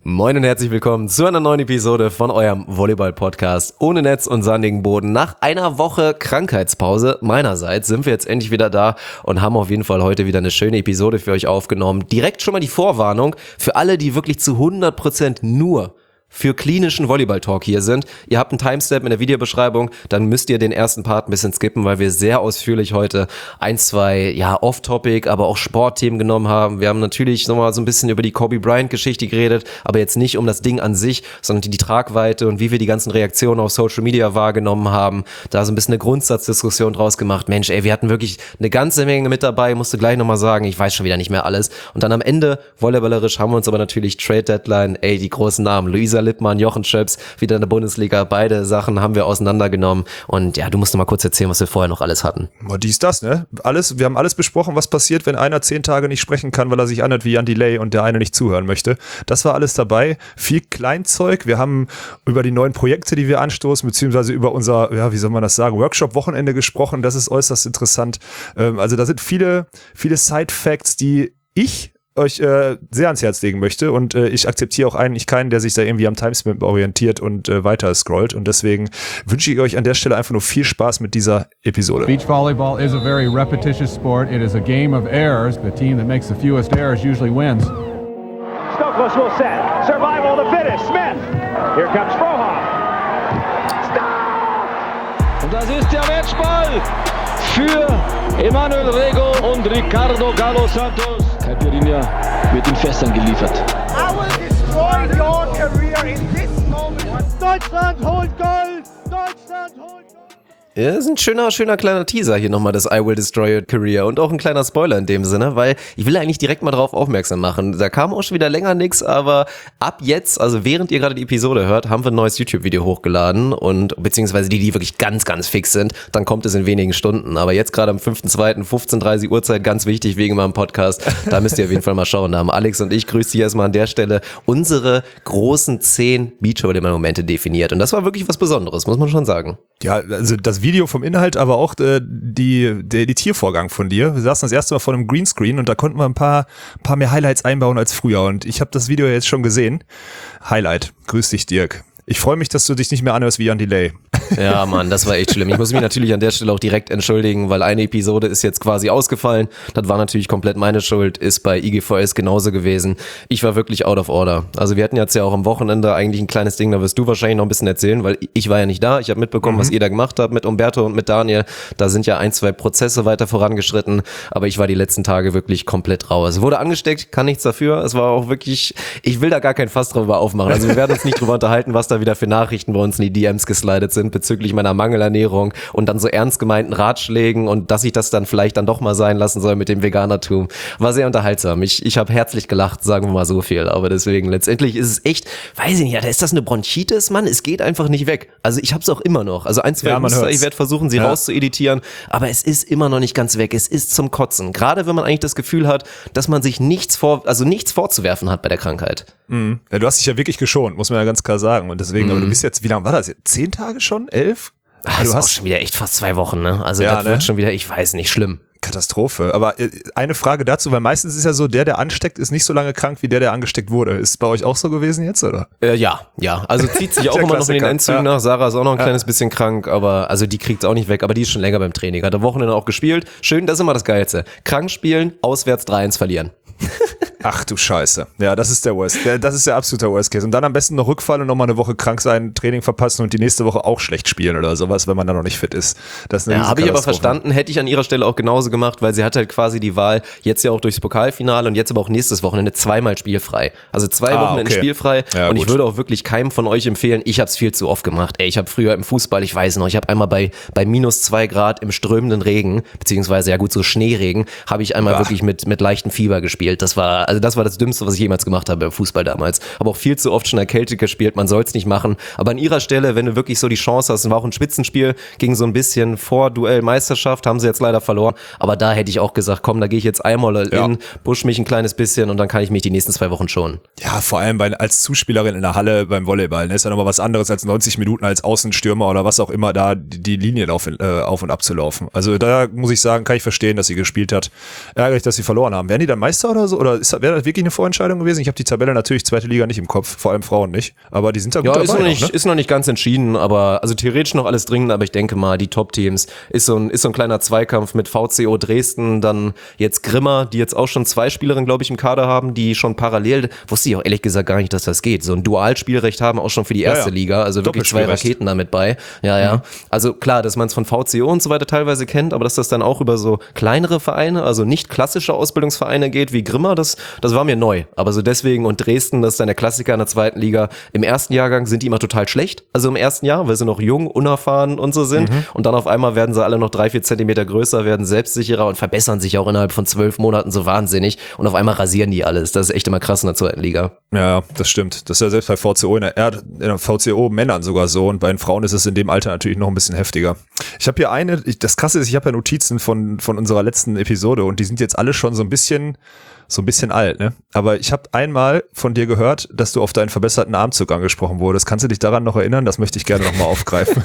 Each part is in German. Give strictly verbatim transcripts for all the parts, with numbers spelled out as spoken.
Moin und herzlich willkommen zu einer neuen Episode von eurem Volleyball-Podcast ohne Netz und sandigen Boden. Nach einer Woche Krankheitspause meinerseits sind wir jetzt endlich wieder da und haben auf jeden Fall heute wieder eine schöne Episode für euch aufgenommen. Direkt schon mal die Vorwarnung für alle, die wirklich zu hundert Prozent nur für klinischen Volleyball-Talk hier sind. Ihr habt einen Timestamp in der Videobeschreibung, dann müsst ihr den ersten Part ein bisschen skippen, weil wir sehr ausführlich heute ein, zwei, ja, Off-Topic, aber auch Sportthemen genommen haben. Wir haben natürlich nochmal so ein bisschen über die Kobe Bryant-Geschichte geredet, aber jetzt nicht um das Ding an sich, sondern die, die Tragweite und wie wir die ganzen Reaktionen auf Social Media wahrgenommen haben. Da so ein bisschen eine Grundsatzdiskussion draus gemacht. Mensch, ey, wir hatten wirklich eine ganze Menge mit dabei, musste gleich nochmal sagen, ich weiß schon wieder nicht mehr alles. Und dann am Ende, volleyballerisch, haben wir uns aber natürlich Trade Deadline, ey, die großen Namen, Luisa Lippmann, Jochen Schöps, wieder in der Bundesliga. Beide Sachen haben wir auseinandergenommen. Und ja, du musst noch mal kurz erzählen, was wir vorher noch alles hatten. Oh, dies, das, ne? Alles, wir haben alles besprochen, was passiert, wenn einer zehn Tage nicht sprechen kann, weil er sich anhört wie Jan Delay und der eine nicht zuhören möchte. Das war alles dabei. Viel Kleinzeug. Wir haben über die neuen Projekte, die wir anstoßen, beziehungsweise über unser, ja, wie soll man das sagen, Workshop-Wochenende gesprochen. Das ist äußerst interessant. Ähm, also da sind viele, viele Side-Facts, die ich euch äh, sehr ans Herz legen möchte und äh, ich akzeptiere auch eigentlich keinen, der sich da irgendwie am Timestamp orientiert und äh, weiter scrollt und deswegen wünsche ich euch an der Stelle einfach nur viel Spaß mit dieser Episode. Beach volleyball is a very repetitious sport. It is a game of errors. The team that makes the fewest errors usually wins. Stokos will set. Survival to finish. Smith. Here comes Frohoff. Stop! Und das ist der Matchball für Emanuel Rego und Ricardo Galo Santos. Caipirinha wird in Fässern geliefert. I will destroy your career in this moment. Deutschland holt Gold! Deutschland holt Gold! Ja, das ist ein schöner, schöner kleiner Teaser hier nochmal, das I Will Destroy Your Career und auch ein kleiner Spoiler in dem Sinne, weil ich will eigentlich direkt mal drauf aufmerksam machen. Da kam auch schon wieder länger nix, aber ab jetzt, also während ihr gerade die Episode hört, haben wir ein neues YouTube-Video hochgeladen und beziehungsweise die, die wirklich ganz, ganz fix sind, dann kommt es in wenigen Stunden. Aber jetzt gerade am fünften zweiten fünfzehn Uhr dreißig Uhrzeit, ganz wichtig wegen meinem Podcast, da müsst ihr auf jeden Fall mal schauen. Da haben Alex und ich, grüß dich erstmal an der Stelle, unsere großen zehn Beachvolleyball-Momente definiert. Und das war wirklich was Besonderes, muss man schon sagen. Ja, also das Video vom Inhalt, aber auch äh, die, der Editiervorgang von dir. Wir saßen das erste Mal vor einem Greenscreen und da konnten wir ein paar, paar mehr Highlights einbauen als früher. Und ich habe das Video jetzt schon gesehen. Highlight. Grüß dich, Dirk. Ich freue mich, dass du dich nicht mehr anhörst wie Jan Delay. Ja, Mann, das war echt schlimm. Ich muss mich natürlich an der Stelle auch direkt entschuldigen, weil eine Episode ist jetzt quasi ausgefallen. Das war natürlich komplett meine Schuld, ist bei I G V S genauso gewesen. Ich war wirklich out of order. Also wir hatten jetzt ja auch am Wochenende eigentlich ein kleines Ding, da wirst du wahrscheinlich noch ein bisschen erzählen, weil ich war ja nicht da. Ich habe mitbekommen, mhm. was ihr da gemacht habt mit Umberto und mit Daniel. Da sind ja ein, zwei Prozesse weiter vorangeschritten, aber ich war die letzten Tage wirklich komplett rau. Es wurde angesteckt, kann nichts dafür. Es war auch wirklich, ich will da gar kein Fass drüber aufmachen. Also wir werden uns nicht drüber unterhalten, was da wieder für Nachrichten bei uns in die D Ms geslidet sind bezüglich meiner Mangelernährung und dann so ernst gemeinten Ratschlägen und dass ich das dann vielleicht dann doch mal sein lassen soll mit dem Veganertum. War sehr unterhaltsam. Ich, ich habe herzlich gelacht, sagen wir mal so viel. Aber deswegen, letztendlich ist es echt, weiß ich nicht, ja, ist das eine Bronchitis, Mann? Es geht einfach nicht weg. Also ich habe es auch immer noch. Also ein, zwei ja, Muster, ich werde versuchen, sie ja. rauszueditieren, aber es ist immer noch nicht ganz weg. Es ist zum Kotzen. Gerade wenn man eigentlich das Gefühl hat, dass man sich nichts vor, also nichts vorzuwerfen hat bei der Krankheit. Mhm. Ja, du hast dich ja wirklich geschont, muss man ja ganz klar sagen. Und deswegen, mhm. aber du bist jetzt, wie lange war das jetzt? Zehn Tage schon? Elf? Ach, du das hast ist auch schon wieder echt fast zwei Wochen, ne? Also ja, das ne? wird schon wieder, ich weiß nicht, schlimm. Katastrophe. Aber äh, eine Frage dazu, weil meistens ist ja so, der, der ansteckt, ist nicht so lange krank, wie der, der angesteckt wurde. Ist es bei euch auch so gewesen jetzt, oder? Äh, ja, ja. Also zieht sich auch immer noch in den Endzügen ja. nach. Sarah ist auch noch ein ja. kleines bisschen krank, aber also die kriegt es auch nicht weg, aber die ist schon länger beim Training. Hat am Wochenende auch gespielt. Schön, das ist immer das Geilste. Krank spielen, auswärts drei eins verlieren. Ach du Scheiße. Ja, das ist der Worst. Das ist der absolute Worst Case. Und dann am besten noch Rückfall und nochmal eine Woche krank sein, Training verpassen und die nächste Woche auch schlecht spielen oder sowas, wenn man dann noch nicht fit ist. Das ist eine ja, habe ich aber verstanden, hätte ich an ihrer Stelle auch genauso gemacht, weil sie hat halt quasi die Wahl, jetzt ja auch durchs Pokalfinale und jetzt aber auch nächstes Wochenende zweimal spielfrei. Also zwei ah, Wochenende okay. spielfrei ja, und gut. ich würde auch wirklich keinem von euch empfehlen, ich habe es viel zu oft gemacht. Ey, ich habe früher im Fußball, ich weiß noch, ich habe einmal bei bei minus zwei Grad im strömenden Regen, beziehungsweise ja gut, so Schneeregen, habe ich einmal Ach. wirklich mit mit leichtem Fieber gespielt. Das war, also das war das Dümmste, was ich jemals gemacht habe im Fußball damals. Aber auch viel zu oft schon erkältet gespielt, man soll es nicht machen. Aber an ihrer Stelle, wenn du wirklich so die Chance hast, war auch ein Spitzenspiel, ging so ein bisschen vor Duell Meisterschaft, haben sie jetzt leider verloren. Aber da hätte ich auch gesagt, komm, da gehe ich jetzt einmal all ja. in, push mich ein kleines bisschen und dann kann ich mich die nächsten zwei Wochen schonen. Ja, vor allem bei, als Zuspielerin in der Halle beim Volleyball, ne, ist ja nochmal was anderes als neunzig Minuten als Außenstürmer oder was auch immer, da die, die Linie auf, äh, auf und ab zu laufen. Also da muss ich sagen, kann ich verstehen, dass sie gespielt hat. Ärgerlich, dass sie verloren haben. Werden die dann Meister oder so? Oder ist, wäre das wirklich eine Vorentscheidung gewesen? Ich habe die Tabelle natürlich zweite Liga nicht im Kopf, vor allem Frauen nicht, aber die sind da gut ja, dabei. Ist noch, nicht, noch, ne? ist noch nicht ganz entschieden, aber also theoretisch noch alles dringend, aber ich denke mal, die Top-Teams ist so ein, ist so ein kleiner Zweikampf mit V C O Dresden, dann jetzt Grimma, die jetzt auch schon zwei Spielerinnen, glaube ich, im Kader haben, die schon parallel, wusste ich auch ehrlich gesagt gar nicht, dass das geht, so ein Dualspielrecht haben, auch schon für die erste ja, ja. Liga, also wirklich zwei Raketen damit bei. Ja, ja. Mhm. Also klar, dass man es von V C O und so weiter teilweise kennt, aber dass das dann auch über so kleinere Vereine, also nicht klassische Ausbildungsvereine geht wie Grimma, das, das war mir neu. Aber so deswegen und Dresden, das ist dann der Klassiker in der zweiten Liga. Im ersten Jahrgang sind die immer total schlecht, also im ersten Jahr, weil sie noch jung, unerfahren und so sind. Mhm. Und dann auf einmal werden sie alle noch drei, vier Zentimeter größer, werden selbstsicherer und verbessern sich auch innerhalb von zwölf Monaten so wahnsinnig. Und auf einmal rasieren die alles. Das ist echt immer krass in der zweiten Liga. Ja, das stimmt. Das ist ja selbst bei V C O in der, Erd, in der V C O Männern sogar so. Und bei den Frauen ist es in dem Alter natürlich noch ein bisschen heftiger. Ich habe hier eine, ich, das Krasse ist, ich habe ja Notizen von, von unserer letzten Episode und die sind jetzt alle schon so ein bisschen, so ein bisschen alt, ne? Aber ich habe einmal von dir gehört, dass du auf deinen verbesserten Armzug angesprochen wurdest. Kannst du dich daran noch erinnern? Das möchte ich gerne nochmal aufgreifen.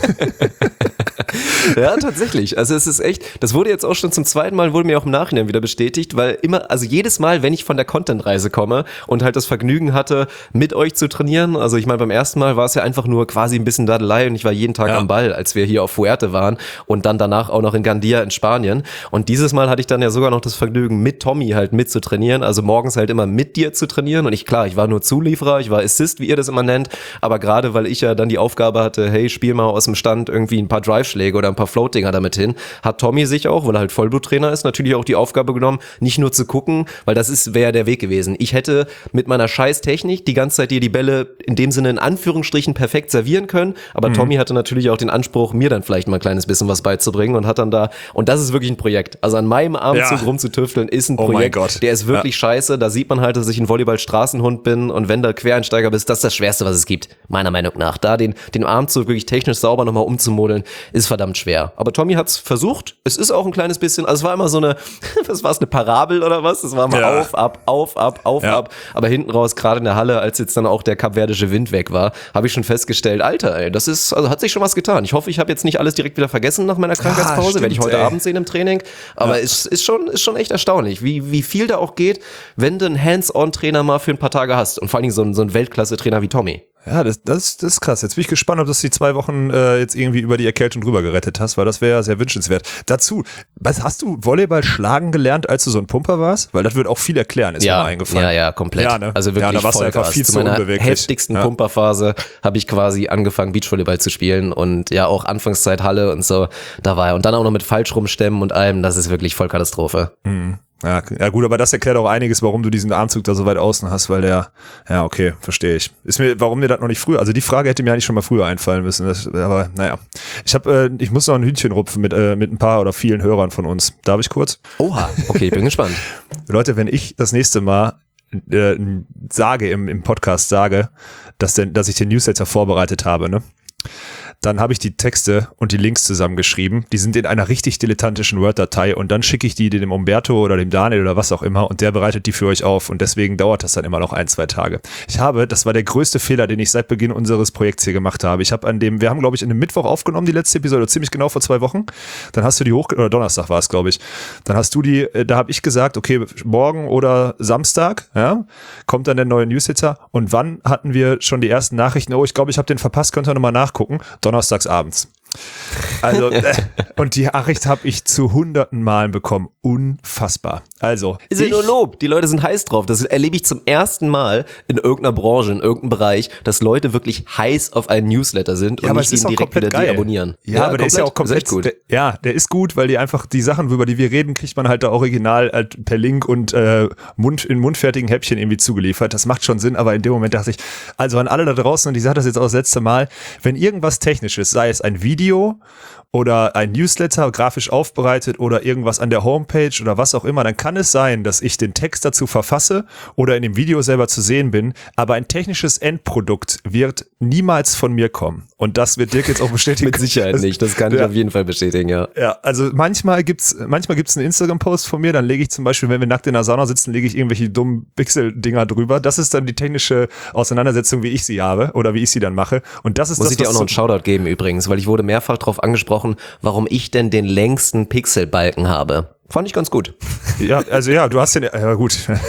Ja, tatsächlich. Also es ist echt, das wurde jetzt auch schon zum zweiten Mal, wurde mir auch im Nachhinein wieder bestätigt, weil immer, also jedes Mal, wenn ich von der Content-Reise komme und halt das Vergnügen hatte, mit euch zu trainieren, also ich meine, beim ersten Mal war es ja einfach nur quasi ein bisschen Dadelei und ich war jeden Tag ja. am Ball, als wir hier auf Fuerte waren und dann danach auch noch in Gandia in Spanien. Und dieses Mal hatte ich dann ja sogar noch das Vergnügen, mit Tommy halt mit zu trainieren, also morgens halt immer mit dir zu trainieren und ich, klar, ich war nur Zulieferer, ich war Assist, wie ihr das immer nennt, aber gerade, weil ich ja dann die Aufgabe hatte, hey, spiel mal aus dem Stand irgendwie ein paar Drive-Schläge oder ein paar Floatinger damit hin, hat Tommy sich auch, weil er halt Vollbluttrainer ist, natürlich auch die Aufgabe genommen, nicht nur zu gucken, weil das ist, wäre der Weg gewesen. Ich hätte mit meiner scheiß Technik die ganze Zeit dir die Bälle in dem Sinne in Anführungsstrichen perfekt servieren können, aber mhm. Tommy hatte natürlich auch den Anspruch, mir dann vielleicht mal ein kleines bisschen was beizubringen und hat dann da, und das ist wirklich ein Projekt, also an meinem Armzug ja. rumzutüfteln ist ein oh Projekt, mein Gott. der ist wirklich ja. scheiße, da sieht man halt, dass ich ein Volleyball-Straßenhund bin und wenn du Quereinsteiger bist, das ist das Schwerste, was es gibt, meiner Meinung nach. Da den, den Armzug wirklich technisch sauber nochmal umzumodeln, ist verdammt schwer. Aber Tommy hat's versucht. Es ist auch ein kleines bisschen, also es war immer so eine, was war es, eine Parabel oder was? Es war mal ja. auf, ab, auf, ab, auf, ja. ab. Aber hinten raus, gerade in der Halle, als jetzt dann auch der kapverdische Wind weg war, habe ich schon festgestellt, Alter, ey, das ist, also hat sich schon was getan. Ich hoffe, ich habe jetzt nicht alles direkt wieder vergessen nach meiner Krankheitspause, ah, werde ich heute ey. Abend sehen im Training. Aber ja. es ist schon, ist schon echt erstaunlich, wie, wie viel da auch geht, wenn du einen Hands-on-Trainer mal für ein paar Tage hast. Und vor allen Dingen so ein, so ein Weltklasse-Trainer wie Tommy. Ja, das, das, das ist krass. Jetzt bin ich gespannt, ob du die zwei Wochen äh, jetzt irgendwie über die Erkältung drüber gerettet hast, weil das wäre ja sehr wünschenswert. Dazu, was, hast du Volleyball schlagen gelernt, als du so ein Pumper warst? Weil das wird auch viel erklären, ist ja, mir mal eingefallen. Ja, ja, komplett. Ja, ne? Also wirklich ja, da warst Vollgas. Du einfach viel zu zu meiner unbeweglich. heftigsten ja. Pumperphase habe ich quasi angefangen, Beachvolleyball zu spielen und ja auch Anfangszeit Halle und so. Da war er. Und dann auch noch mit Falschrumstemmen und allem. Das ist wirklich Vollkatastrophe. Mhm. Ja, ja gut, aber das erklärt auch einiges, warum du diesen Armzug da so weit außen hast, weil der, ja okay, verstehe ich. Ist mir, warum mir das noch nicht früher, also die Frage hätte mir eigentlich schon mal früher einfallen müssen, das, aber naja. Ich habe, äh, ich muss noch ein Hühnchen rupfen mit, äh, mit ein paar oder vielen Hörern von uns. Darf ich kurz? Oha, okay, bin gespannt. Leute, wenn ich das nächste Mal äh, sage, im, im Podcast sage, dass, denn, dass ich den Newsletter vorbereitet habe, ne? Dann habe ich die Texte und die Links zusammengeschrieben. Die sind in einer richtig dilettantischen Word-Datei und dann schicke ich die dem Umberto oder dem Daniel oder was auch immer und der bereitet die für euch auf und deswegen dauert das dann immer noch ein, zwei Tage. Ich habe, das war der größte Fehler, den ich seit Beginn unseres Projekts hier gemacht habe. Ich habe an dem, wir haben glaube ich in dem Mittwoch aufgenommen, die letzte Episode, ziemlich genau vor zwei Wochen. Dann hast du die hoch, oder Donnerstag war es glaube ich. Dann hast du die, da habe ich gesagt, okay, morgen oder Samstag, ja, kommt dann der neue Newsletter und wann hatten wir schon die ersten Nachrichten, oh, ich glaube, ich habe den verpasst, könnt ihr nochmal nachgucken. Donnerstags abends. Also, äh, und die Nachricht habe ich zu hunderten Malen bekommen. Unfassbar. Also. Ist ja nur Lob. Die Leute sind heiß drauf. Das erlebe ich zum ersten Mal in irgendeiner Branche, in irgendeinem Bereich, dass Leute wirklich heiß auf einen Newsletter sind und ja, nicht ihn direkt wieder deabonnieren. Ja, ja, aber komplett, der ist ja auch komplett gut. Der, ja, der ist gut, weil die einfach die Sachen, über die wir reden, kriegt man halt da original halt per Link und äh, Mund, in mundfertigen Häppchen irgendwie zugeliefert. Das macht schon Sinn, aber in dem Moment dachte ich, also an alle da draußen, und ich sage das jetzt auch das letzte Mal, wenn irgendwas Technisches, sei es ein Video oder ein Newsletter, grafisch aufbereitet oder irgendwas an der Homepage oder was auch immer, dann kann es sein, dass ich den Text dazu verfasse oder in dem Video selber zu sehen bin, aber ein technisches Endprodukt wird niemals von mir kommen. Und das wird Dirk jetzt auch bestätigen. Mit Sicherheit nicht, das kann ich ja. auf jeden Fall bestätigen, ja. Ja, also manchmal gibt's manchmal gibt's einen Instagram-Post von mir, dann lege ich zum Beispiel, wenn wir nackt in der Sauna sitzen, lege ich irgendwelche dummen Pixel-Dinger drüber. Das ist dann die technische Auseinandersetzung, wie ich sie habe oder wie ich sie dann mache. Und das ist Muss das, ich dir auch noch einen Shoutout geben übrigens, weil ich wurde mehrfach darauf angesprochen, warum ich denn den längsten Pixelbalken habe. Fand ich ganz gut. Ja, also ja, du hast den, ja gut.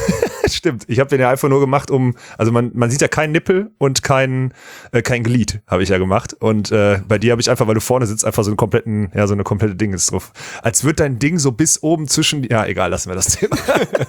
Stimmt, ich habe den ja einfach nur gemacht, um, also man man sieht ja keinen Nippel und kein äh, kein Glied habe ich ja gemacht und äh, bei dir habe ich einfach, weil du vorne sitzt, einfach so einen kompletten, ja so eine komplette Ding ist drauf. Als wird dein Ding so bis oben zwischen, ja egal, lassen wir das Thema.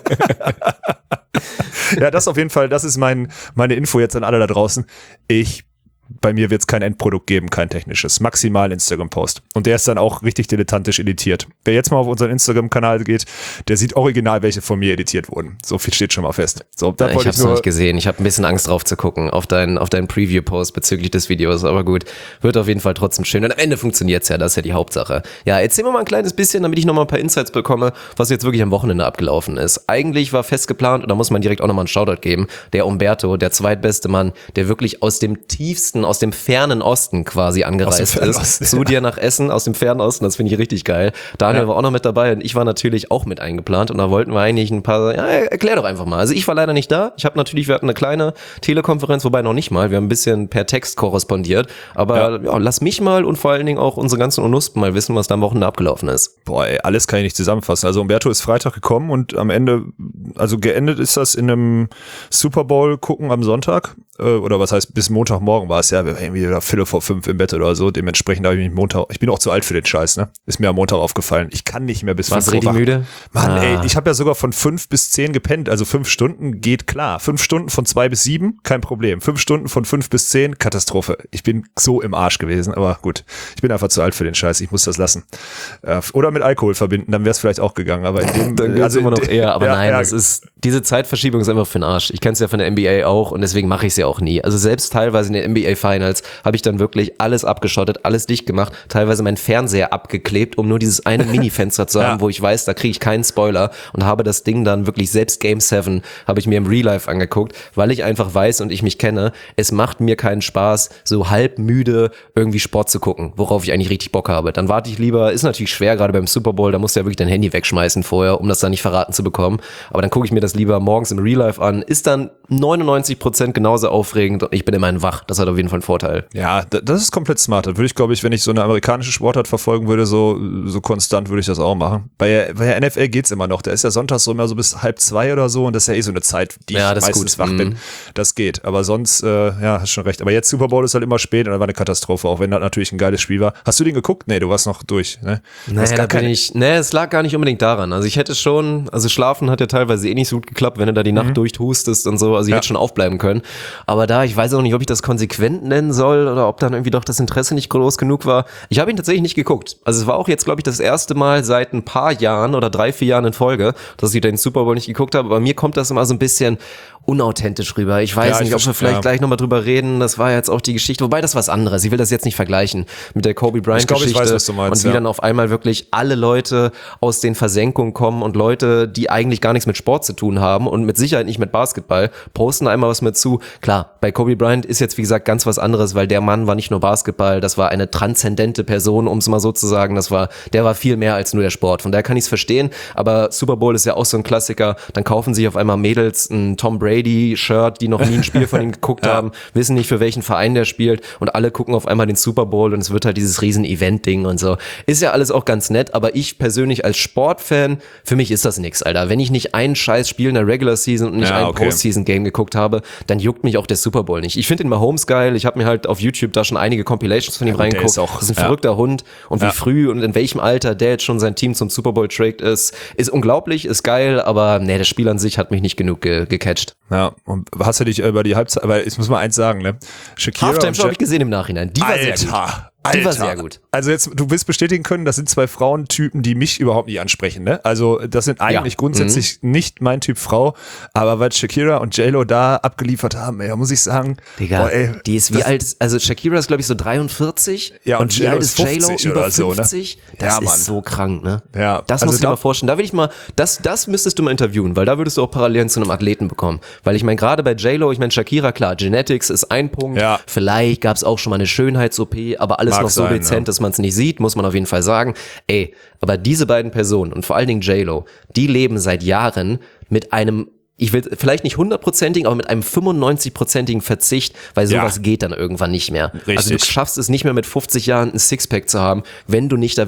Ja, das auf jeden Fall, das ist mein meine Info jetzt an alle da draußen. Ich Bei mir wird es kein Endprodukt geben, kein technisches. Maximal Instagram-Post. Und der ist dann auch richtig dilettantisch editiert. Wer jetzt mal auf unseren Instagram-Kanal geht, der sieht original, welche von mir editiert wurden. So viel steht schon mal fest. So, da ich wollte hab's ich nur noch nicht gesehen. Ich habe ein bisschen Angst drauf zu gucken, auf deinen auf deinen Preview-Post bezüglich des Videos. Aber gut, wird auf jeden Fall trotzdem schön. Und am Ende funktioniert's ja, das ist ja die Hauptsache. Ja, erzähl mir mal ein kleines bisschen, damit ich noch mal ein paar Insights bekomme, was jetzt wirklich am Wochenende abgelaufen ist. Eigentlich war fest geplant, und da muss man direkt auch nochmal einen Shoutout geben, der Umberto, der zweitbeste Mann, der wirklich aus dem tiefsten, aus dem fernen Osten quasi angereist ist, zu dir nach Essen, aus dem fernen Osten, das finde ich richtig geil. Daniel ja. war auch noch mit dabei und ich war natürlich auch mit eingeplant und da wollten wir eigentlich ein paar, ja, erklär doch einfach mal. Also ich war leider nicht da, ich habe natürlich, wir hatten eine kleine Telekonferenz, wobei noch nicht mal, wir haben ein bisschen per Text korrespondiert, aber ja. Ja, lass mich mal und vor allen Dingen auch unsere ganzen Unuspen mal wissen, was da am Wochenende abgelaufen ist. Boah ey, alles kann ich nicht zusammenfassen. Also Umberto ist Freitag gekommen und am Ende, also geendet ist das in einem Super Bowl gucken am Sonntag, oder was heißt, bis Montagmorgen war es ja, wir waren irgendwie wieder Viertel vor fünf im Bett oder so, dementsprechend habe ich mich Montag, ich bin auch zu alt für den Scheiß, ne, ist mir am Montag aufgefallen, ich kann nicht mehr bis fünf Uhr. Warst du richtig müde? Mann, ah. ey, ich habe ja sogar von fünf bis zehn gepennt, also fünf Stunden geht klar, fünf Stunden von zwei bis sieben, kein Problem, fünf Stunden von fünf bis zehn, Katastrophe, ich bin so im Arsch gewesen, aber gut, ich bin einfach zu alt für den Scheiß, ich muss das lassen. Oder mit Alkohol verbinden, dann wäre es vielleicht auch gegangen, aber in dem, dann also immer noch eher, aber ja, nein, ja. das ist, diese Zeitverschiebung ist einfach für den Arsch. Ich kenne es ja von der N B A auch und deswegen mache ich es ja auch nie. Also selbst teilweise in den N B A Finals habe ich dann wirklich alles abgeschottet, alles dicht gemacht, teilweise meinen Fernseher abgeklebt, um nur dieses eine Mini-Fenster zu haben, ja. wo ich weiß, da kriege ich keinen Spoiler und habe das Ding dann wirklich, selbst Game sieben habe ich mir im Real Life angeguckt, weil ich einfach weiß und ich mich kenne, es macht mir keinen Spaß, so halb müde irgendwie Sport zu gucken, worauf ich eigentlich richtig Bock habe. Dann warte ich lieber, ist natürlich schwer, gerade beim Super Bowl, da musst du ja wirklich dein Handy wegschmeißen vorher, um das dann nicht verraten zu bekommen, aber dann gucke ich mir das lieber morgens im Real Life an, ist dann neunundneunzig Prozent genauso aufregend und ich bin immerhin wach, das hat auf jeden Fall einen Vorteil. Ja, das ist komplett smart. Das würde ich, glaube ich, wenn ich so eine amerikanische Sportart verfolgen würde, so so konstant würde ich das auch machen. Bei, bei der N F L geht's immer noch. Da ist ja sonntags so immer so bis halb zwei oder so und das ist ja eh so eine Zeit, die ja, ich meistens wach bin. Das geht. Aber sonst, äh, ja, hast schon recht. Aber jetzt Super Bowl ist halt immer spät und da war eine Katastrophe, auch wenn das natürlich ein geiles Spiel war. Hast du den geguckt? Nee, du warst noch durch, ne? Naja, da bin ich, nee, es lag gar nicht unbedingt daran. Also ich hätte schon, also schlafen hat ja teilweise eh nicht so gut geklappt, wenn du da die Nacht mhm. durchhustest und so. Also ich ja. hätte schon aufbleiben können. Aber da, ich weiß auch nicht, ob ich das konsequent nennen soll oder ob dann irgendwie doch das Interesse nicht groß genug war. Ich habe ihn tatsächlich nicht geguckt. Also es war auch jetzt, glaube ich, das erste Mal seit ein paar Jahren oder drei, vier Jahren in Folge, dass ich den Super Bowl nicht geguckt habe. Aber mir kommt das immer so ein bisschen unauthentisch rüber. Ich weiß ja, nicht, ich ob wir vielleicht ja. gleich nochmal drüber reden. Das war jetzt auch die Geschichte, wobei das was anderes. Ich will das jetzt nicht vergleichen mit der Kobe Bryant-Geschichte. Ich glaube, ich weiß, was du meinst. Und wie ja. dann auf einmal wirklich alle Leute aus den Versenkungen kommen und Leute, die eigentlich gar nichts mit Sport zu tun haben und mit Sicherheit nicht mit Basketball, posten einmal was mit zu. Klar, bei Kobe Bryant ist jetzt, wie gesagt, ganz was anderes, weil der Mann war nicht nur Basketball, das war eine transzendente Person, um es mal so zu sagen. Das war, der war viel mehr als nur der Sport. Von daher kann ich es verstehen, aber Super Bowl ist ja auch so ein Klassiker. Dann kaufen sich auf einmal Mädels ein Tom Brady-Shirt, die noch nie ein Spiel von ihm geguckt ja. haben, wissen nicht, für welchen Verein der spielt und alle gucken auf einmal den Super Bowl und es wird halt dieses riesen Event-Ding und so. Ist ja alles auch ganz nett, aber ich persönlich als Sportfan, für mich ist das nix, Alter. Wenn ich nicht ein scheiß Spiel in der Regular Season und nicht ja, ein okay. Postseason-Game geguckt habe, dann juckt mich auch der Super Bowl nicht. Ich finde den Mahomes geil, ich habe mir halt auf YouTube da schon einige Compilations von ihm ja, reingeguckt. Ist auch, das ist ein ja. verrückter Hund und wie ja. früh und in welchem Alter der jetzt schon sein Team zum Super Bowl trägt, ist, ist unglaublich, ist geil, aber nee, das Spiel an sich hat mich nicht genug ge- gecatcht. Ja, und hast du dich über die Halbzeit, aber ich muss mal eins sagen, ne? Shakira Halftime Show habe ich gesehen im Nachhinein, die war Alter. sehr gut. Die war sehr gut. Also jetzt, du wirst bestätigen können, das sind zwei Frauentypen, die mich überhaupt nicht ansprechen, ne? Also das sind eigentlich ja. grundsätzlich mhm. nicht mein Typ Frau, aber was Shakira und J-Lo da abgeliefert haben, ey, muss ich sagen, Digga, boah, ey, die ist wie alt, also Shakira ist glaube ich so dreiundvierzig ja, und, und wie alt ist J-Lo? Über fünfzig? So, ne? Das ja, ist Mann. so krank, ne? Ja. Das also musst du dir mal vorstellen. Da will ich mal, das, das müsstest du mal interviewen, weil da würdest du auch Parallelen zu einem Athleten bekommen. Weil ich meine, gerade bei J-Lo, ich meine Shakira, klar, Genetics ist ein Punkt, ja. vielleicht gab es auch schon mal eine Schönheits-O P, aber alles Mag noch so sein, dezent, ja. dass man es nicht sieht, muss man auf jeden Fall sagen. Ey, aber diese beiden Personen und vor allen Dingen J-Lo, die leben seit Jahren mit einem, ich will vielleicht nicht hundertprozentigen, aber mit einem fünfundneunzig-prozentigen Verzicht, weil sowas ja. geht dann irgendwann nicht mehr. Richtig. Also du schaffst es nicht mehr mit fünfzig Jahren ein Sixpack zu haben, wenn du nicht da wirklich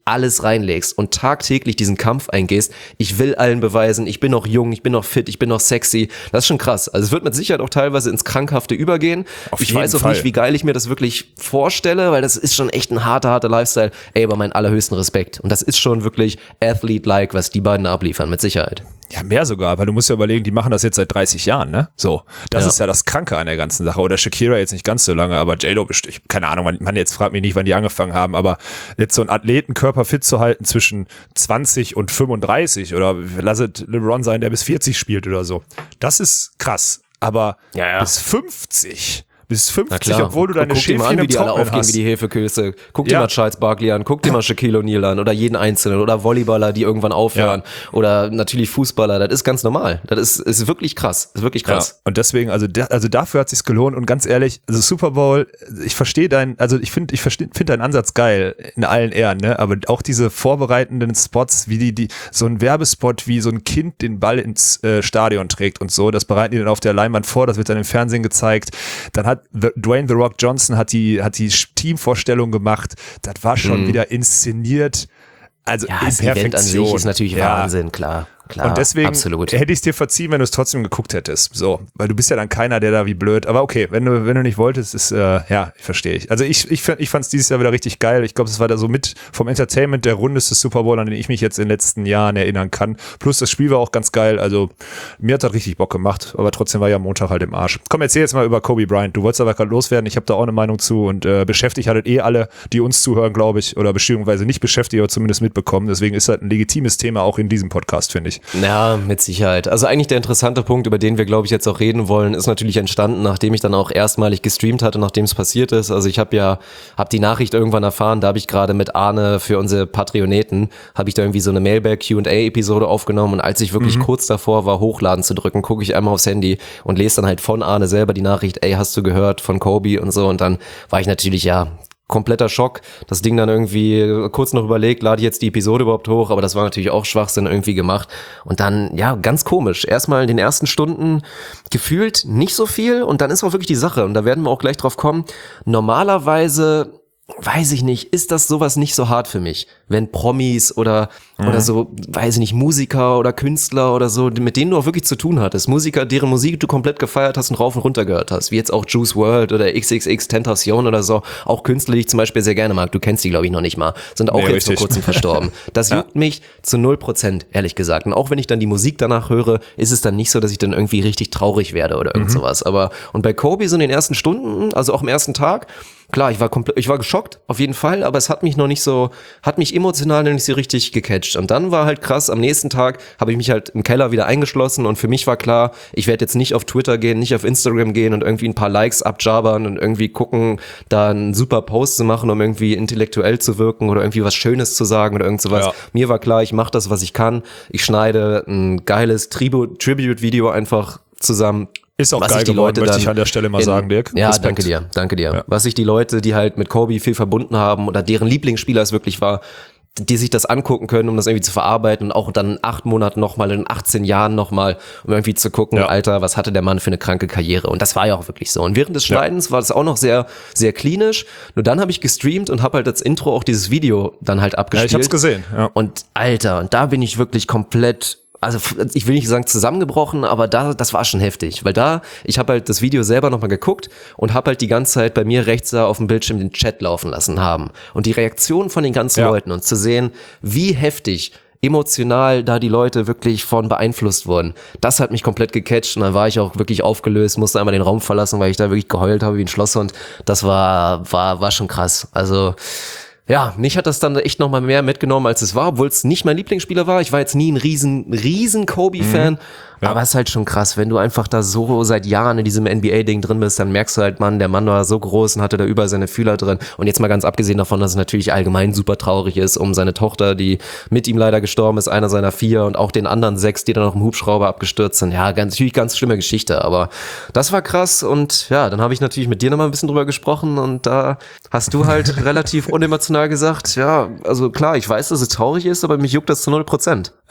alles reinlegst und tagtäglich diesen Kampf eingehst, ich will allen beweisen, ich bin noch jung, ich bin noch fit, ich bin noch sexy, das ist schon krass. Also es wird mit Sicherheit auch teilweise ins Krankhafte übergehen. Auf ich jeden weiß auch Fall. nicht, wie geil ich mir das wirklich vorstelle, weil das ist schon echt ein harter, harter Lifestyle. Ey, aber meinen allerhöchsten Respekt. Und das ist schon wirklich Athlete-like, was die beiden abliefern, mit Sicherheit. Ja, mehr sogar, weil du musst ja überlegen, die machen das jetzt seit dreißig Jahren, ne? So, das Ja. ist ja das Kranke an der ganzen Sache. Oder Shakira jetzt nicht ganz so lange, aber J-Lo bestimmt, keine Ahnung, man, man jetzt fragt mich nicht, wann die angefangen haben, aber jetzt so einen Athletenkörper fit zu halten zwischen zwanzig und fünfunddreißig oder lass es LeBron sein, der bis vierzig spielt oder so. Das ist krass, aber Ja, ja. bis fünfzig, bis Na fünfzig, klar. obwohl du deine Guck dir mal Schäfchen an, wie im die alle Trocknen aufgehen hast. wie die Hefeköse. Guck dir Ja. mal Charles Barkley an, guck dir mal Shaquille O'Neal an oder jeden Einzelnen oder Volleyballer, die irgendwann aufhören oder natürlich Fußballer. Das ist ganz normal. Das ist, ist wirklich krass. Ist wirklich krass. Ja, und deswegen, also, der, also dafür hat sich's gelohnt und ganz ehrlich, also Super Bowl, ich verstehe deinen, also ich finde, ich verstehe, finde deinen Ansatz geil in allen Ehren, ne, aber auch diese vorbereitenden Spots, wie die, die, so ein Werbespot, wie so ein Kind den Ball ins äh, Stadion trägt und so, das bereiten die dann auf der Leinwand vor, das wird dann im Fernsehen gezeigt, dann hat The, Dwayne The Rock Johnson hat die, hat die Teamvorstellung gemacht, das war schon Mhm. wieder inszeniert, also Ja, in das Event an sich Perfektion. ist natürlich Ja. Wahnsinn, klar. Klar, Und deswegen absolut. hätte ich es dir verziehen, wenn du es trotzdem geguckt hättest. So, weil du bist ja dann keiner, der da wie blöd. Aber okay, wenn du wenn du nicht wolltest, ist äh, ja, verstehe ich. Also ich ich ich fand es dieses Jahr wieder richtig geil. Ich glaube, es war da so mit vom Entertainment der rundeste Super Bowl, an den ich mich jetzt in den letzten Jahren erinnern kann. Plus das Spiel war auch ganz geil. Also mir hat das richtig Bock gemacht. Aber trotzdem war ja Montag halt im Arsch. Komm, erzähl jetzt mal über Kobe Bryant. Du wolltest aber gerade loswerden. Ich habe da auch eine Meinung zu und äh, beschäftigt hattet eh alle, die uns zuhören, glaube ich, oder beziehungsweise nicht beschäftigt, aber zumindest mitbekommen. Deswegen ist das ein legitimes Thema auch in diesem Podcast, finde ich. Ja, mit Sicherheit. Also eigentlich der interessante Punkt, über den wir, glaube ich, jetzt auch reden wollen, ist natürlich entstanden, nachdem ich dann auch erstmalig gestreamt hatte, nachdem es passiert ist. Also ich habe ja, habe die Nachricht irgendwann erfahren, da habe ich gerade mit Arne für unsere Patreoneten, habe ich da irgendwie so eine Mailbag-Q und A-Episode aufgenommen und als ich wirklich mhm. kurz davor war, hochladen zu drücken, gucke ich einmal aufs Handy und lese dann halt von Arne selber die Nachricht, ey, hast du gehört von Kobe und so und dann war ich natürlich, ja, kompletter Schock, das Ding dann irgendwie kurz noch überlegt, lade ich jetzt die Episode überhaupt hoch, aber das war natürlich auch Schwachsinn irgendwie gemacht und dann, ja, ganz komisch, erstmal in den ersten Stunden gefühlt nicht so viel und dann ist auch wirklich die Sache und da werden wir auch gleich drauf kommen, normalerweise weiß ich nicht, ist das sowas nicht so hart für mich, wenn Promis oder mhm. oder so, weiß ich nicht, Musiker oder Künstler oder so, mit denen du auch wirklich zu tun hattest, Musiker, deren Musik du komplett gefeiert hast und rauf und runter gehört hast, wie jetzt auch Juice world oder X X X Tentation oder so, auch Künstler, die ich zum Beispiel sehr gerne mag, du kennst die glaube ich noch nicht mal, sind auch nee, jetzt vor kurzem verstorben. Das ja. juckt mich zu null Prozent, ehrlich gesagt. Und auch wenn ich dann die Musik danach höre, ist es dann nicht so, dass ich dann irgendwie richtig traurig werde oder irgend mhm. sowas. Aber, und bei Kobe so in den ersten Stunden, also auch am ersten Tag, klar, ich war komplett, ich war geschockt, auf jeden Fall, aber es hat mich noch nicht so, hat mich emotional noch nicht so richtig gecatcht. Und dann war halt krass, am nächsten Tag habe ich mich halt im Keller wieder eingeschlossen und für mich war klar, ich werde jetzt nicht auf Twitter gehen, nicht auf Instagram gehen und irgendwie ein paar Likes abjabern und irgendwie gucken, da einen super Post zu machen, um irgendwie intellektuell zu wirken oder irgendwie was Schönes zu sagen oder irgend sowas. Ja. Mir war klar, ich mache das, was ich kann. Ich schneide ein geiles Tribu- Tribute-Video einfach zusammen. Ist auch was geil ich die geworden, Leute möchte dann ich an der Stelle mal in, sagen, Dirk. Ja, Respekt. danke dir, danke dir. Ja. Was sich die Leute, die halt mit Kobe viel verbunden haben oder deren Lieblingsspieler es wirklich war, die sich das angucken können, um das irgendwie zu verarbeiten und auch dann in acht Monaten nochmal, in achtzehn Jahren nochmal, um irgendwie zu gucken, ja. Alter, was hatte der Mann für eine kranke Karriere? Und das war ja auch wirklich so. Und während des Schneidens ja. war das auch noch sehr, sehr klinisch. Nur dann habe ich gestreamt und habe halt als Intro auch dieses Video dann halt abgespielt. Ja, ich hab's gesehen. Ja. Und Alter, und da bin ich wirklich komplett, also ich will nicht sagen zusammengebrochen, aber da, das war schon heftig, weil da, ich habe halt das Video selber nochmal geguckt und habe halt die ganze Zeit bei mir rechts da auf dem Bildschirm den Chat laufen lassen haben und die Reaktion von den ganzen ja. Leuten und zu sehen, wie heftig emotional da die Leute wirklich von beeinflusst wurden. Das hat mich komplett gecatcht und dann war ich auch wirklich aufgelöst, musste einmal den Raum verlassen, weil ich da wirklich geheult habe wie ein Schlosshund. Das war, war, war schon krass. Also, ja, mich hat das dann echt nochmal mehr mitgenommen, als es war, obwohl es nicht mein Lieblingsspieler war. Ich war jetzt nie ein riesen, riesen Kobe-Fan, mhm. ja. aber es ist halt schon krass, wenn du einfach da so seit Jahren in diesem N B A-Ding drin bist, dann merkst du halt, Mann, der Mann war so groß und hatte da überall seine Fühler drin. Und jetzt mal ganz abgesehen davon, dass es natürlich allgemein super traurig ist um seine Tochter, die mit ihm leider gestorben ist, einer seiner vier und auch den anderen sechs, die dann noch im Hubschrauber abgestürzt sind. Ja, ganz, natürlich ganz schlimme Geschichte, aber das war krass und ja, dann habe ich natürlich mit dir nochmal ein bisschen drüber gesprochen und da hast du halt relativ unemotional gesagt, ja, also klar, ich weiß, dass es traurig ist, aber mich juckt das zu null Prozent.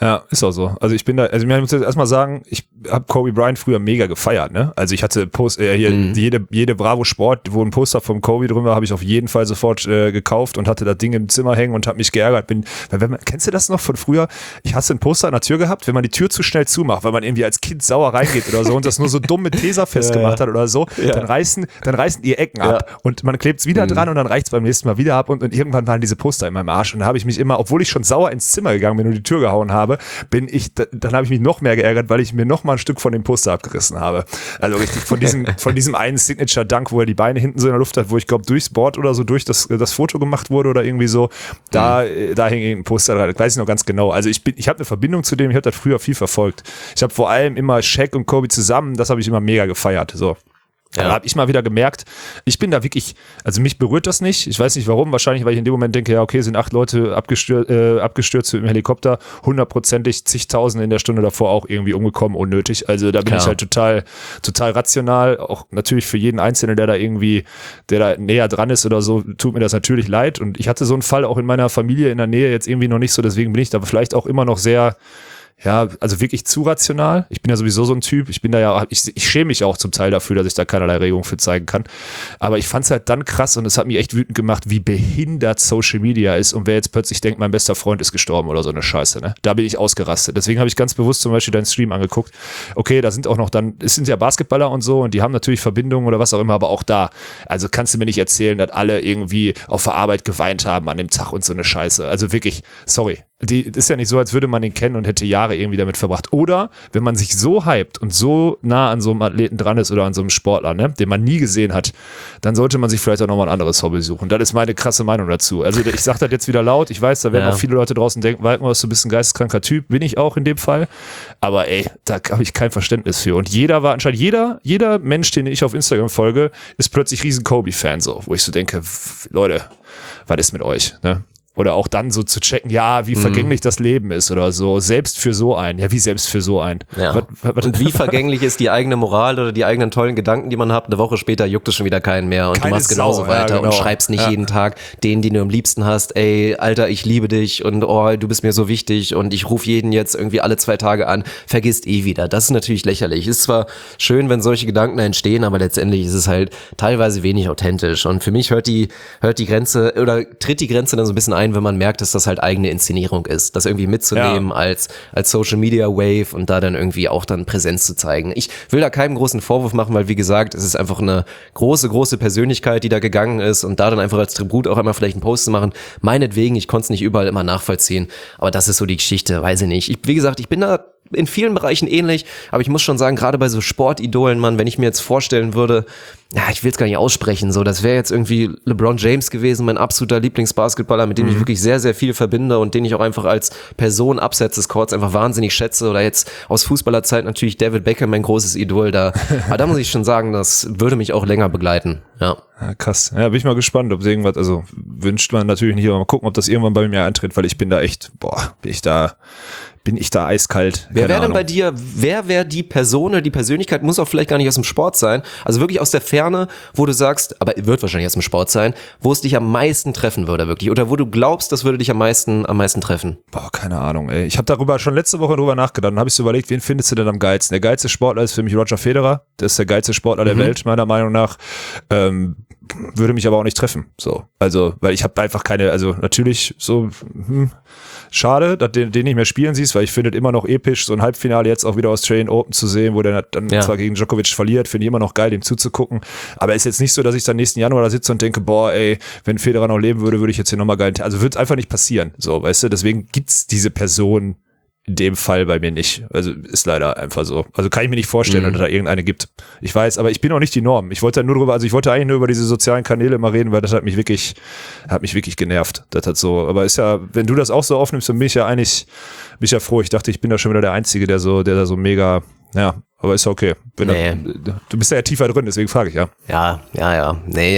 Ja, ist auch so. Also ich bin da, also ich muss jetzt erstmal sagen, ich habe Kobe Bryant früher mega gefeiert, ne? Also ich hatte Post, äh, hier mhm. jede, jede Bravo Sport, wo ein Poster vom Kobe drin war, habe ich auf jeden Fall sofort äh, gekauft und hatte das Ding im Zimmer hängen und habe mich geärgert. Bin, wenn man, kennst du das noch von früher? Ich hasse ein Poster an der Tür gehabt, wenn man die Tür zu schnell zumacht, weil man irgendwie als Kind sauer reingeht oder so und das nur so dumm mit Tesa festgemacht ja, ja. hat oder so, ja. dann reißen, dann reißen die Ecken ja. ab und man klebt es wieder mhm. dran und dann reicht es beim nächsten Mal wieder ab und, und irgendwann waren diese Poster in meinem Arsch und da habe ich mich immer, obwohl ich schon sauer ins Zimmer gegangen bin und die Tür gehauen habe, bin ich, dann habe ich mich noch mehr geärgert, weil ich mir noch mal ein Stück von dem Poster abgerissen habe. Also richtig von diesem, von diesem einen Signature-Dunk, wo er die Beine hinten so in der Luft hat, wo ich glaube durchs Board oder so durch das, das Foto gemacht wurde oder irgendwie so, da, mhm. da hing irgendein Poster dran, das weiß ich noch ganz genau. Also ich bin, ich habe eine Verbindung zu dem, ich habe das früher viel verfolgt. Ich habe vor allem immer Shaq und Kobe zusammen, das habe ich immer mega gefeiert, so. Ja. Da habe ich mal wieder gemerkt, ich bin da wirklich, also mich berührt das nicht. Ich weiß nicht warum, wahrscheinlich, weil ich in dem Moment denke, ja okay, sind acht Leute abgestürzt, äh, abgestürzt mit dem Helikopter, hundertprozentig zigtausend in der Stunde davor auch irgendwie umgekommen, unnötig. Also da bin Klar. ich halt total, total rational. Auch natürlich für jeden Einzelnen, der da irgendwie, der da näher dran ist oder so, tut mir das natürlich leid. Und ich hatte so einen Fall auch in meiner Familie in der Nähe jetzt irgendwie noch nicht so, deswegen bin ich da vielleicht auch immer noch sehr, ja, also wirklich zu rational. Ich bin ja sowieso so ein Typ. Ich bin da ja, ich, ich schäme mich auch zum Teil dafür, dass ich da keinerlei Regung für zeigen kann. Aber ich fand es halt dann krass und es hat mich echt wütend gemacht, wie behindert Social Media ist und wer jetzt plötzlich denkt, mein bester Freund ist gestorben oder so eine Scheiße, ne? Da bin ich ausgerastet. Deswegen habe ich ganz bewusst zum Beispiel deinen Stream angeguckt. Okay, da sind auch noch dann, es sind ja Basketballer und so und die haben natürlich Verbindungen oder was auch immer, aber auch da. Also kannst du mir nicht erzählen, dass alle irgendwie auf der Arbeit geweint haben an dem Tag und so eine Scheiße. Also wirklich, sorry. Die ist ja nicht so, als würde man ihn kennen und hätte Jahre irgendwie damit verbracht. Oder wenn man sich so hypt und so nah an so einem Athleten dran ist oder an so einem Sportler, ne, den man nie gesehen hat, dann sollte man sich vielleicht auch nochmal ein anderes Hobby suchen. Das ist meine krasse Meinung dazu. Also ich sage das jetzt wieder laut. Ich weiß, da werden ja. auch viele Leute draußen denken, Walkenhorst, du bist ein geisteskranker Typ. Bin ich auch in dem Fall. Aber ey, da habe ich kein Verständnis für. Und jeder war anscheinend, jeder, jeder Mensch, den ich auf Instagram folge, ist plötzlich riesen Kobe-Fan so. Wo ich so denke, Leute, was ist mit euch, ne? Oder auch dann so zu checken, ja, wie vergänglich mhm. das Leben ist oder so. Selbst für so einen. Ja, wie selbst für so einen. Ja. Was, was, und wie vergänglich ist die eigene Moral oder die eigenen tollen Gedanken, die man hat. Eine Woche später juckt es schon wieder keinen mehr. Und Keine du machst genauso Sau, weiter ja, genau. und schreibst nicht ja. jeden Tag denen, die du am liebsten hast. Ey, Alter, ich liebe dich und oh, du bist mir so wichtig und ich rufe jeden jetzt irgendwie alle zwei Tage an. Vergisst eh wieder. Das ist natürlich lächerlich. Ist zwar schön, wenn solche Gedanken entstehen, aber letztendlich ist es halt teilweise wenig authentisch. Und für mich hört die, hört die Grenze oder tritt die Grenze dann so ein bisschen ein, wenn man merkt, dass das halt eigene Inszenierung ist, das irgendwie mitzunehmen ja. als als Social Media Wave und da dann irgendwie auch dann Präsenz zu zeigen. Ich will da keinen großen Vorwurf machen, weil wie gesagt, es ist einfach eine große, große Persönlichkeit, die da gegangen ist und da dann einfach als Tribut auch einmal vielleicht einen Post zu machen. Meinetwegen, ich konnte es nicht überall immer nachvollziehen, aber das ist so die Geschichte, weiß ich nicht. Ich, wie gesagt, ich bin da in vielen Bereichen ähnlich, aber ich muss schon sagen, gerade bei so Sportidolen, Mann, wenn ich mir jetzt vorstellen würde, ja, ich will es gar nicht aussprechen, so, das wäre jetzt irgendwie LeBron James gewesen, mein absoluter Lieblingsbasketballer, mit dem mhm. ich wirklich sehr, sehr viel verbinde und den ich auch einfach als Person abseits des Courts einfach wahnsinnig schätze, oder jetzt aus Fußballerzeit natürlich David Beckham, mein großes Idol, da, aber da muss ich schon sagen, das würde mich auch länger begleiten, ja. Ja, krass. Ja, bin ich mal gespannt, ob es irgendwas, also wünscht man natürlich nicht, aber mal gucken, ob das irgendwann bei mir eintritt, weil ich bin da echt, boah, bin ich da bin ich da eiskalt. Wer wäre denn bei dir, wer wäre die Person oder die Persönlichkeit, muss auch vielleicht gar nicht aus dem Sport sein, also wirklich aus der Ferne, wo du sagst, aber wird wahrscheinlich aus dem Sport sein, wo es dich am meisten treffen würde wirklich, oder wo du glaubst, das würde dich am meisten am meisten treffen? Boah, keine Ahnung, ey. Ich habe darüber schon letzte Woche drüber nachgedacht und habe ich so überlegt, wen findest du denn am geilsten? Der geilste Sportler ist für mich Roger Federer, der ist der geilste Sportler der mhm. Welt, meiner Meinung nach. Ähm, würde mich aber auch nicht treffen, so. Also, weil ich habe einfach keine, also natürlich so, hm, schade, dass den, den nicht mehr spielen siehst, weil ich finde es immer noch episch, so ein Halbfinale jetzt auch wieder Australian Open zu sehen, wo der dann ja. zwar gegen Djokovic verliert, finde ich immer noch geil, dem zuzugucken. Aber ist jetzt nicht so, dass ich dann nächsten Januar da sitze und denke, boah, ey, wenn Federer noch leben würde, würde ich jetzt hier nochmal geil, also wird einfach nicht passieren, so, weißt du, deswegen gibt's diese Person in dem Fall bei mir nicht. Also ist leider einfach so. Also kann ich mir nicht vorstellen, mhm. dass da irgendeine gibt. Ich weiß, aber ich bin auch nicht die Norm. Ich wollte nur drüber, also ich wollte eigentlich nur über diese sozialen Kanäle mal reden, weil das hat mich wirklich, hat mich wirklich genervt. Das hat so, aber ist ja, wenn du das auch so aufnimmst, dann bin ich ja eigentlich, bin ich ja froh. Ich dachte, ich bin da schon wieder der Einzige, der so, der da so mega, ja, aber ist ja okay. Bin nee. da, du bist ja tiefer drin, deswegen frage ich, ja. Ja, ja, ja. Nee, ach,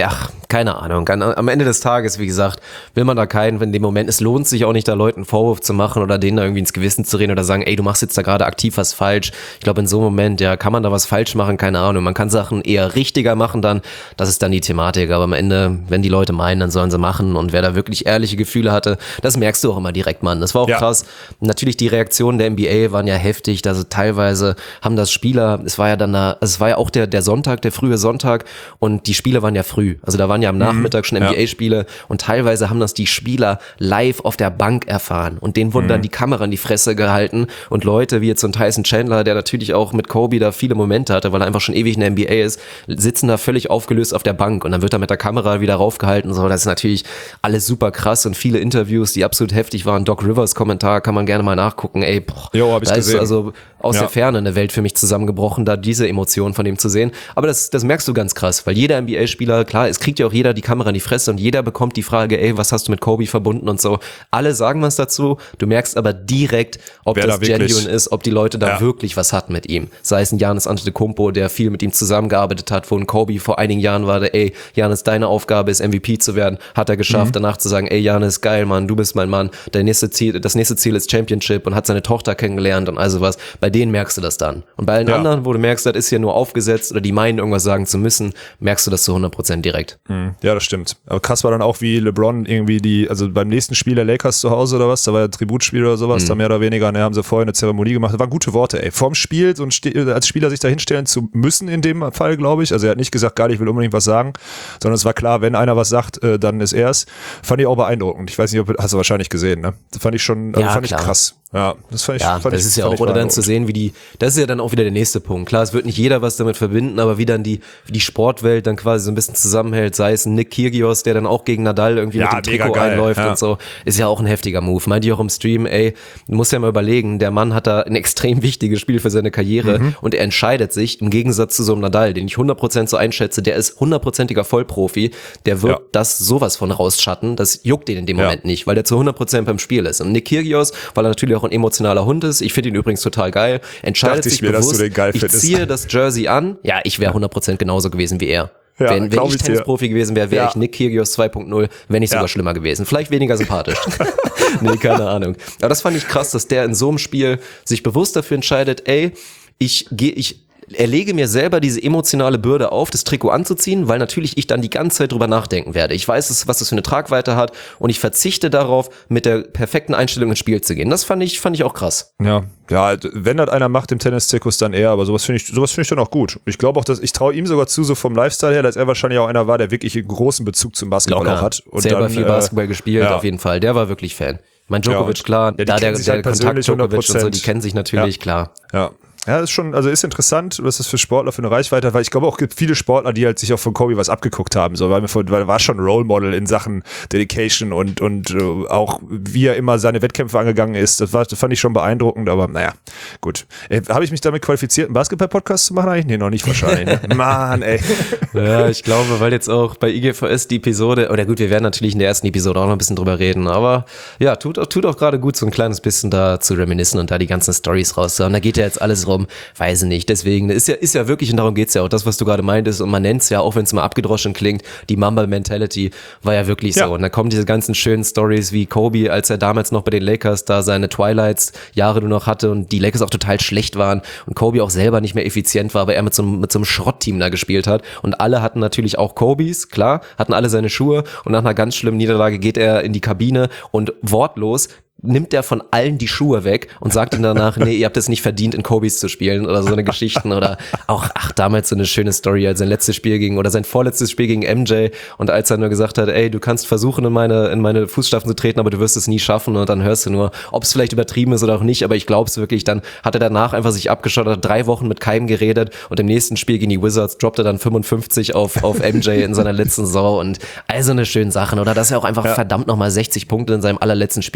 Keine Ahnung. Am Ende des Tages, wie gesagt, will man da keinen, in dem Moment, es lohnt sich auch nicht, da Leuten einen Vorwurf zu machen oder denen da irgendwie ins Gewissen zu reden oder sagen, ey, du machst jetzt da gerade aktiv was falsch. Ich glaube, in so einem Moment, ja, kann man da was falsch machen? Keine Ahnung. Man kann Sachen eher richtiger machen dann. Das ist dann die Thematik. Aber am Ende, wenn die Leute meinen, dann sollen sie machen. Und wer da wirklich ehrliche Gefühle hatte, das merkst du auch immer direkt, Mann. Das war auch ja. krass. Natürlich, die Reaktionen der N B A waren ja heftig. Also teilweise haben das Spieler, es war ja dann da, es war ja auch der, der Sonntag, der frühe Sonntag und die Spiele waren ja früh. Also da waren ja am Nachmittag schon N B A-Spiele ja. und teilweise haben das die Spieler live auf der Bank erfahren und denen wurden mhm. dann die Kamera in die Fresse gehalten und Leute wie jetzt so ein Tyson Chandler, der natürlich auch mit Kobe da viele Momente hatte, weil er einfach schon ewig in der N B A ist, sitzen da völlig aufgelöst auf der Bank und dann wird er mit der Kamera wieder raufgehalten und so. Das ist natürlich alles super krass und viele Interviews, die absolut heftig waren. Doc Rivers Kommentar kann man gerne mal nachgucken. Ey, boah, jo, hab ich da gesehen. ist also aus ja. der Ferne eine Welt für mich zusammengebrochen, da diese Emotionen von dem zu sehen. Aber das, das merkst du ganz krass, weil jeder N B A-Spieler, klar, es kriegt ja auch jeder die Kamera in die Fresse und jeder bekommt die Frage, ey, was hast du mit Kobe verbunden und so. Alle sagen was dazu, du merkst aber direkt, ob Wer das da genuine ist, ob die Leute da ja. wirklich was hatten mit ihm. Sei es ein Giannis Antetokounmpo, der viel mit ihm zusammengearbeitet hat, wo ein Kobe vor einigen Jahren war, der, ey, Giannis, deine Aufgabe ist M V P zu werden, hat er geschafft, mhm. danach zu sagen, ey, Giannis, geil, Mann, du bist mein Mann, dein nächste Ziel, das nächste Ziel ist Championship und hat seine Tochter kennengelernt und also was. Bei denen merkst du das dann. Und bei allen ja. anderen, wo du merkst, das ist hier nur aufgesetzt oder die meinen, irgendwas sagen zu müssen, merkst du das zu hundert Prozent direkt. Mhm. Ja, das stimmt. Aber krass war dann auch, wie LeBron irgendwie die, also beim nächsten Spiel der Lakers zu Hause oder was, da war ja ein Tributspiel oder sowas, mhm. da mehr oder weniger, ne, haben sie vorher eine Zeremonie gemacht. Das waren gute Worte, ey. Vorm Spiel, so ein St- als Spieler sich da hinstellen zu müssen in dem Fall, glaube ich. Also er hat nicht gesagt, geil, ich will unbedingt was sagen, sondern es war klar, wenn einer was sagt, äh, dann ist er es. Fand ich auch beeindruckend. Ich weiß nicht, ob, hast du wahrscheinlich gesehen, ne? Das fand ich schon, also ja, fand klar. ich krass. Ja, das fand ich, ja, fand das ich, ist ja auch, oder dann zu sehen, wie die, das ist ja dann auch wieder der nächste Punkt. Klar, es wird nicht jeder was damit verbinden, aber wie dann die, wie die Sportwelt dann quasi so ein bisschen zusammenhält, sei es ein Nick Kyrgios, der dann auch gegen Nadal irgendwie ja, mit dem Trikot geil, einläuft ja. und so, ist ja auch ein heftiger Move. Meint ihr auch im Stream, ey, du musst ja mal überlegen, der Mann hat da ein extrem wichtiges Spiel für seine Karriere mhm. und er entscheidet sich, im Gegensatz zu so einem Nadal, den ich hundert Prozent so einschätze, der ist hundertprozentiger Vollprofi, der wird ja. das sowas von rausschatten, das juckt den in dem Moment ja. nicht, weil der zu hundert Prozent beim Spiel ist. Und Nick Kyrgios, weil er natürlich auch ein emotionaler Hund ist, ich finde ihn übrigens total geil, entscheidet Dachte sich ich mir, bewusst, dass du den geil ich findest. ziehe das Jersey an, ja, ich wäre hundert Prozent genauso gewesen wie er. Ja, wenn wenn ich, ich Tennisprofi gewesen wäre, wäre ja. ich Nick Kyrgios zwei Punkt null, wenn nicht sogar ja. schlimmer gewesen. Vielleicht weniger sympathisch. Nee, keine Ahnung. Aber das fand ich krass, dass der in so einem Spiel sich bewusst dafür entscheidet, ey, ich gehe, ich erlege mir selber diese emotionale Bürde auf, das Trikot anzuziehen, weil natürlich ich dann die ganze Zeit drüber nachdenken werde. Ich weiß, was das für eine Tragweite hat und ich verzichte darauf, mit der perfekten Einstellung ins Spiel zu gehen. Das fand ich, fand ich auch krass. Ja, ja, wenn das einer macht im Tennis-Zirkus, dann er, aber sowas finde ich, sowas finde ich dann auch gut. Ich glaube auch, dass ich traue ihm sogar zu, so vom Lifestyle her, dass er wahrscheinlich auch einer war, der wirklich einen großen Bezug zum Basketball Locker. auch hat. Und selber dann, viel äh, Basketball gespielt, ja. auf jeden Fall. Der war wirklich Fan. Mein Djokovic, ja, klar, ja, da der, der halt Kontakt Djokovic und so, die kennen sich natürlich, ja. klar. Ja. Ja, ist schon, also ist interessant, was das für Sportler für eine Reichweite hat, weil ich glaube auch, es gibt viele Sportler, die halt sich auch von Kobe was abgeguckt haben, so, weil, weil er war schon Role Model in Sachen Dedication und, und uh, auch wie er immer seine Wettkämpfe angegangen ist, das, war, das fand ich schon beeindruckend, aber naja, gut. Äh, Habe ich mich damit qualifiziert, einen Basketball-Podcast zu machen eigentlich? Nee, noch nicht wahrscheinlich. Ne? Mann, ey. Ja, ich glaube, weil jetzt auch bei I G V S die Episode, oder gut, wir werden natürlich in der ersten Episode auch noch ein bisschen drüber reden, aber ja, tut, tut auch gerade gut, so ein kleines bisschen da zu reminiszen und da die ganzen Storys rauszuhauen. Da geht ja jetzt alles rum, weiß ich nicht. Deswegen ist ja, ist ja wirklich, und darum geht's ja auch, das, was du gerade meintest, und man nennt's ja, auch wenn es mal abgedroschen klingt, die Mamba-Mentality war ja wirklich so. Ja. Und da kommen diese ganzen schönen Stories wie Kobe, als er damals noch bei den Lakers da seine Twilights-Jahre nur noch hatte und die Lakers auch total schlecht waren und Kobe auch selber nicht mehr effizient war, aber er mit so, einem, mit so einem Schrottteam da gespielt hat. Und alle hatten natürlich auch Kobes, klar, hatten alle seine Schuhe und nach einer ganz schlimmen Niederlage geht er in die Kabine und wortlos nimmt er von allen die Schuhe weg und sagt ihm danach, nee, ihr habt es nicht verdient, in Kobes zu spielen oder so eine Geschichten oder auch, ach, damals so eine schöne Story, als sein letztes Spiel ging oder sein vorletztes Spiel gegen M J und als er nur gesagt hat, ey, du kannst versuchen, in meine, in meine Fußstapfen zu treten, aber du wirst es nie schaffen und dann hörst du nur, ob es vielleicht übertrieben ist oder auch nicht, aber ich glaube es wirklich, dann hat er danach einfach sich abgeschaut, hat drei Wochen mit keinem geredet und im nächsten Spiel gegen die Wizards droppt er dann fünfundfünfzig auf, auf M J in seiner letzten Saison und all so eine schönen Sachen oder dass er auch einfach ja. verdammt nochmal sechzig Punkte in seinem allerletzten Spiel gescored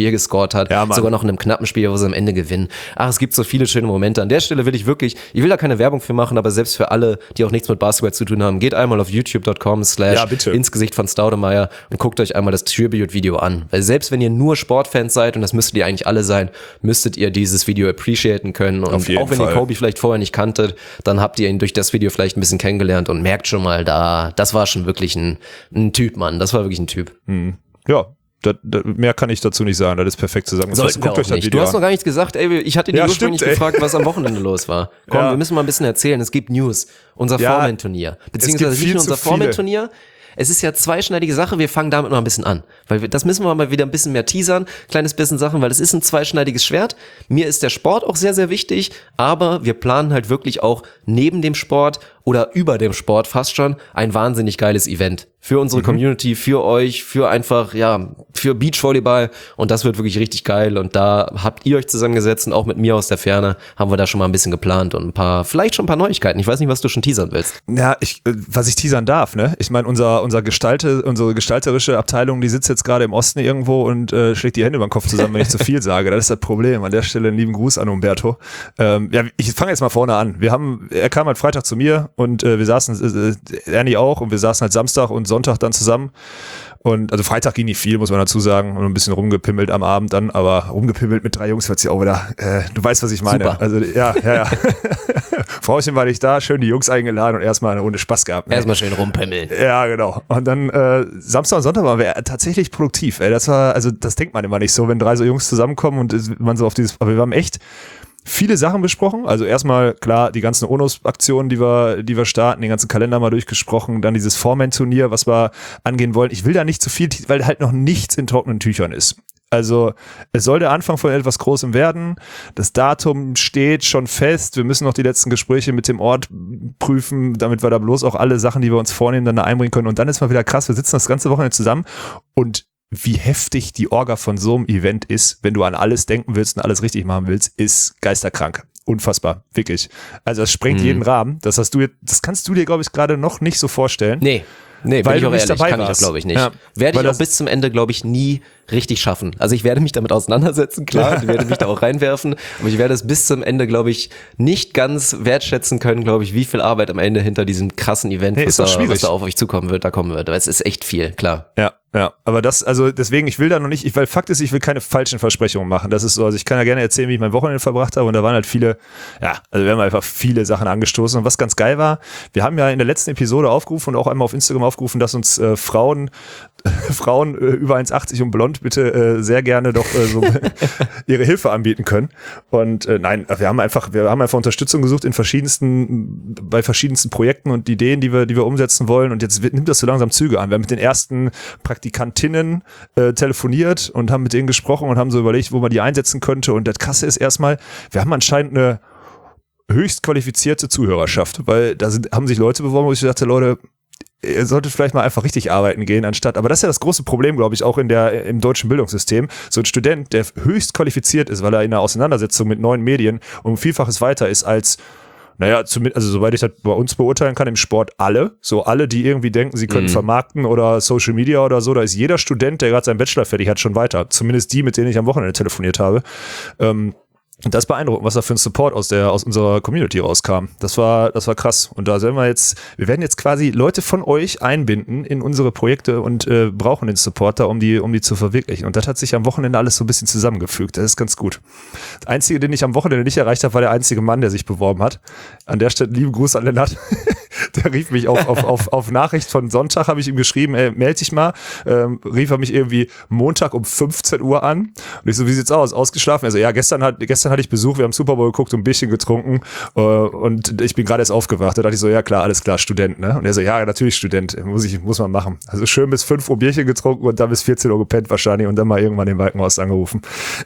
Sport hat, Ja, Mann. sogar noch in einem knappen Spiel, wo sie am Ende gewinnen. Ach, es gibt so viele schöne Momente. An der Stelle will ich wirklich, ich will da keine Werbung für machen, aber selbst für alle, die auch nichts mit Basketball zu tun haben, geht einmal auf youtube dot com slash Ja, bitte. ins Gesicht von Staudemeyer und guckt euch einmal das Tribute-Video an. Weil selbst wenn ihr nur Sportfans seid, und das müsstet ihr eigentlich alle sein, müsstet ihr dieses Video appreciaten können. Und Auf jeden auch wenn Fall. ihr Kobe vielleicht vorher nicht kanntet, dann habt ihr ihn durch das Video vielleicht ein bisschen kennengelernt und merkt schon mal, da, das war schon wirklich ein, ein Typ, Mann. Das war wirklich ein Typ. Ja, da, da, mehr kann ich dazu nicht sagen. Das ist perfekt zusammengefasst. Sollten wir auch nicht. Du hast noch gar nichts gesagt, ey, ich hatte dich Ja, ursprünglich stimmt, ey. gefragt, was am Wochenende los war. Komm, Ja. wir müssen mal ein bisschen erzählen. Es gibt News. Unser Ja, Foreman-Turnier. Beziehungsweise es gibt nicht nur viel unser zu viele. Foreman-Turnier. Es ist ja zweischneidige Sache, wir fangen damit mal ein bisschen an. Weil wir, das müssen wir mal wieder ein bisschen mehr teasern, kleines bisschen Sachen, weil es ist ein zweischneidiges Schwert. Mir ist der Sport auch sehr, sehr wichtig, aber wir planen halt wirklich auch neben dem Sport oder über dem Sport fast schon ein wahnsinnig geiles Event. Für unsere Community, für euch, für einfach, ja, für Beachvolleyball, und das wird wirklich richtig geil, und da habt ihr euch zusammengesetzt und auch mit mir aus der Ferne haben wir da schon mal ein bisschen geplant und ein paar, vielleicht schon ein paar Neuigkeiten. Ich weiß nicht, was du schon teasern willst. Ja, ich, äh, was ich teasern darf, ne? Ich meine, unser, unser Gestalte, unsere gestalterische Abteilung, die sitzt jetzt gerade im Osten irgendwo und äh, schlägt die Hände über den Kopf zusammen, wenn ich zu viel sage. Das ist das Problem. An der Stelle einen lieben Gruß an Umberto. Ähm, ja, ich fange jetzt mal vorne an. Wir haben, er kam halt Freitag zu mir und äh, wir saßen, äh, Ernie auch, und wir saßen halt Samstag und Sonntag dann zusammen. Und also Freitag ging nicht viel, muss man dazu sagen, und ein bisschen rumgepimmelt am Abend dann, aber rumgepimmelt mit drei Jungs wird sich auch wieder, äh, du weißt, was ich meine. Super. Also ja, ja, ja. Frauchen war nicht da, schön die Jungs eingeladen und erstmal eine Runde Spaß gehabt. Ne? Erstmal schön rumpimmeln. Ja, genau. Und dann äh, Samstag und Sonntag waren wir tatsächlich produktiv. Ey. Das war, also das denkt man immer nicht so, wenn drei so Jungs zusammenkommen und es- man so auf dieses, aber wir haben echt viele Sachen besprochen. Also erstmal, klar, die ganzen O N O S-Aktionen, die wir, die wir starten, den ganzen Kalender mal durchgesprochen, dann dieses Foreman-Turnier, was wir angehen wollen. Ich will da nicht zu viel, weil halt noch nichts in trockenen Tüchern ist. Also es soll der Anfang von etwas Großem werden. Das Datum steht schon fest. Wir müssen noch die letzten Gespräche mit dem Ort prüfen, damit wir da bloß auch alle Sachen, die wir uns vornehmen, dann da einbringen können. Und dann ist mal wieder krass, wir sitzen das ganze Wochenende zusammen, und wie heftig die Orga von so einem Event ist, wenn du an alles denken willst und alles richtig machen willst, ist geisterkrank. Unfassbar, wirklich. Also das sprengt Mhm. jeden Rahmen. Das hast du jetzt, das kannst du dir, glaube ich, gerade noch nicht so vorstellen. Nee. Nee, Weil bin ich du auch nicht ehrlich, dabei kann ich auch, warst. glaube ich, nicht. Ja, Werde weil ich auch das- bis zum Ende, glaube ich, nie richtig schaffen. Also ich werde mich damit auseinandersetzen, klar, ich werde mich da auch reinwerfen, aber ich werde es bis zum Ende, glaube ich, nicht ganz wertschätzen können, glaube ich, wie viel Arbeit am Ende hinter diesem krassen Event, Nee, was, ist doch da, schwierig. was da auf euch zukommen wird, da kommen wird. Aber es ist echt viel, klar. Ja, ja, aber das, also deswegen, ich will da noch nicht, ich, weil Fakt ist, ich will keine falschen Versprechungen machen. Das ist so, also ich kann ja gerne erzählen, wie ich mein Wochenende verbracht habe, und da waren halt viele, ja, also wir haben einfach viele Sachen angestoßen, und was ganz geil war, wir haben ja in der letzten Episode aufgerufen und auch einmal auf Instagram aufgerufen, dass uns äh, Frauen, Frauen äh, über eins achtzig und blond bitte äh, sehr gerne doch äh, so ihre Hilfe anbieten können. Und äh, nein, wir haben einfach, wir haben einfach Unterstützung gesucht in verschiedensten, bei verschiedensten Projekten und Ideen, die wir, die wir umsetzen wollen. Und jetzt wird, nimmt das so langsam Züge an. Wir haben mit den ersten Praktikantinnen äh, telefoniert und haben mit denen gesprochen und haben so überlegt, wo man die einsetzen könnte. Und das Krasse ist erstmal, wir haben anscheinend eine höchst qualifizierte Zuhörerschaft, weil da sind, haben sich Leute beworben, wo ich dachte, Leute, ihr solltet vielleicht mal einfach richtig arbeiten gehen, anstatt, aber das ist ja das große Problem, glaube ich, auch in der, im deutschen Bildungssystem. So ein Student, der höchst qualifiziert ist, weil er in einer Auseinandersetzung mit neuen Medien um Vielfaches weiter ist als, naja, zumindest, also soweit ich das bei uns beurteilen kann, im Sport alle, so alle, die irgendwie denken, sie können Mhm. vermarkten oder Social Media oder so, da ist jeder Student, der gerade seinen Bachelor fertig hat, schon weiter. Zumindest die, mit denen ich am Wochenende telefoniert habe. Ähm, Und das ist beeindruckend, was da für ein Support aus der, aus unserer Community rauskam. Das war, das war krass. Und da sind wir jetzt, wir werden jetzt quasi Leute von euch einbinden in unsere Projekte und äh, brauchen den Support da, um die, um die zu verwirklichen. Und das hat sich am Wochenende alles so ein bisschen zusammengefügt. Das ist ganz gut. Der einzige, den ich am Wochenende nicht erreicht habe, war der einzige Mann, der sich beworben hat. An der Stelle lieben Gruß an Lennart. Der rief mich auf, auf, auf, auf Nachricht von Sonntag, habe ich ihm geschrieben, ey, meld dich mal. Ähm, rief er mich irgendwie Montag um fünfzehn Uhr an. Und ich so, wie sieht's aus? Ausgeschlafen? Also ja, gestern hat, gestern hatte ich Besuch, wir haben Super Bowl geguckt und ein Bierchen getrunken äh, und ich bin gerade erst aufgewacht. Da dachte ich so, ja klar, alles klar, Student, ne? Und er so, ja, natürlich Student, muss ich, muss man machen. Also schön bis fünf Uhr Bierchen getrunken und dann bis vierzehn Uhr gepennt wahrscheinlich und dann mal irgendwann den Balkenhorst angerufen.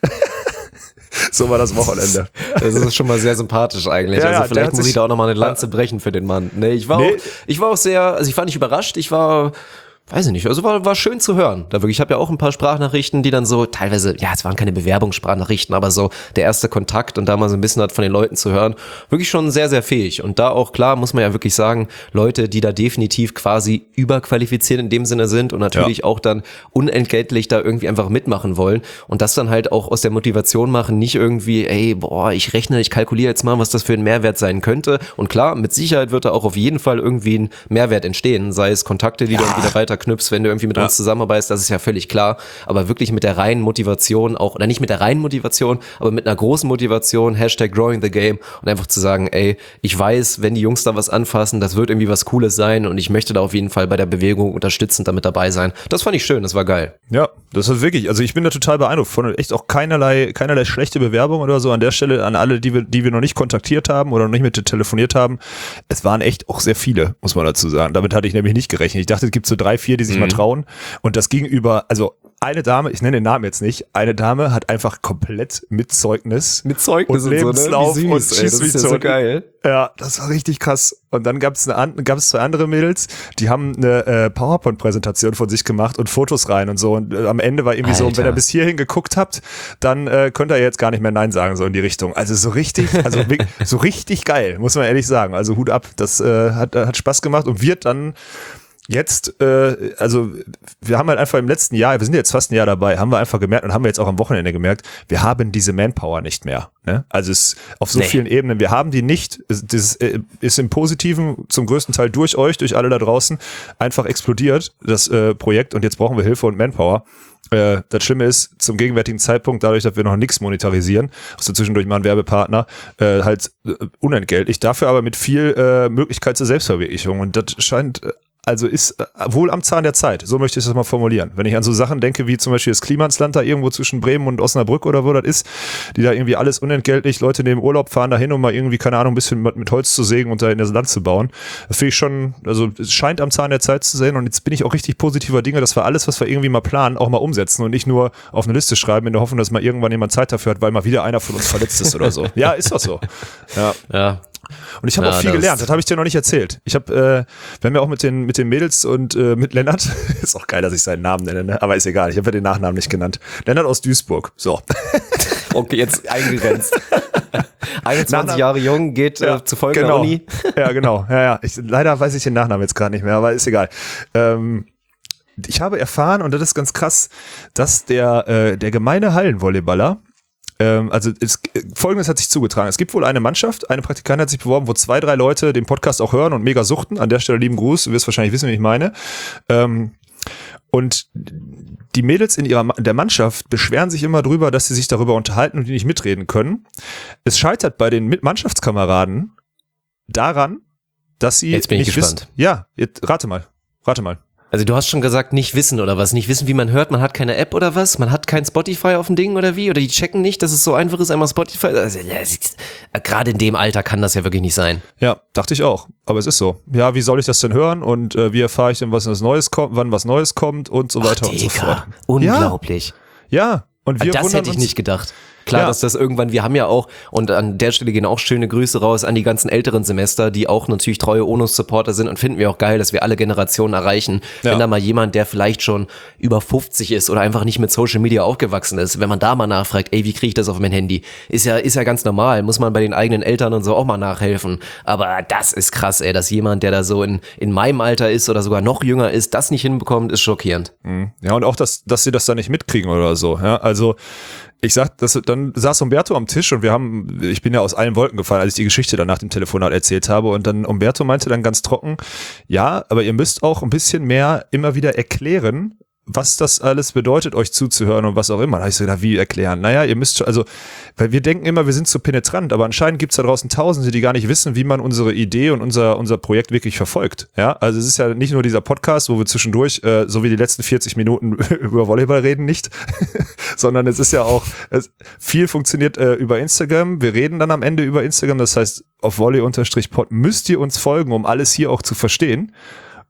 So war das Wochenende. Das ist schon mal sehr sympathisch eigentlich. Ja, ja, also der vielleicht hat muss sich- ich da auch nochmal eine Lanze brechen für den Mann. Nee, ich war Nee. auch, ich war auch sehr, also ich war nicht überrascht, ich war weiß ich nicht, also war, war schön zu hören. Da wirklich, ich habe ja auch ein paar Sprachnachrichten, die dann so teilweise, ja, es waren keine Bewerbungssprachnachrichten, aber so der erste Kontakt und da mal so ein bisschen hat von den Leuten zu hören, wirklich schon sehr, sehr fähig. Und da auch klar, muss man ja wirklich sagen, Leute, die da definitiv quasi überqualifiziert in dem Sinne sind und natürlich ja. auch dann unentgeltlich da irgendwie einfach mitmachen wollen und das dann halt auch aus der Motivation machen, nicht irgendwie, ey, boah, ich rechne, ich kalkuliere jetzt mal, was das für ein Mehrwert sein könnte. Und klar, mit Sicherheit wird da auch auf jeden Fall irgendwie ein Mehrwert entstehen, sei es Kontakte, die ja. dann wieder weiter knüpfst, wenn du irgendwie mit ja. uns zusammenarbeitest, das ist ja völlig klar, aber wirklich mit der reinen Motivation auch, oder nicht mit der reinen Motivation, aber mit einer großen Motivation, Hashtag Growing the Game und einfach zu sagen, ey, ich weiß, wenn die Jungs da was anfassen, das wird irgendwie was Cooles sein und ich möchte da auf jeden Fall bei der Bewegung unterstützend damit dabei sein. Das fand ich schön, das war geil. Ja, das ist wirklich, also ich bin da total beeindruckt von echt auch keinerlei, keinerlei schlechte Bewerbung oder so an der Stelle an alle, die wir, die wir noch nicht kontaktiert haben oder noch nicht mit telefoniert haben. Es waren echt auch sehr viele, muss man dazu sagen. Damit hatte ich nämlich nicht gerechnet. Ich dachte, es gibt so drei, vier, die sich mhm. mal trauen. Und das gegenüber, also eine Dame, ich nenne den Namen jetzt nicht, eine Dame hat einfach komplett mit Zeugnis, mit Zeugnis und Lebenslauf so, ne? Wie süß, und ey, das ist ja so geil. Ja, das war richtig krass. Und dann gab es eine, gab es zwei andere Mädels, die haben eine äh, PowerPoint-Präsentation von sich gemacht und Fotos rein und so. Und äh, am Ende war irgendwie Alter. so, wenn ihr bis hierhin geguckt habt, dann äh, könnt ihr jetzt gar nicht mehr Nein sagen, so in die Richtung. Also so richtig, also so richtig geil, muss man ehrlich sagen. Also Hut ab, das äh, hat, hat Spaß gemacht und wird dann Jetzt, äh, also wir haben halt einfach im letzten Jahr, wir sind jetzt fast ein Jahr dabei, haben wir einfach gemerkt und haben wir jetzt auch am Wochenende gemerkt, wir haben diese Manpower nicht mehr. Ne? Also es auf so nee. vielen Ebenen, wir haben die nicht. Das ist im Positiven zum größten Teil durch euch, durch alle da draußen einfach explodiert, das äh, Projekt und jetzt brauchen wir Hilfe und Manpower. Äh, das Schlimme ist, zum gegenwärtigen Zeitpunkt, dadurch, dass wir noch nichts monetarisieren, also zwischendurch mal ein Werbepartner, äh, halt äh, unentgeltlich, dafür aber mit viel äh, Möglichkeit zur Selbstverwirklichung und das scheint äh, Also ist äh, wohl am Zahn der Zeit, so möchte ich das mal formulieren. Wenn ich an so Sachen denke, wie zum Beispiel das Klimansland da irgendwo zwischen Bremen und Osnabrück oder wo das ist, die da irgendwie alles unentgeltlich, Leute neben Urlaub fahren dahin, um mal irgendwie, keine Ahnung, ein bisschen mit, mit Holz zu sägen und da in das Land zu bauen. Das finde ich schon, also es scheint am Zahn der Zeit zu sein und jetzt bin ich auch richtig positiver Dinge, dass wir alles, was wir irgendwie mal planen, auch mal umsetzen und nicht nur auf eine Liste schreiben, in der Hoffnung, dass mal irgendwann jemand Zeit dafür hat, weil mal wieder einer von uns verletzt ist oder so. Ja, ist doch so. Ja. Ja. Und ich habe ja, auch viel das gelernt, das habe ich dir noch nicht erzählt. Ich habe, äh, wir haben ja auch mit den mit den Mädels und äh, mit Lennart, ist auch geil, dass ich seinen Namen nenne, ne? Aber ist egal, ich habe ja den Nachnamen nicht genannt. Lennart aus Duisburg, so. Okay, jetzt eingegrenzt. einundzwanzig Jahre jung, geht ja, äh, zu folgender genau. Uni. Ja, genau, ja, ja. Ich, leider weiß ich den Nachnamen jetzt gerade nicht mehr, aber ist egal. Ähm, ich habe erfahren, und das ist ganz krass, dass der, äh, der gemeine Hallenvolleyballer, also es, Folgendes hat sich zugetragen. Es gibt wohl eine Mannschaft, eine Praktikantin hat sich beworben, wo zwei, drei Leute den Podcast auch hören und mega suchten. An der Stelle lieben Gruß, du wirst wahrscheinlich wissen, wie ich meine. Und die Mädels in ihrer der Mannschaft beschweren sich immer drüber, dass sie sich darüber unterhalten und die nicht mitreden können. Es scheitert bei den Mannschaftskameraden daran, dass sie Jetzt bin ich nicht gespannt. wissen. Ja, jetzt, rate mal, rate mal. Also du hast schon gesagt, nicht wissen oder was? Nicht wissen, wie man hört, man hat keine App oder was? Man hat kein Spotify auf dem Ding oder wie? Oder die checken nicht, dass es so einfach ist, einmal Spotify? Also, gerade in dem Alter kann das ja wirklich nicht sein. Ja, dachte ich auch. Aber es ist so. Ja, wie soll ich das denn hören? Und äh, wie erfahre ich denn, was Neues kommt, wann was Neues kommt und so weiter Ach, und so fort. Unglaublich. Ja, ja. Und wir das hätte ich nicht gedacht. Klar, ja. dass das irgendwann, wir haben ja auch, und an der Stelle gehen auch schöne Grüße raus an die ganzen älteren Semester, die auch natürlich treue Onus-Supporter sind und finden wir auch geil, dass wir alle Generationen erreichen. Ja. Wenn da mal jemand, der vielleicht schon über fünfzig ist oder einfach nicht mit Social Media aufgewachsen ist, wenn man da mal nachfragt, ey, wie kriege ich das auf mein Handy? Ist ja, ist ja ganz normal, muss man bei den eigenen Eltern und so auch mal nachhelfen. Aber das ist krass, ey, dass jemand, der da so in, in meinem Alter ist oder sogar noch jünger ist, das nicht hinbekommt, ist schockierend. Ja, und auch, dass, dass sie das da nicht mitkriegen oder so. Ja, also, ich sag, das, dann saß Umberto am Tisch und wir haben, ich bin ja aus allen Wolken gefallen, als ich die Geschichte dann nach dem Telefonat erzählt habe und dann Umberto meinte dann ganz trocken, ja, aber ihr müsst auch ein bisschen mehr immer wieder erklären, was das alles bedeutet, euch zuzuhören und was auch immer. Da habe ich so gedacht, wie erklären? Naja, ihr müsst schon, also, weil wir denken immer, wir sind so penetrant, aber anscheinend gibt's da draußen Tausende, die gar nicht wissen, wie man unsere Idee und unser unser Projekt wirklich verfolgt. Ja, also es ist ja nicht nur dieser Podcast, wo wir zwischendurch, äh, so wie die letzten vierzig Minuten über Volleyball reden, nicht, sondern es ist ja auch, es, viel funktioniert äh, über Instagram. Wir reden dann am Ende über Instagram, das heißt, auf volley-pod müsst ihr uns folgen, um alles hier auch zu verstehen.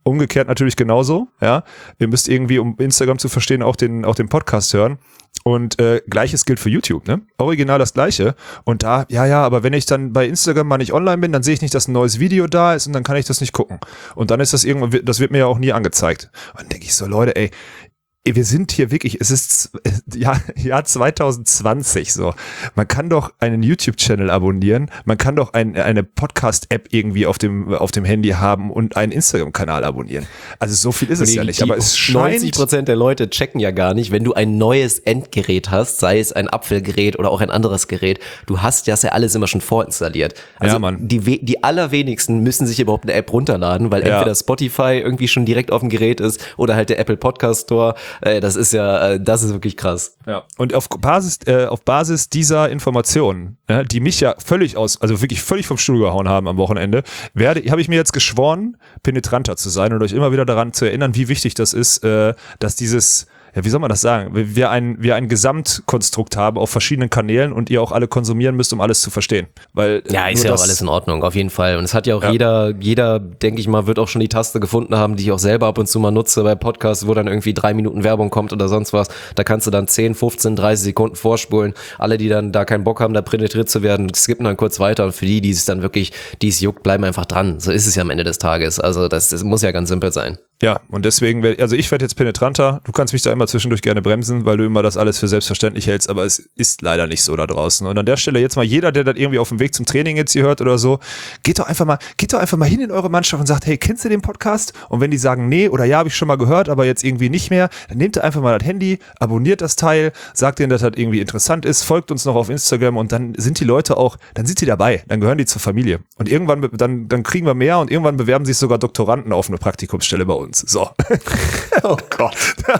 Umgekehrt natürlich genauso, ja. Ihr müsst irgendwie, um Instagram zu verstehen, auch den, auch den Podcast hören. Und äh, Gleiches gilt für YouTube, ne? Original das Gleiche. Und da, ja, ja, aber wenn ich dann bei Instagram mal nicht online bin, dann sehe ich nicht, dass ein neues Video da ist und dann kann ich das nicht gucken. Und dann ist das irgendwann, das wird mir ja auch nie angezeigt. Und dann denke ich so, Leute, ey, wir sind hier wirklich, es ist Jahr, Jahr zwanzig zwanzig so. Man kann doch einen YouTube-Channel abonnieren, man kann doch ein, eine Podcast-App irgendwie auf dem, auf dem Handy haben und einen Instagram-Kanal abonnieren. Also so viel ist es die, ja nicht, die aber es scheint... neunzig Prozent der Leute checken ja gar nicht, wenn du ein neues Endgerät hast, sei es ein Apfelgerät oder auch ein anderes Gerät, du hast das ja alles immer schon vorinstalliert. Also ja, Mann. Die, die allerwenigsten müssen sich überhaupt eine App runterladen, weil Ja. entweder Spotify irgendwie schon direkt auf dem Gerät ist oder halt der Apple Podcast Store. Das ist ja, das ist wirklich krass. Ja. Und auf Basis, äh, auf Basis dieser Informationen, ja, die mich ja völlig aus, also wirklich völlig vom Stuhl gehauen haben am Wochenende, werde, habe ich mir jetzt geschworen, penetranter zu sein und euch immer wieder daran zu erinnern, wie wichtig das ist, äh, dass dieses, ja, wie soll man das sagen? Wir ein, wir ein Gesamtkonstrukt haben auf verschiedenen Kanälen und ihr auch alle konsumieren müsst, um alles zu verstehen. Weil, ja, ist ja auch alles in Ordnung, auf jeden Fall. Und es hat ja auch Ja. jeder, jeder, denke ich mal, wird auch schon die Taste gefunden haben, die ich auch selber ab und zu mal nutze bei Podcasts, wo dann irgendwie drei Minuten Werbung kommt oder sonst was. Da kannst du dann zehn, fünfzehn, dreißig Sekunden vorspulen. Alle, die dann da keinen Bock haben, da penetriert zu werden, skippen dann kurz weiter. Und für die, die es dann wirklich, die es juckt, bleiben einfach dran. So ist es ja am Ende des Tages. Also das, das muss ja ganz simpel sein. Ja, und deswegen, werd- also ich werde jetzt penetranter. Du kannst mich da immer zwischendurch gerne bremsen, weil du immer das alles für selbstverständlich hältst, aber es ist leider nicht so da draußen. Und an der Stelle jetzt mal jeder, der das irgendwie auf dem Weg zum Training jetzt hier hört oder so, geht doch einfach mal, geht doch einfach mal hin in eure Mannschaft und sagt, hey, kennst du den Podcast? Und wenn die sagen, nee oder ja, habe ich schon mal gehört, aber jetzt irgendwie nicht mehr, dann nehmt ihr einfach mal das Handy, abonniert das Teil, sagt denen, dass das irgendwie interessant ist, folgt uns noch auf Instagram und dann sind die Leute auch, dann sind die dabei, dann gehören die zur Familie. Und irgendwann, be- dann, dann kriegen wir mehr und irgendwann bewerben sich sogar Doktoranden auf eine Praktikumsstelle bei uns. So. Oh Gott.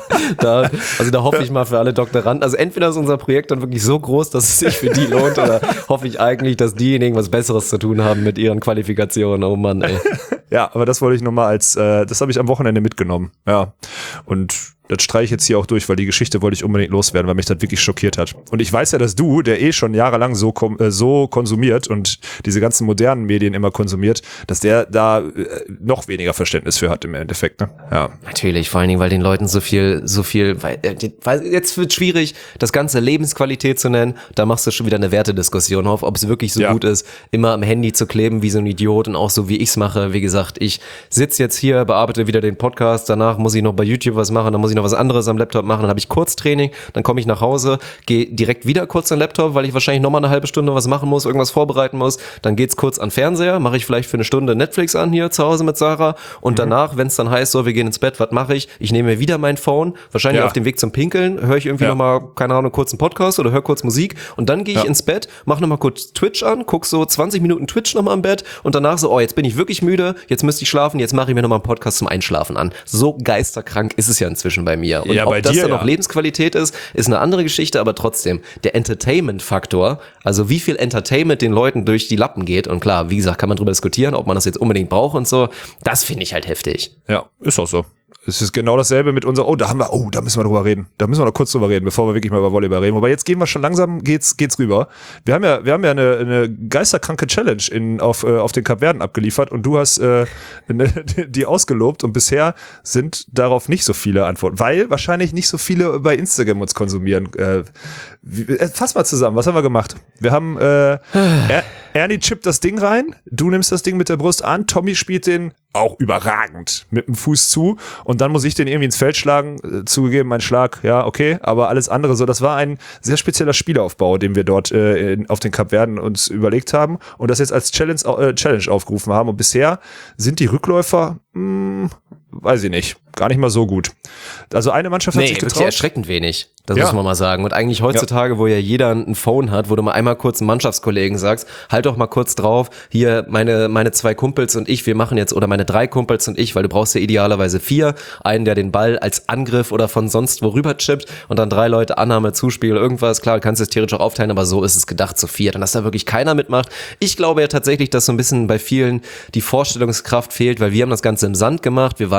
Da, also da hoffe ich mal für alle Doktoranden, also entweder ist unser Projekt dann wirklich so groß, dass es sich für die lohnt, oder hoffe ich eigentlich, dass diejenigen was Besseres zu tun haben mit ihren Qualifikationen. Oh Mann, ey. Ja, aber das wollte ich nochmal als, äh, das habe ich am Wochenende mitgenommen. Ja. Und das streiche ich jetzt hier auch durch, weil die Geschichte wollte ich unbedingt loswerden, weil mich das wirklich schockiert hat. Und ich weiß ja, dass du, der eh schon jahrelang so, kom- äh, so konsumiert und diese ganzen modernen Medien immer konsumiert, dass der da äh, noch weniger Verständnis für hat im Endeffekt. Ne? Ja. Natürlich, vor allen Dingen, weil den Leuten so viel, so viel, weil, äh, weil jetzt wird schwierig, das Ganze Lebensqualität zu nennen. Da machst du schon wieder eine Wertediskussion auf, ob es wirklich so Ja. gut ist, immer am Handy zu kleben wie so ein Idiot und auch so wie ich's mache. Wie gesagt, ich sitze jetzt hier, bearbeite wieder den Podcast, danach muss ich noch bei YouTube was machen, dann muss ich noch was anderes am Laptop machen, dann habe ich Kurztraining, dann komme ich nach Hause, gehe direkt wieder kurz an den Laptop, weil ich wahrscheinlich nochmal eine halbe Stunde was machen muss, irgendwas vorbereiten muss, dann geht's kurz an den Fernseher, mache ich vielleicht für eine Stunde Netflix an hier zu Hause mit Sarah und danach, wenn es dann heißt, so, wir gehen ins Bett, was mache ich? Ich nehme mir wieder mein Phone, wahrscheinlich Ja. auf dem Weg zum Pinkeln, höre ich irgendwie Ja. nochmal, keine Ahnung, kurz einen Podcast oder höre kurz Musik und dann gehe ich Ja. ins Bett, mache nochmal kurz Twitch an, guck so zwanzig Minuten Twitch nochmal im Bett und danach so, oh, jetzt bin ich wirklich müde, jetzt müsste ich schlafen, jetzt mache ich mir nochmal einen Podcast zum Einschlafen an. So geisterkrank ist es ja inzwischen bei mir. Und Ja, ob bei das dir, dann ja. noch Lebensqualität ist, ist eine andere Geschichte, aber trotzdem, der Entertainment-Faktor, also wie viel Entertainment den Leuten durch die Lappen geht und klar, wie gesagt, kann man drüber diskutieren, ob man das jetzt unbedingt braucht und so, das finde ich halt heftig. Ja, ist auch so. Es ist genau dasselbe mit unserer, oh, da haben wir, oh, da müssen wir drüber reden. Da müssen wir noch kurz drüber reden, bevor wir wirklich mal über Volleyball reden. Aber jetzt gehen wir schon langsam, geht's, geht's rüber. Wir haben ja, wir haben ja eine, eine geisterkranke Challenge in, auf, äh, auf den Kapverden abgeliefert und du hast äh, eine, die ausgelobt und bisher sind darauf nicht so viele Antworten, weil wahrscheinlich nicht so viele bei Instagram uns konsumieren. Äh, wie, äh, fass mal zusammen, was haben wir gemacht? Wir haben, äh, er, Ernie chippt das Ding rein, du nimmst das Ding mit der Brust an, Tommy spielt den auch überragend mit dem Fuß zu und dann muss ich den irgendwie ins Feld schlagen, äh, zugegeben, mein Schlag, ja, okay, aber alles andere so, das war ein sehr spezieller Spielaufbau, den wir dort äh, in, auf den Kapverden uns überlegt haben und das jetzt als Challenge, äh, Challenge aufgerufen haben und bisher sind die Rückläufer, mh, weiß ich nicht, gar nicht mal so gut. Also eine Mannschaft hat Nee, sich wirklich getraut. erschreckend wenig. Das Ja. muss man mal sagen. Und eigentlich heutzutage, wo ja jeder ein Phone hat, wo du mal einmal kurz einen Mannschaftskollegen sagst, halt doch mal kurz drauf, hier meine meine zwei Kumpels und ich, wir machen jetzt, oder meine drei Kumpels und ich, weil du brauchst ja idealerweise vier, einen, der den Ball als Angriff oder von sonst wo rüber chippt und dann drei Leute, Annahme, Zuspiel, irgendwas. Klar, du kannst es theoretisch auch aufteilen, aber so ist es gedacht zu viert. Und dass da wirklich keiner mitmacht. Ich glaube ja tatsächlich, dass so ein bisschen bei vielen die Vorstellungskraft fehlt, weil wir haben das Ganze im Sand gemacht. Wir waren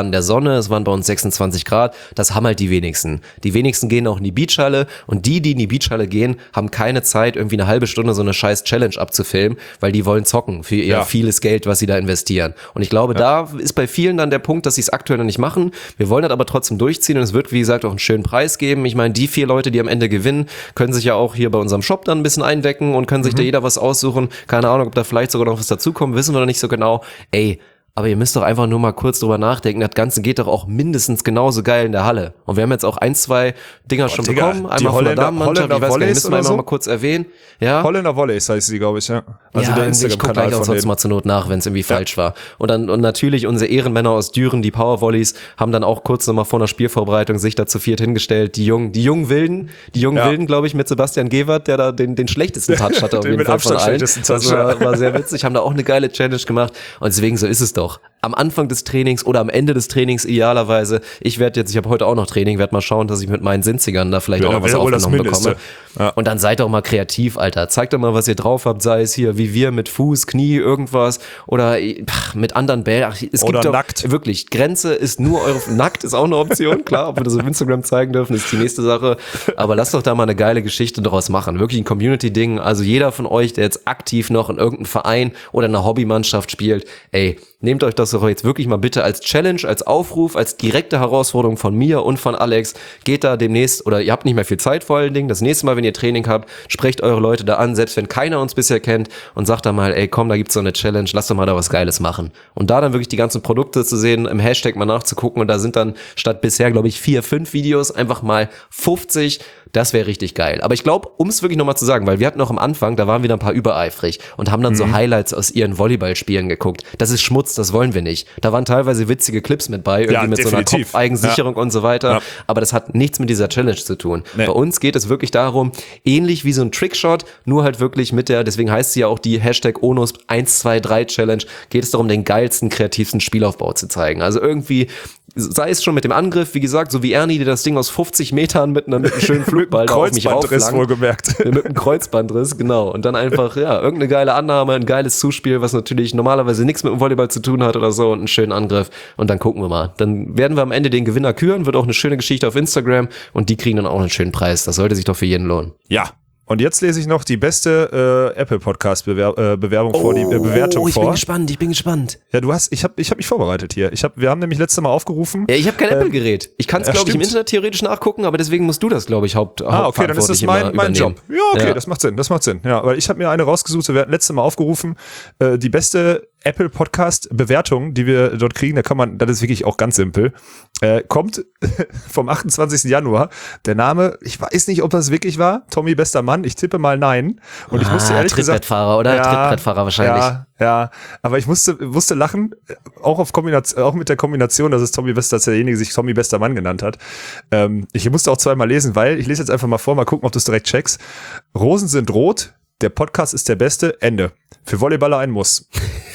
waren in der Sonne, es waren bei uns sechsundzwanzig Grad, das haben halt die wenigsten. Die wenigsten gehen auch in die Beachhalle und die, die in die Beachhalle gehen, haben keine Zeit, irgendwie eine halbe Stunde so eine scheiß Challenge abzufilmen, weil die wollen zocken für ihr Ja. vieles Geld, was sie da investieren. Und ich glaube, ja. da ist bei vielen dann der Punkt, dass sie es aktuell noch nicht machen. Wir wollen das aber trotzdem durchziehen und es wird, wie gesagt, auch einen schönen Preis geben. Ich meine, die vier Leute, die am Ende gewinnen, können sich ja auch hier bei unserem Shop dann ein bisschen eindecken und können sich mhm. da jeder was aussuchen. Keine Ahnung, ob da vielleicht sogar noch was dazukommt, wissen wir noch nicht so genau. Ey, aber ihr müsst doch einfach nur mal kurz drüber nachdenken, das Ganze geht doch auch mindestens genauso geil in der Halle. Und wir haben jetzt auch ein, zwei Dinger oh, schon Digga, bekommen. Einmal von der Damenmannschaft, ich weiß gar nicht, müssen wir einmal so? mal kurz erwähnen. Ja? Holländer Volleys heißt sie, glaube ich, ja. Also ja, der ich gucke gleich auch sonst mal zur Not nach, wenn es irgendwie ja. falsch war. Und dann und natürlich unsere Ehrenmänner aus Düren, die Powervolleys, haben dann auch kurz nochmal vor einer Spielvorbereitung sich da zu viert hingestellt. Die jungen, die jungen Wilden, die jungen ja. Wilden, glaube ich, mit Sebastian Gewert, der da den, den schlechtesten Touch hatte auf jeden mit Fall Abstand von allen. Touch, das war, war sehr witzig, haben da auch eine geile Challenge gemacht. Und deswegen, so ist es doch. Am Anfang des Trainings oder am Ende des Trainings idealerweise. Ich werde jetzt, ich habe heute auch noch Training, werde mal schauen, dass ich mit meinen Sinzigern da vielleicht ja, auch noch was aufgenommen bekomme. Ja. Und dann seid doch mal kreativ, Alter. Zeigt doch mal, was ihr drauf habt, sei es hier wie wir mit Fuß, Knie, irgendwas oder ach, mit anderen Bällen. Ach, es oder gibt nackt. Doch, wirklich, Grenze ist nur eure, nackt ist auch eine Option, klar, ob wir das auf Instagram zeigen dürfen, ist die nächste Sache. Aber lasst doch da mal eine geile Geschichte daraus machen. Wirklich ein Community-Ding. Also jeder von euch, der jetzt aktiv noch in irgendeinem Verein oder einer Hobbymannschaft spielt, ey, nehmt euch das doch jetzt wirklich mal bitte als Challenge, als Aufruf, als direkte Herausforderung von mir und von Alex. Geht da demnächst, oder ihr habt nicht mehr viel Zeit vor allen Dingen, das nächste Mal, wenn ihr Training habt, sprecht eure Leute da an, selbst wenn keiner uns bisher kennt und sagt da mal, ey komm, da gibt's so eine Challenge, lasst doch mal da was Geiles machen. Und da dann wirklich die ganzen Produkte zu sehen, im Hashtag mal nachzugucken und da sind dann statt bisher, glaube ich, vier, fünf Videos, einfach mal fünfzig. Das wäre richtig geil. Aber ich glaube, um es wirklich nochmal zu sagen, weil wir hatten noch am Anfang, da waren wieder ein paar übereifrig und haben dann mhm. so Highlights aus ihren Volleyballspielen geguckt. Das ist Schmutz, das wollen wir nicht. Da waren teilweise witzige Clips mit bei, irgendwie ja, mit definitiv. so einer Kopfeigensicherung ja. und so weiter. Ja. Aber das hat nichts mit dieser Challenge zu tun. Nee. Bei uns geht es wirklich darum, ähnlich wie so ein Trickshot, nur halt wirklich mit der, deswegen heißt sie ja auch die Hashtag Onus eins zwei drei Challenge, geht es darum, den geilsten, kreativsten Spielaufbau zu zeigen. Also irgendwie, sei es schon mit dem Angriff, wie gesagt, so wie Ernie, der das Ding aus fünfzig Metern mit, einer, mit einem schönen Flugball da auf mich Kreuzbandriss wohlgemerkt. Mit einem Kreuzbandriss, genau. Und dann einfach, ja, irgendeine geile Annahme, ein geiles Zuspiel, was natürlich normalerweise nichts mit dem Volleyball zu tun hat oder so und einen schönen Angriff. Und dann gucken wir mal. Dann werden wir am Ende den Gewinner küren, wird auch eine schöne Geschichte auf Instagram und die kriegen dann auch einen schönen Preis. Das sollte sich doch für jeden lohnen. Ja. Und jetzt lese ich noch die beste äh, Apple-Podcast-Bewerbung äh, vor, die äh, Bewertung oh, ich vor. Ich bin gespannt, ich bin gespannt. Ja, du hast, ich habe ich hab mich vorbereitet hier. Ich hab, wir haben nämlich letztes Mal aufgerufen. Ja, ich habe kein äh, Apple-Gerät. Ich kann es, glaube ich, im Internet theoretisch nachgucken, aber deswegen musst du das, glaube ich, haupt Ah, okay, dann ist das mein, mein Job. Ja, okay, ja. das macht Sinn, das macht Sinn. Ja, weil ich habe mir eine rausgesucht, wir hatten letztes Mal aufgerufen, äh, die beste Apple Podcast Bewertung, die wir dort kriegen, da kann man, das ist wirklich auch ganz simpel, äh, kommt vom achtundzwanzigsten Januar. Der Name, ich weiß nicht, ob das wirklich war, Tommy bester Mann, ich tippe mal nein. Und ich ah, musste ehrlich gesagt, Trittbrettfahrer, oder? Ja, Trittbrettfahrer wahrscheinlich. Ja, ja, aber ich musste, musste lachen, auch auf Kombination, auch mit der Kombination, dass es Tommy Bester, dass derjenige sich Tommy bester Mann genannt hat. Ähm, ich musste auch zweimal lesen, weil, ich lese jetzt einfach mal vor, mal gucken, ob du es direkt checkst. Rosen sind rot, der Podcast ist der beste, Ende. Für Volleyballer ein Muss.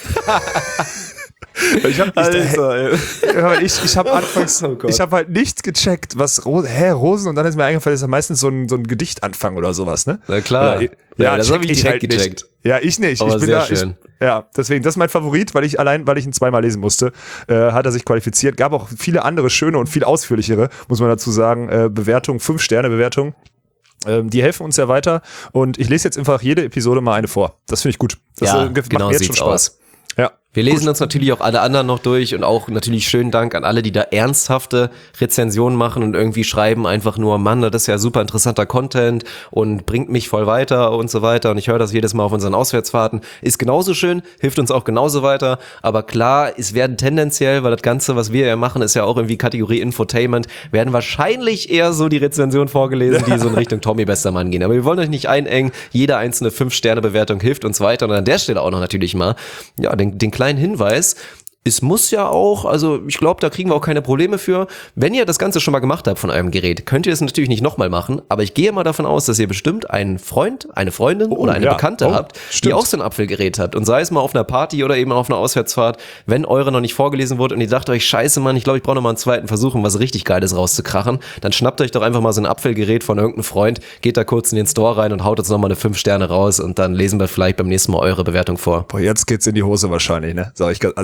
ich habe Alter, ich, ich habe anfangs, oh ich habe halt nicht gecheckt, was Rosen, hä, Rosen, und dann ist mir eingefallen, das ist ja meistens so ein, so ein Gedichtanfang oder sowas, ne? Na klar. Oder, ja, ja, das habe ich direkt halt gecheckt. Nicht. Ja, ich nicht. Aber ich bin sehr da, schön. Ich, ja, deswegen, das ist mein Favorit, weil ich allein, weil ich ihn zweimal lesen musste, äh, hat er sich qualifiziert. Gab auch viele andere schöne und viel ausführlichere, muss man dazu sagen, äh, Bewertungen, fünf Sterne Bewertungen. Ähm, die helfen uns ja weiter und ich lese jetzt einfach jede Episode mal eine vor. Das finde ich gut. Das ja, äh, macht genau mir jetzt schon Spaß. Aus. Ja. Wir lesen uns natürlich auch alle anderen noch durch und auch natürlich schönen Dank an alle, die da ernsthafte Rezensionen machen und irgendwie schreiben einfach nur, Mann, das ist ja super interessanter Content und bringt mich voll weiter und so weiter und ich höre das jedes Mal auf unseren Auswärtsfahrten. Ist genauso schön, hilft uns auch genauso weiter, aber klar, es werden tendenziell, weil das Ganze, was wir ja machen, ist ja auch irgendwie Kategorie Infotainment, werden wahrscheinlich eher so die Rezensionen vorgelesen, die so in Richtung Tommy Bestermann gehen. Aber wir wollen euch nicht einengen, jede einzelne fünf Sterne Bewertung hilft uns weiter und an der Stelle auch noch natürlich mal, ja, den, den kleinen Hinweis, es muss ja auch, also ich glaube, da kriegen wir auch keine Probleme für. Wenn ihr das Ganze schon mal gemacht habt von eurem Gerät, könnt ihr es natürlich nicht nochmal machen, aber ich gehe mal davon aus, dass ihr bestimmt einen Freund, eine Freundin oh, oder eine ja. Bekannte oh, habt, stimmt. die auch so ein Apfelgerät hat und sei es mal auf einer Party oder eben auf einer Auswärtsfahrt, wenn eure noch nicht vorgelesen wurde und ihr dacht euch, scheiße Mann, ich glaube, ich brauche noch mal einen zweiten Versuch, um was richtig Geiles rauszukrachen, dann schnappt euch doch einfach mal so ein Apfelgerät von irgendeinem Freund, geht da kurz in den Store rein und haut jetzt nochmal eine fünf Sterne raus und dann lesen wir vielleicht beim nächsten Mal eure Bewertung vor. Boah, jetzt geht's in die Hose wahrscheinlich, ne? Sag ich, also jetzt könnte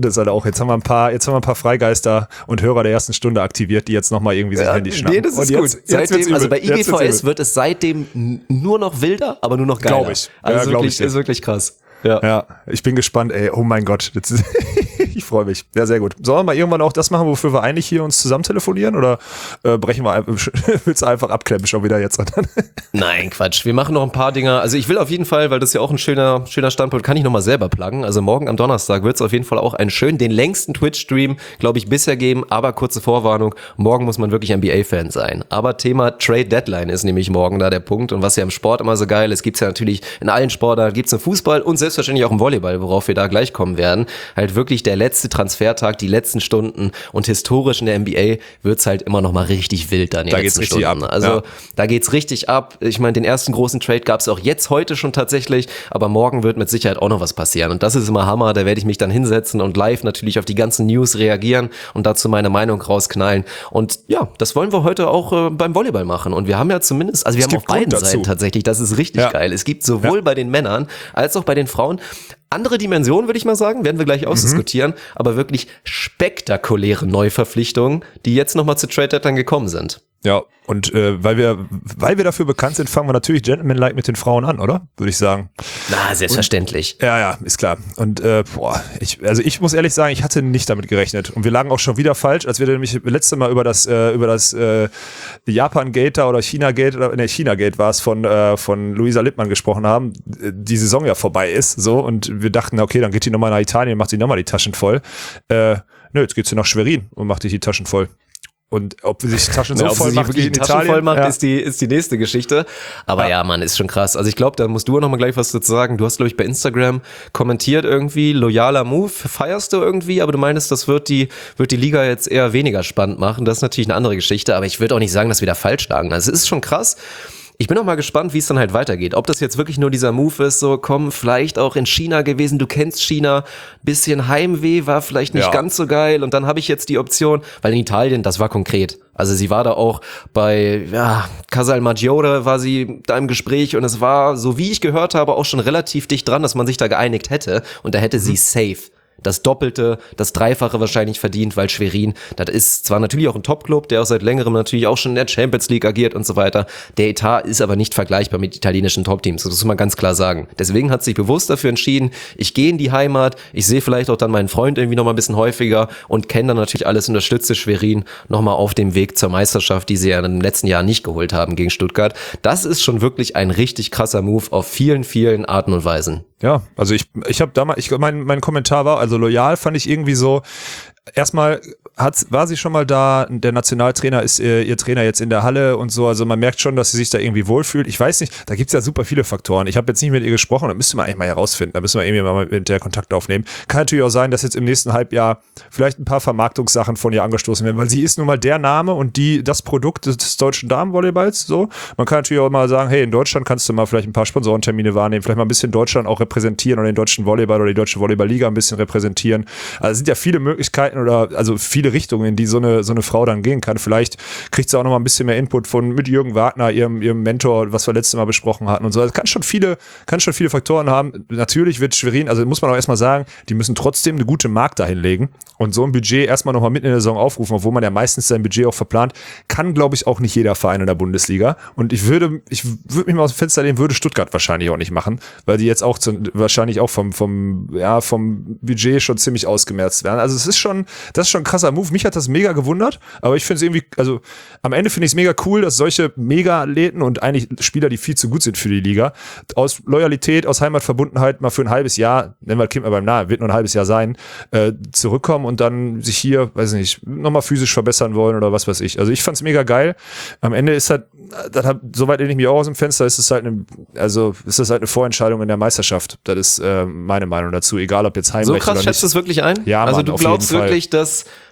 finde es halt auch, jetzt haben wir ein paar, jetzt haben wir ein paar Freigeister und Hörer der ersten Stunde aktiviert, die jetzt nochmal irgendwie sich Ja, Handy schnappen. nee, das ist und gut. Jetzt, jetzt seitdem, also bei I G V S übel. wird es seitdem n- nur noch wilder, aber nur noch geiler. Glaub ich. Also Ja, ist, glaub wirklich, ich dir. ist wirklich krass. Ja. Ja, ich bin gespannt, ey, oh mein Gott. Jetzt ist ich freue mich. Ja, sehr gut. Sollen wir mal irgendwann auch das machen, wofür wir eigentlich hier uns zusammen telefonieren? Oder äh, brechen wir einfach, willst du einfach abklemmen schon wieder jetzt? Nein, Quatsch. Wir machen noch ein paar Dinger. Also ich will auf jeden Fall, weil das ja auch ein schöner, schöner Standpunkt, kann ich nochmal selber pluggen. Also morgen am Donnerstag wird es auf jeden Fall auch einen schönen, den längsten Twitch-Stream, glaube ich, bisher geben. Aber kurze Vorwarnung, morgen muss man wirklich N B A-Fan sein. Aber Thema Trade Deadline ist nämlich morgen da der Punkt. Und was ja im Sport immer so geil ist, gibt's ja natürlich in allen Sportarten, gibt's im Fußball und selbstverständlich auch im Volleyball, worauf wir da gleich kommen werden. Halt wirklich der letzte Transfertag, die letzten Stunden und historisch in der N B A wird's halt immer noch mal richtig wild dann in den Da geht's letzten richtig Stunden. ab. Also Ja. da geht's richtig ab. Ich meine, den ersten großen Trade gab's auch jetzt heute schon tatsächlich, aber morgen wird mit Sicherheit auch noch was passieren. Und das ist immer Hammer, da werde ich mich dann hinsetzen und live natürlich auf die ganzen News reagieren und dazu meine Meinung rausknallen. Und ja, das wollen wir heute auch äh, beim Volleyball machen. Und wir haben ja zumindest, also wir Es haben auf gibt Grund beiden dazu. Seiten tatsächlich, das ist richtig Ja. geil. Es gibt sowohl Ja. bei den Männern als auch bei den Frauen andere Dimensionen, würde ich mal sagen, werden wir gleich ausdiskutieren, aber wirklich spektakuläre Neuverpflichtungen, die jetzt nochmal zu Trade Deadline gekommen sind. Ja, und äh, weil wir weil wir dafür bekannt sind, fangen wir natürlich Gentleman-like mit den Frauen an, oder? Würde ich sagen. Na, selbstverständlich. Ja, ja, ist klar. Und äh, boah, ich, also ich muss ehrlich sagen, ich hatte nicht damit gerechnet. Und wir lagen auch schon wieder falsch, als wir nämlich letzte Mal über das äh, über das äh, Japan-Gate da oder China-Gate oder ne, China-Gate war es von äh, von Luisa Lippmann gesprochen haben, äh, die Saison ja vorbei ist, so, und wir dachten, okay, dann geht die nochmal nach Italien und macht sie nochmal die Taschen voll. Äh, nö, jetzt geht sie nach Schwerin und macht sich die Taschen voll. Und ob sie sich die Taschen so Ja, ob voll sie sich macht wirklich wie in die Taschen Italien, voll macht, ja. ist die ist die nächste Geschichte. Aber ja. ja, Mann, ist schon krass. Also ich glaube, da musst du auch noch mal gleich was dazu sagen. Du hast, glaube ich, bei Instagram kommentiert irgendwie, loyaler Move, feierst du irgendwie, aber du meinst, das wird die wird die Liga jetzt eher weniger spannend machen. Das ist natürlich eine andere Geschichte, aber ich würde auch nicht sagen, dass wir da falsch lagen. Also es ist schon krass. Ich bin auch mal gespannt, wie es dann halt weitergeht. Ob das jetzt wirklich nur dieser Move ist, so komm, vielleicht auch in China gewesen, du kennst China, bisschen Heimweh, war vielleicht nicht Ja. ganz so geil und dann habe ich jetzt die Option, weil in Italien, das war konkret. Also sie war da auch bei ja, Casal Maggiore war sie da im Gespräch und es war, so wie ich gehört habe, auch schon relativ dicht dran, dass man sich da geeinigt hätte und da hätte sie safe das Doppelte, das Dreifache wahrscheinlich verdient, weil Schwerin, das ist zwar natürlich auch ein Top-Club, der auch seit längerem natürlich auch schon in der Champions League agiert und so weiter. Der Etat ist aber nicht vergleichbar mit italienischen Top-Teams. Das muss man ganz klar sagen. Deswegen hat sich bewusst dafür entschieden, ich gehe in die Heimat, ich sehe vielleicht auch dann meinen Freund irgendwie noch mal ein bisschen häufiger und kenne dann natürlich alles, unterstütze Schwerin noch mal auf dem Weg zur Meisterschaft, die sie ja in den letzten Jahren nicht geholt haben gegen Stuttgart. Das ist schon wirklich ein richtig krasser Move auf vielen, vielen Arten und Weisen. Ja, also ich ich habe damals, ich mein mein Kommentar war, also loyal fand ich irgendwie so, erstmal hat, war sie schon mal da, der Nationaltrainer ist ihr, ihr Trainer jetzt in der Halle und so, also man merkt schon, dass sie sich da irgendwie wohlfühlt. Ich weiß nicht, da gibt's ja super viele Faktoren. Ich habe jetzt nicht mit ihr gesprochen, da müsste man eigentlich mal herausfinden, da müssen wir irgendwie mal mit der Kontakt aufnehmen. Kann natürlich auch sein, dass jetzt im nächsten Halbjahr vielleicht ein paar Vermarktungssachen von ihr angestoßen werden, weil sie ist nun mal der Name und die das Produkt des deutschen Damenvolleyballs, so. Man kann natürlich auch mal sagen, hey, in Deutschland kannst du mal vielleicht ein paar Sponsorentermine wahrnehmen, vielleicht mal ein bisschen Deutschland auch repräsentieren oder den deutschen Volleyball oder die deutsche Volleyballliga ein bisschen repräsentieren. Also es sind ja viele Möglichkeiten oder also viele Richtungen, in die so eine so eine Frau dann gehen kann. Vielleicht kriegt sie auch noch mal ein bisschen mehr Input von mit Jürgen Wagner, ihrem ihrem Mentor, was wir letztes Mal besprochen hatten und so. Es kann schon viele kann schon viele Faktoren haben. Natürlich wird Schwerin, also muss man auch erstmal sagen, die müssen trotzdem eine gute Marke dahin legen und so ein Budget erstmal noch mal mitten in der Saison aufrufen, obwohl man ja meistens sein Budget auch verplant, kann, glaube ich, auch nicht jeder Verein in der Bundesliga. Und ich würde ich würde mich mal aus dem Fenster lehnen, würde Stuttgart wahrscheinlich auch nicht machen, weil die jetzt auch zu, wahrscheinlich auch vom vom ja vom Budget schon ziemlich ausgemerzt werden. Also es ist schon das ist schon ein krasser Move. Mich hat das mega gewundert, aber ich finde es irgendwie, also am Ende finde ich es mega cool, dass solche Mega-Athleten und eigentlich Spieler, die viel zu gut sind für die Liga, aus Loyalität, aus Heimatverbundenheit mal für ein halbes Jahr, nennen wir Kind mal beim Namen, wird nur ein halbes Jahr sein, äh, zurückkommen und dann sich hier, weiß nicht, nochmal physisch verbessern wollen oder was weiß ich. Also ich fand es mega geil. Am Ende ist halt, das hat, soweit lehne ich mich auch aus dem Fenster, ist es halt eine, also ist das halt eine Vorentscheidung in der Meisterschaft. Das ist äh, meine Meinung dazu, egal ob jetzt Heimrecht So krass oder schätzt nicht. du es wirklich ein? Ja, also Mann, du auf glaubst jeden Fall. wirklich, dass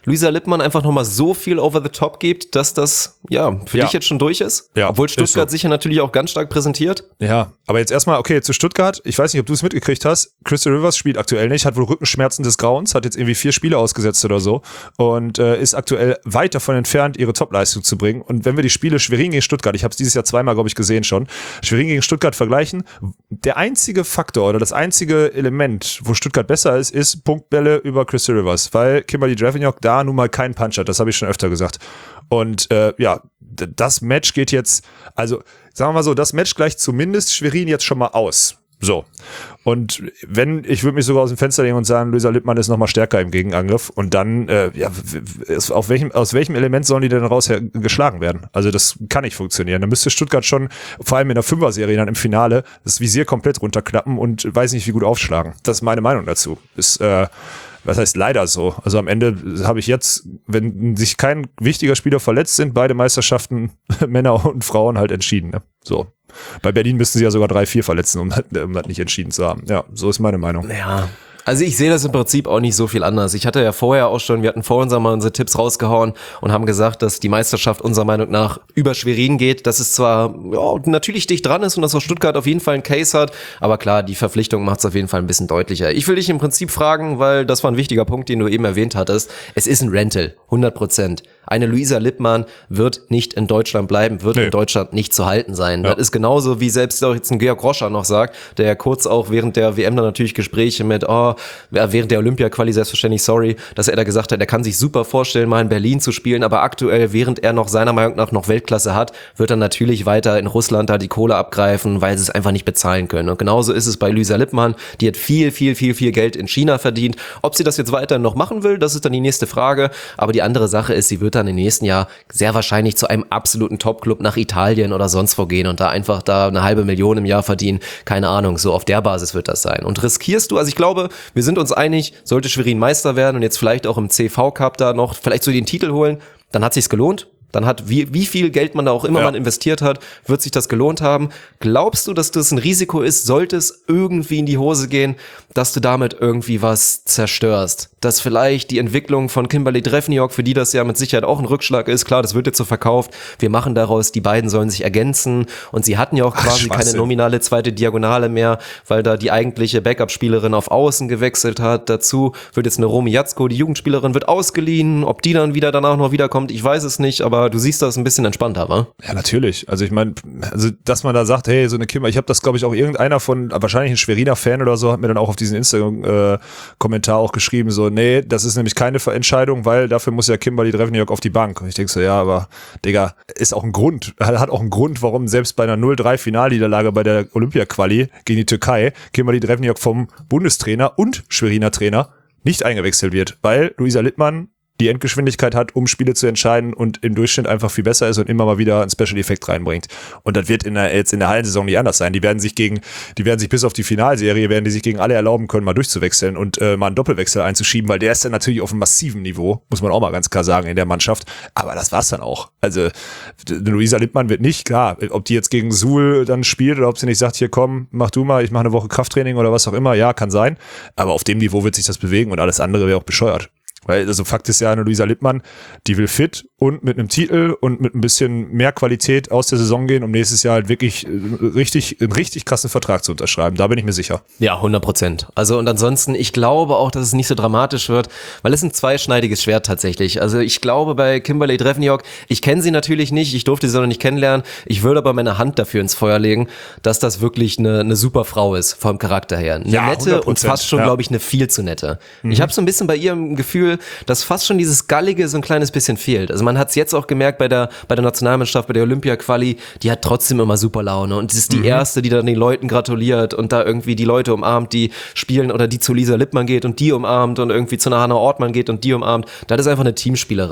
Luisa Lippmann einfach nochmal so viel over the top gibt, dass das, ja, für Ja. dich jetzt schon durch ist? Ja, Obwohl ist Stuttgart so. sich ja natürlich auch ganz stark präsentiert. Ja, aber jetzt erstmal, okay, zu Stuttgart. Ich weiß nicht, ob du es mitgekriegt hast. Crystal Rivers spielt aktuell nicht, hat wohl Rückenschmerzen des Grauens, hat jetzt irgendwie vier Spiele ausgesetzt oder so und äh, ist aktuell weit davon entfernt, ihre Topleistung zu bringen. Und wenn wir die Spiele Schwerin gegen Stuttgart, ich habe es dieses Jahr zweimal, glaube ich, gesehen schon, Schwerin gegen Stuttgart vergleichen, der einzige Faktor oder das einzige Element, wo Stuttgart besser ist, ist Punktbälle über Crystal Rivers, weil Kimberly Dreveniok da nun mal keinen Punch hat, das habe ich schon öfter gesagt. Und äh, ja, d- das Match geht jetzt, also sagen wir mal so, das Match gleicht zumindest Schwerin jetzt schon mal aus. So. Und wenn, ich würde mich sogar aus dem Fenster legen und sagen, Luisa Lippmann ist nochmal stärker im Gegenangriff und dann, äh, ja, w- w- auf welchem, aus welchem Element sollen die denn raus her- geschlagen werden? Also das kann nicht funktionieren. Da müsste Stuttgart schon, vor allem in der Fünfer-Serie dann im Finale, das Visier komplett runterklappen und weiß nicht, wie gut aufschlagen. Das ist meine Meinung dazu. Ist, äh, was heißt leider so? Also am Ende habe ich jetzt, wenn sich kein wichtiger Spieler verletzt sind, beide Meisterschaften, Männer und Frauen halt entschieden. Ne? So. Bei Berlin müssten sie ja sogar drei, vier verletzen, um das, um das nicht entschieden zu haben. Ja, so ist meine Meinung. Ja. Also ich sehe das im Prinzip auch nicht so viel anders. Ich hatte ja vorher auch schon, wir hatten vor uns einmal unsere Tipps rausgehauen und haben gesagt, dass die Meisterschaft unserer Meinung nach über Schwerin geht, dass es zwar ja, natürlich dicht dran ist und dass auch Stuttgart auf jeden Fall einen Case hat, aber klar, die Verpflichtung macht es auf jeden Fall ein bisschen deutlicher. Ich will dich im Prinzip fragen, weil das war ein wichtiger Punkt, den du eben erwähnt hattest. Es ist ein Rental, hundert Prozent. Eine Luisa Lippmann wird nicht in Deutschland bleiben, wird Nee. in Deutschland nicht zu halten sein. Ja. Das ist genauso, wie selbst auch jetzt ein Georg Roscher noch sagt, der ja kurz auch während der W M dann natürlich Gespräche mit, oh, ja, während der Olympia-Quali selbstverständlich, sorry, dass er da gesagt hat, er kann sich super vorstellen, mal in Berlin zu spielen, aber aktuell, während er noch seiner Meinung nach noch Weltklasse hat, wird er natürlich weiter in Russland da die Kohle abgreifen, weil sie es einfach nicht bezahlen können. Und genauso ist es bei Luisa Lippmann, die hat viel, viel, viel, viel Geld in China verdient. Ob sie das jetzt weiterhin noch machen will, das ist dann die nächste Frage, aber die andere Sache ist, sie wird dann im nächsten Jahr sehr wahrscheinlich zu einem absoluten Top-Club nach Italien oder sonst wo gehen und da einfach da eine halbe Million im Jahr verdienen. Keine Ahnung, so auf der Basis wird das sein. Und riskierst du, also ich glaube, wir sind uns einig, sollte Schwerin Meister werden und jetzt vielleicht auch im C V-Cup da noch vielleicht so den Titel holen, dann hat sich's gelohnt. Dann hat, wie, wie viel Geld man da auch immer Ja. man investiert hat, wird sich das gelohnt haben. Glaubst du, dass das ein Risiko ist, sollte es irgendwie in die Hose gehen, dass du damit irgendwie was zerstörst? Dass vielleicht die Entwicklung von Kimberly Dreveniok, für die das ja mit Sicherheit auch ein Rückschlag ist, klar, das wird jetzt so verkauft, wir machen daraus, die beiden sollen sich ergänzen und sie hatten ja auch Ach, quasi keine Schwachsinn. nominale zweite Diagonale mehr, weil da die eigentliche Backup-Spielerin auf Außen gewechselt hat. Dazu wird jetzt eine Romy Jatzko, die Jugendspielerin, wird ausgeliehen. Ob die dann wieder danach noch wiederkommt, ich weiß es nicht, aber du siehst das ein bisschen entspannter, wa? Ja, natürlich. Also ich meine, also dass man da sagt, hey, so eine Kimber, ich habe das, glaube ich, auch irgendeiner von, wahrscheinlich ein Schweriner Fan oder so, hat mir dann auch auf diesen Instagram-Kommentar auch geschrieben, so, nee, das ist nämlich keine Entscheidung, weil dafür muss ja Kimberly Dreveniok auf die Bank. Und ich denke so, ja, aber Digga, ist auch ein Grund, hat auch einen Grund, warum selbst bei einer null drei Finalniederlage bei der Olympia-Quali gegen die Türkei Kimberly Dreveniok vom Bundestrainer und Schweriner Trainer nicht eingewechselt wird, weil Luisa Lippmann die Endgeschwindigkeit hat, um Spiele zu entscheiden und im Durchschnitt einfach viel besser ist und immer mal wieder einen Special-Effekt reinbringt. Und das wird in der, jetzt in der Hallensaison nicht anders sein. Die werden sich gegen, die werden sich bis auf die Finalserie, werden die sich gegen alle erlauben können, mal durchzuwechseln und äh, mal einen Doppelwechsel einzuschieben, weil der ist dann natürlich auf einem massiven Niveau, muss man auch mal ganz klar sagen, in der Mannschaft. Aber das war's dann auch. Also Luisa Lippmann wird nicht, klar, ob die jetzt gegen Suhl dann spielt oder ob sie nicht sagt, hier komm, mach du mal, ich mache eine Woche Krafttraining oder was auch immer, ja, kann sein. Aber auf dem Niveau wird sich das bewegen und alles andere wäre auch bescheuert. Weil, also Fakt ist ja, eine Luisa Lippmann, die will fit und mit einem Titel und mit ein bisschen mehr Qualität aus der Saison gehen, um nächstes Jahr halt wirklich richtig, einen richtig krassen Vertrag zu unterschreiben. Da bin ich mir sicher. Ja, hundert Prozent. Also und ansonsten, ich glaube auch, dass es nicht so dramatisch wird, weil es ein zweischneidiges Schwert tatsächlich. Also ich glaube bei Kimberly Dreveniok, ich kenne sie natürlich nicht, ich durfte sie noch nicht kennenlernen, ich würde aber meine Hand dafür ins Feuer legen, dass das wirklich eine, eine super Frau ist, vom Charakter her. Eine Ja, nette hundert Prozent, und fast schon, ja. glaube ich, eine viel zu nette. Mhm. Ich habe so ein bisschen bei ihr im Gefühl, dass fast schon dieses Gallige so ein kleines bisschen fehlt. Also man hat es jetzt auch gemerkt bei der bei der Nationalmannschaft, bei der Olympia-Quali, die hat trotzdem immer super Laune und sie ist die Mhm. Erste, die dann den Leuten gratuliert und da irgendwie die Leute umarmt, die spielen oder die zu Lisa Lippmann geht und die umarmt und irgendwie zu einer Hannah Ortmann geht und die umarmt. Das ist einfach eine Teamspielerin.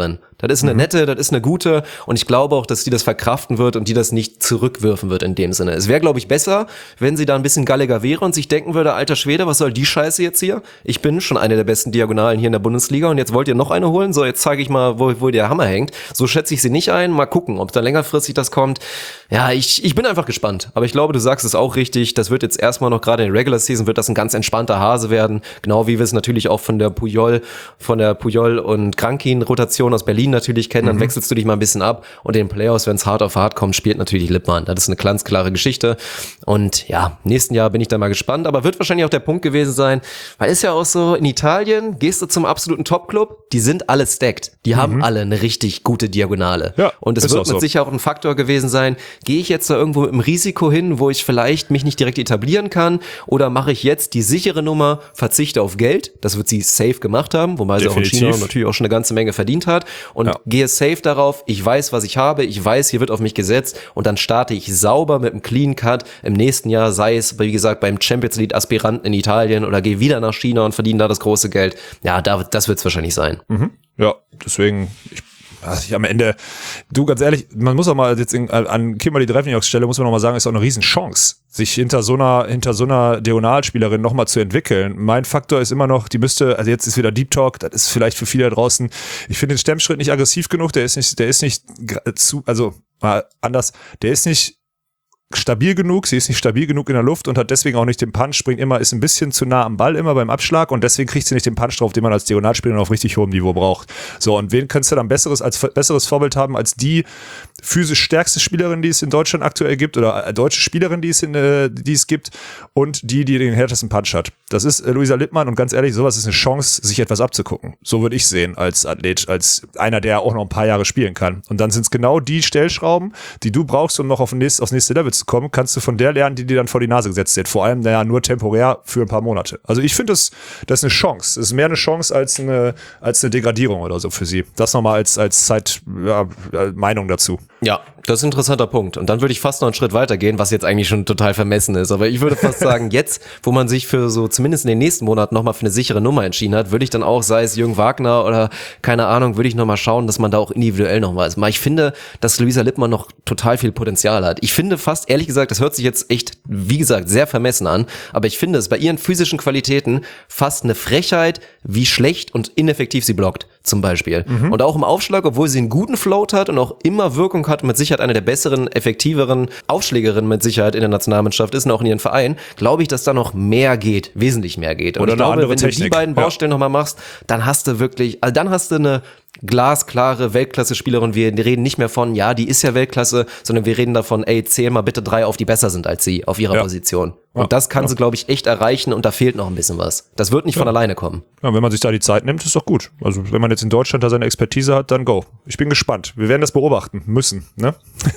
Das ist eine mhm. nette, das ist eine gute und ich glaube auch, dass die das verkraften wird und die das nicht zurückwürfen wird in dem Sinne. Es wäre, glaube ich, besser, wenn sie da ein bisschen galliger wäre und sich denken würde, alter Schwede, was soll die Scheiße jetzt hier? Ich bin schon eine der besten Diagonalen hier in der Bundesliga und jetzt wollt ihr noch eine holen? So, jetzt zeige ich mal, wo, wo der Hammer hängt. So schätze ich sie nicht ein. Mal gucken, ob da längerfristig das kommt. Ja, ich, ich bin einfach gespannt. Aber ich glaube, du sagst es auch richtig. Das wird jetzt erstmal noch, gerade in der Regular Season, wird das ein ganz entspannter Hase werden. Genau wie wir es natürlich auch von der Puyol, von der Puyol und Krankin-Rotation aus Berlin natürlich kennen. Dann mhm. wechselst du dich mal ein bisschen ab und in den Playoffs, wenn es hart auf hart kommt, spielt natürlich Lippmann. Das ist eine ganz klare Geschichte. Und ja, nächsten Jahr bin ich da mal gespannt. Aber wird wahrscheinlich auch der Punkt gewesen sein, weil ist ja auch so, in Italien gehst du zum absoluten Top-Club, die sind alle stacked. Die mhm. haben alle eine richtig gute Diagonale. Ja, und es wird mit so. sicher auch ein Faktor gewesen sein, gehe ich jetzt da irgendwo mit einem Risiko hin, wo ich vielleicht mich nicht direkt etablieren kann, oder mache ich jetzt die sichere Nummer, verzichte auf Geld, das wird sie safe gemacht haben, wobei Definitiv. sie auch in China natürlich auch schon eine ganze Menge verdient hat, und ja. gehe safe darauf, ich weiß, was ich habe, ich weiß, hier wird auf mich gesetzt, und dann starte ich sauber mit einem Clean Cut im nächsten Jahr, sei es, wie gesagt, beim Champions League Aspiranten in Italien, oder gehe wieder nach China und verdiene da das große Geld. Ja, da, das wird es wahrscheinlich sein. Mhm. Ja, deswegen, ich Also ich am Ende, du, ganz ehrlich, man muss auch mal jetzt in, an Kimberly Drevniaks Stelle, muss man noch mal sagen, ist auch eine Riesenchance, sich hinter so einer, hinter so einer Diagonalspielerin noch mal zu entwickeln. Mein Faktor ist immer noch, die müsste, also jetzt ist wieder Deep Talk, das ist vielleicht für viele da draußen, ich finde den Stemmschritt nicht aggressiv genug, der ist nicht, der ist nicht zu, also mal anders, der ist nicht stabil genug, sie ist nicht stabil genug in der Luft und hat deswegen auch nicht den Punch, springt immer, ist ein bisschen zu nah am Ball immer beim Abschlag, und deswegen kriegt sie nicht den Punch drauf, den man als Diagonalspieler auf richtig hohem Niveau braucht. So, und wen könntest du dann besseres als besseres Vorbild haben als die physisch stärkste Spielerin, die es in Deutschland aktuell gibt, oder deutsche Spielerin, die es in, äh, die es gibt, und die, die den härtesten Punch hat. Das ist äh, Luisa Lippmann, und ganz ehrlich, sowas ist eine Chance, sich etwas abzugucken. So würde ich sehen als Athlet, als einer, der auch noch ein paar Jahre spielen kann. Und dann sind es genau die Stellschrauben, die du brauchst, um noch auf nächst, aufs nächste Level zu kommen, kannst du von der lernen, die dir dann vor die Nase gesetzt wird. Vor allem, naja, nur temporär für ein paar Monate. Also ich finde, das, das ist eine Chance. Das ist mehr eine Chance als eine, als eine Degradierung oder so für sie. Das nochmal als, als Zeit, ja, Meinung dazu. Ja, das ist ein interessanter Punkt. Und dann würde ich fast noch einen Schritt weiter gehen, was jetzt eigentlich schon total vermessen ist. Aber ich würde fast sagen, jetzt, wo man sich für so zumindest in den nächsten Monaten nochmal für eine sichere Nummer entschieden hat, würde ich dann auch, sei es Jürgen Wagner oder keine Ahnung, würde ich nochmal schauen, dass man da auch individuell noch was macht. Ich finde, dass Luisa Lippmann noch total viel Potenzial hat. Ich finde fast, ehrlich gesagt, das hört sich jetzt echt, wie gesagt, sehr vermessen an, aber ich finde es bei ihren physischen Qualitäten fast eine Frechheit, wie schlecht und ineffektiv sie blockt, zum Beispiel. Mhm. Und auch im Aufschlag, obwohl sie einen guten Float hat und auch immer Wirkung hat, mit Sicherheit eine der besseren, effektiveren Aufschlägerinnen mit Sicherheit in der Nationalmannschaft ist und auch in ihren Verein, glaube ich, dass da noch mehr geht, wesentlich mehr geht. Und Oder ich glaube, wenn Technik. du die beiden Baustellen ja. nochmal machst, dann hast du wirklich, also dann hast du eine glasklare Weltklasse-Spielerin. Wir reden nicht mehr von, ja, die ist ja Weltklasse, sondern wir reden davon, ey, zähl mal bitte drei auf, die besser sind als sie auf ihrer ja. Position. Und ja. das kann ja. sie, glaube ich, echt erreichen, und da fehlt noch ein bisschen was. Das wird nicht ja. von alleine kommen. Ja, wenn man sich da die Zeit nimmt, ist doch gut. Also wenn man jetzt in Deutschland da seine Expertise hat, dann go. Ich bin gespannt. Wir werden das beobachten müssen, ne?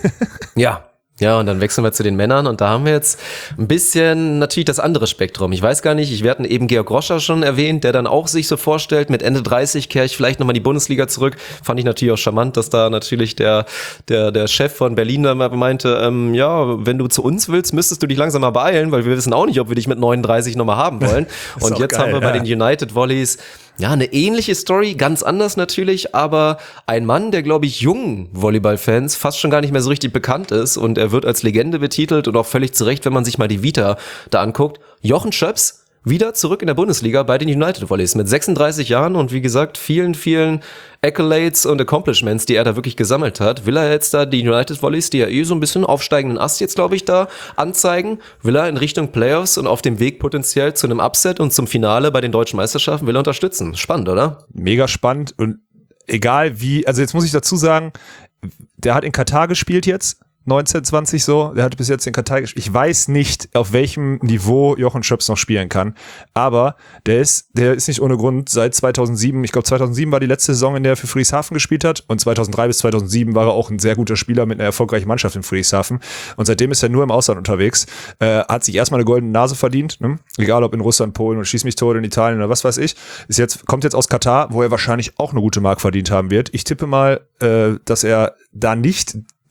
Ja. Ja, und dann wechseln wir zu den Männern, und da haben wir jetzt ein bisschen natürlich das andere Spektrum. Ich weiß gar nicht, ich werde eben Georg Roscher schon erwähnt, der dann auch sich so vorstellt, mit Ende dreißig kehre ich vielleicht nochmal in die Bundesliga zurück. Fand ich natürlich auch charmant, dass da natürlich der der der Chef von Berlin dann mal meinte, ähm, ja, wenn du zu uns willst, müsstest du dich langsam mal beeilen, weil wir wissen auch nicht, ob wir dich mit neununddreißig nochmal haben wollen. Und jetzt geil, haben wir ja. bei den United Volleys ja, eine ähnliche Story, ganz anders natürlich, aber ein Mann, der, glaube ich, jungen Volleyballfans fast schon gar nicht mehr so richtig bekannt ist, und er wird als Legende betitelt und auch völlig zu Recht, wenn man sich mal die Vita da anguckt. Jochen Schöps, wieder zurück in der Bundesliga bei den United Volleys mit sechsunddreißig Jahren und wie gesagt, vielen, vielen Accolades und Accomplishments, die er da wirklich gesammelt hat. Will er jetzt da die United Volleys, die ja eh so ein bisschen aufsteigenden Ast jetzt, glaube ich, da anzeigen? Will er in Richtung Playoffs und auf dem Weg potenziell zu einem Upset und zum Finale bei den deutschen Meisterschaften, will er unterstützen? Spannend, oder? Mega spannend, und egal wie, also jetzt muss ich dazu sagen, der hat in Katar gespielt jetzt, neunzehn, zwanzig so, der hat bis jetzt in Katar gespielt. Ich weiß nicht, auf welchem Niveau Jochen Schöps noch spielen kann, aber der ist, der ist nicht ohne Grund seit zweitausendsieben, ich glaube zweitausendsieben war die letzte Saison, in der er für Friedrichshafen gespielt hat, und zweitausenddrei bis zweitausendsieben war er auch ein sehr guter Spieler mit einer erfolgreichen Mannschaft in Friedrichshafen, und seitdem ist er nur im Ausland unterwegs, äh, hat sich erstmal eine goldene Nase verdient, ne? Egal ob in Russland, Polen oder schieß mich tot in Italien oder was weiß ich, ist jetzt, kommt jetzt aus Katar, wo er wahrscheinlich auch eine gute Mark verdient haben wird. Ich tippe mal, äh, dass er da nicht